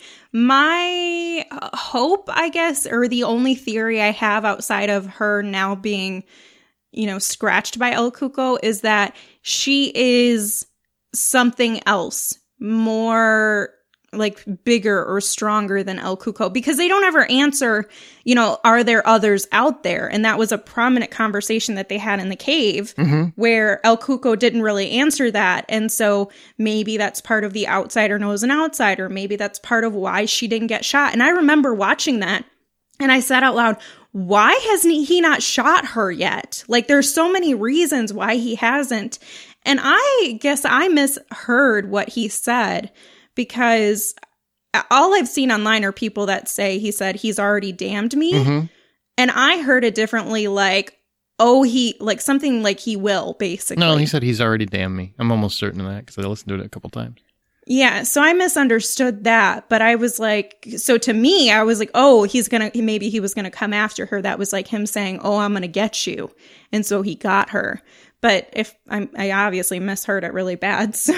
My hope, I guess, or the only theory I have outside of her now being, scratched by El Cuco is that she is something else, more like bigger or stronger than El Cuco, because they don't ever answer, are there others out there? And that was a prominent conversation that they had in the cave where El Cuco didn't really answer that. And so maybe that's part of the outsider knows an outsider. Maybe that's part of why she didn't get shot. And I remember watching that and I said out loud, why hasn't he not shot her yet? Like there's so many reasons why he hasn't. And I guess I misheard what he said, because all I've seen online are people that say he said he's already damned me. And I heard it differently, like, something like he will, basically. No, he said he's already damned me. I'm almost certain of that because I listened to it a couple times. Yeah, so I misunderstood that, but I was like, so to me, I was like, oh, maybe he was gonna come after her. That was like him saying, oh, I'm gonna get you. And so he got her. But I obviously misheard it really bad. So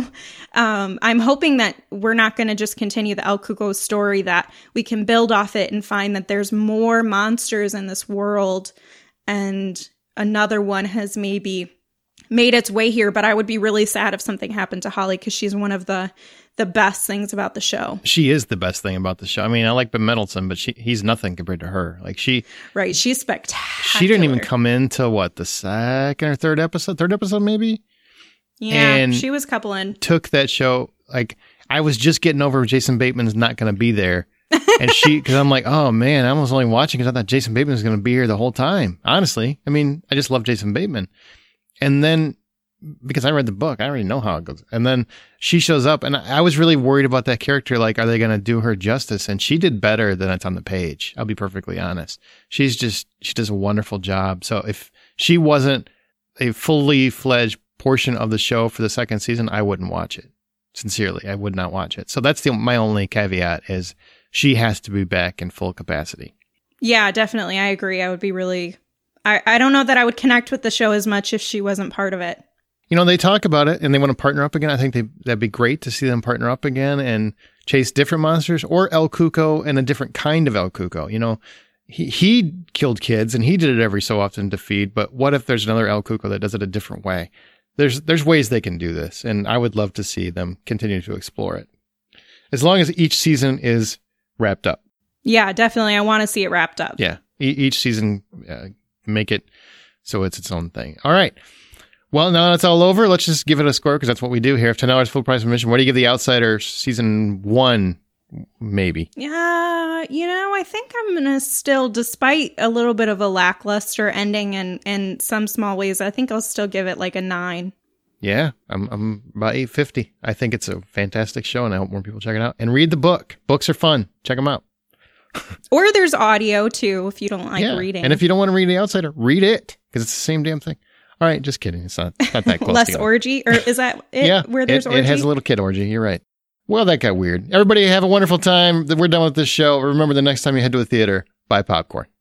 I'm hoping that we're not going to just continue the El Cuco story, that we can build off it and find that there's more monsters in this world and another one has maybe made its way here. But I would be really sad if something happened to Holly because she's one of the best things about the show. She is the best thing about the show. I mean, I like Ben Mendelsohn, but he's nothing compared to her. Like she's spectacular. She didn't even come into the second or third episode maybe. Yeah, and she was coupling. Took that show. Like I was just getting over Jason Bateman's not going to be there. And because I'm like, oh man, I was only watching because I thought Jason Bateman was going to be here the whole time. Honestly, I mean, I just love Jason Bateman. And then, because I read the book, I already know how it goes. And then she shows up, and I was really worried about that character. Like, are they going to do her justice? And she did better than it's on the page. I'll be perfectly honest. She does a wonderful job. So if she wasn't a fully fledged portion of the show for the second season, I wouldn't watch it. Sincerely, I would not watch it. So that's my only caveat is she has to be back in full capacity. Yeah, definitely. I agree. I would be really, I don't know that I would connect with the show as much if she wasn't part of it. They talk about it and they want to partner up again. I think that'd be great to see them partner up again and chase different monsters or El Cuco and a different kind of El Cuco. He killed kids and he did it every so often to feed. But what if there's another El Cuco that does it a different way? There's ways they can do this. And I would love to see them continue to explore it as long as each season is wrapped up. Yeah, definitely. I want to see it wrapped up. Yeah. Each season, make it so it's its own thing. All right. Well, now that's all over. Let's just give it a score because that's what we do here. If $10 full price admission, what do you give The Outsider season 1? Maybe. Yeah, I think I'm going to still, despite a little bit of a lackluster ending and in some small ways, I think I'll still give it like a 9. Yeah, I'm about 8.50. I think it's a fantastic show and I hope more people check it out. And read the book. Books are fun. Check them out. Or there's audio too if you don't like reading. And if you don't want to read The Outsider, read it because it's the same damn thing. All right, just kidding. It's not that close. Less orgy? Or is that it? Yeah, where there's orgy? It has a little kid orgy. You're right. Well, that got weird. Everybody have a wonderful time. We're done with this show. Remember, the next time you head to a theater, buy popcorn.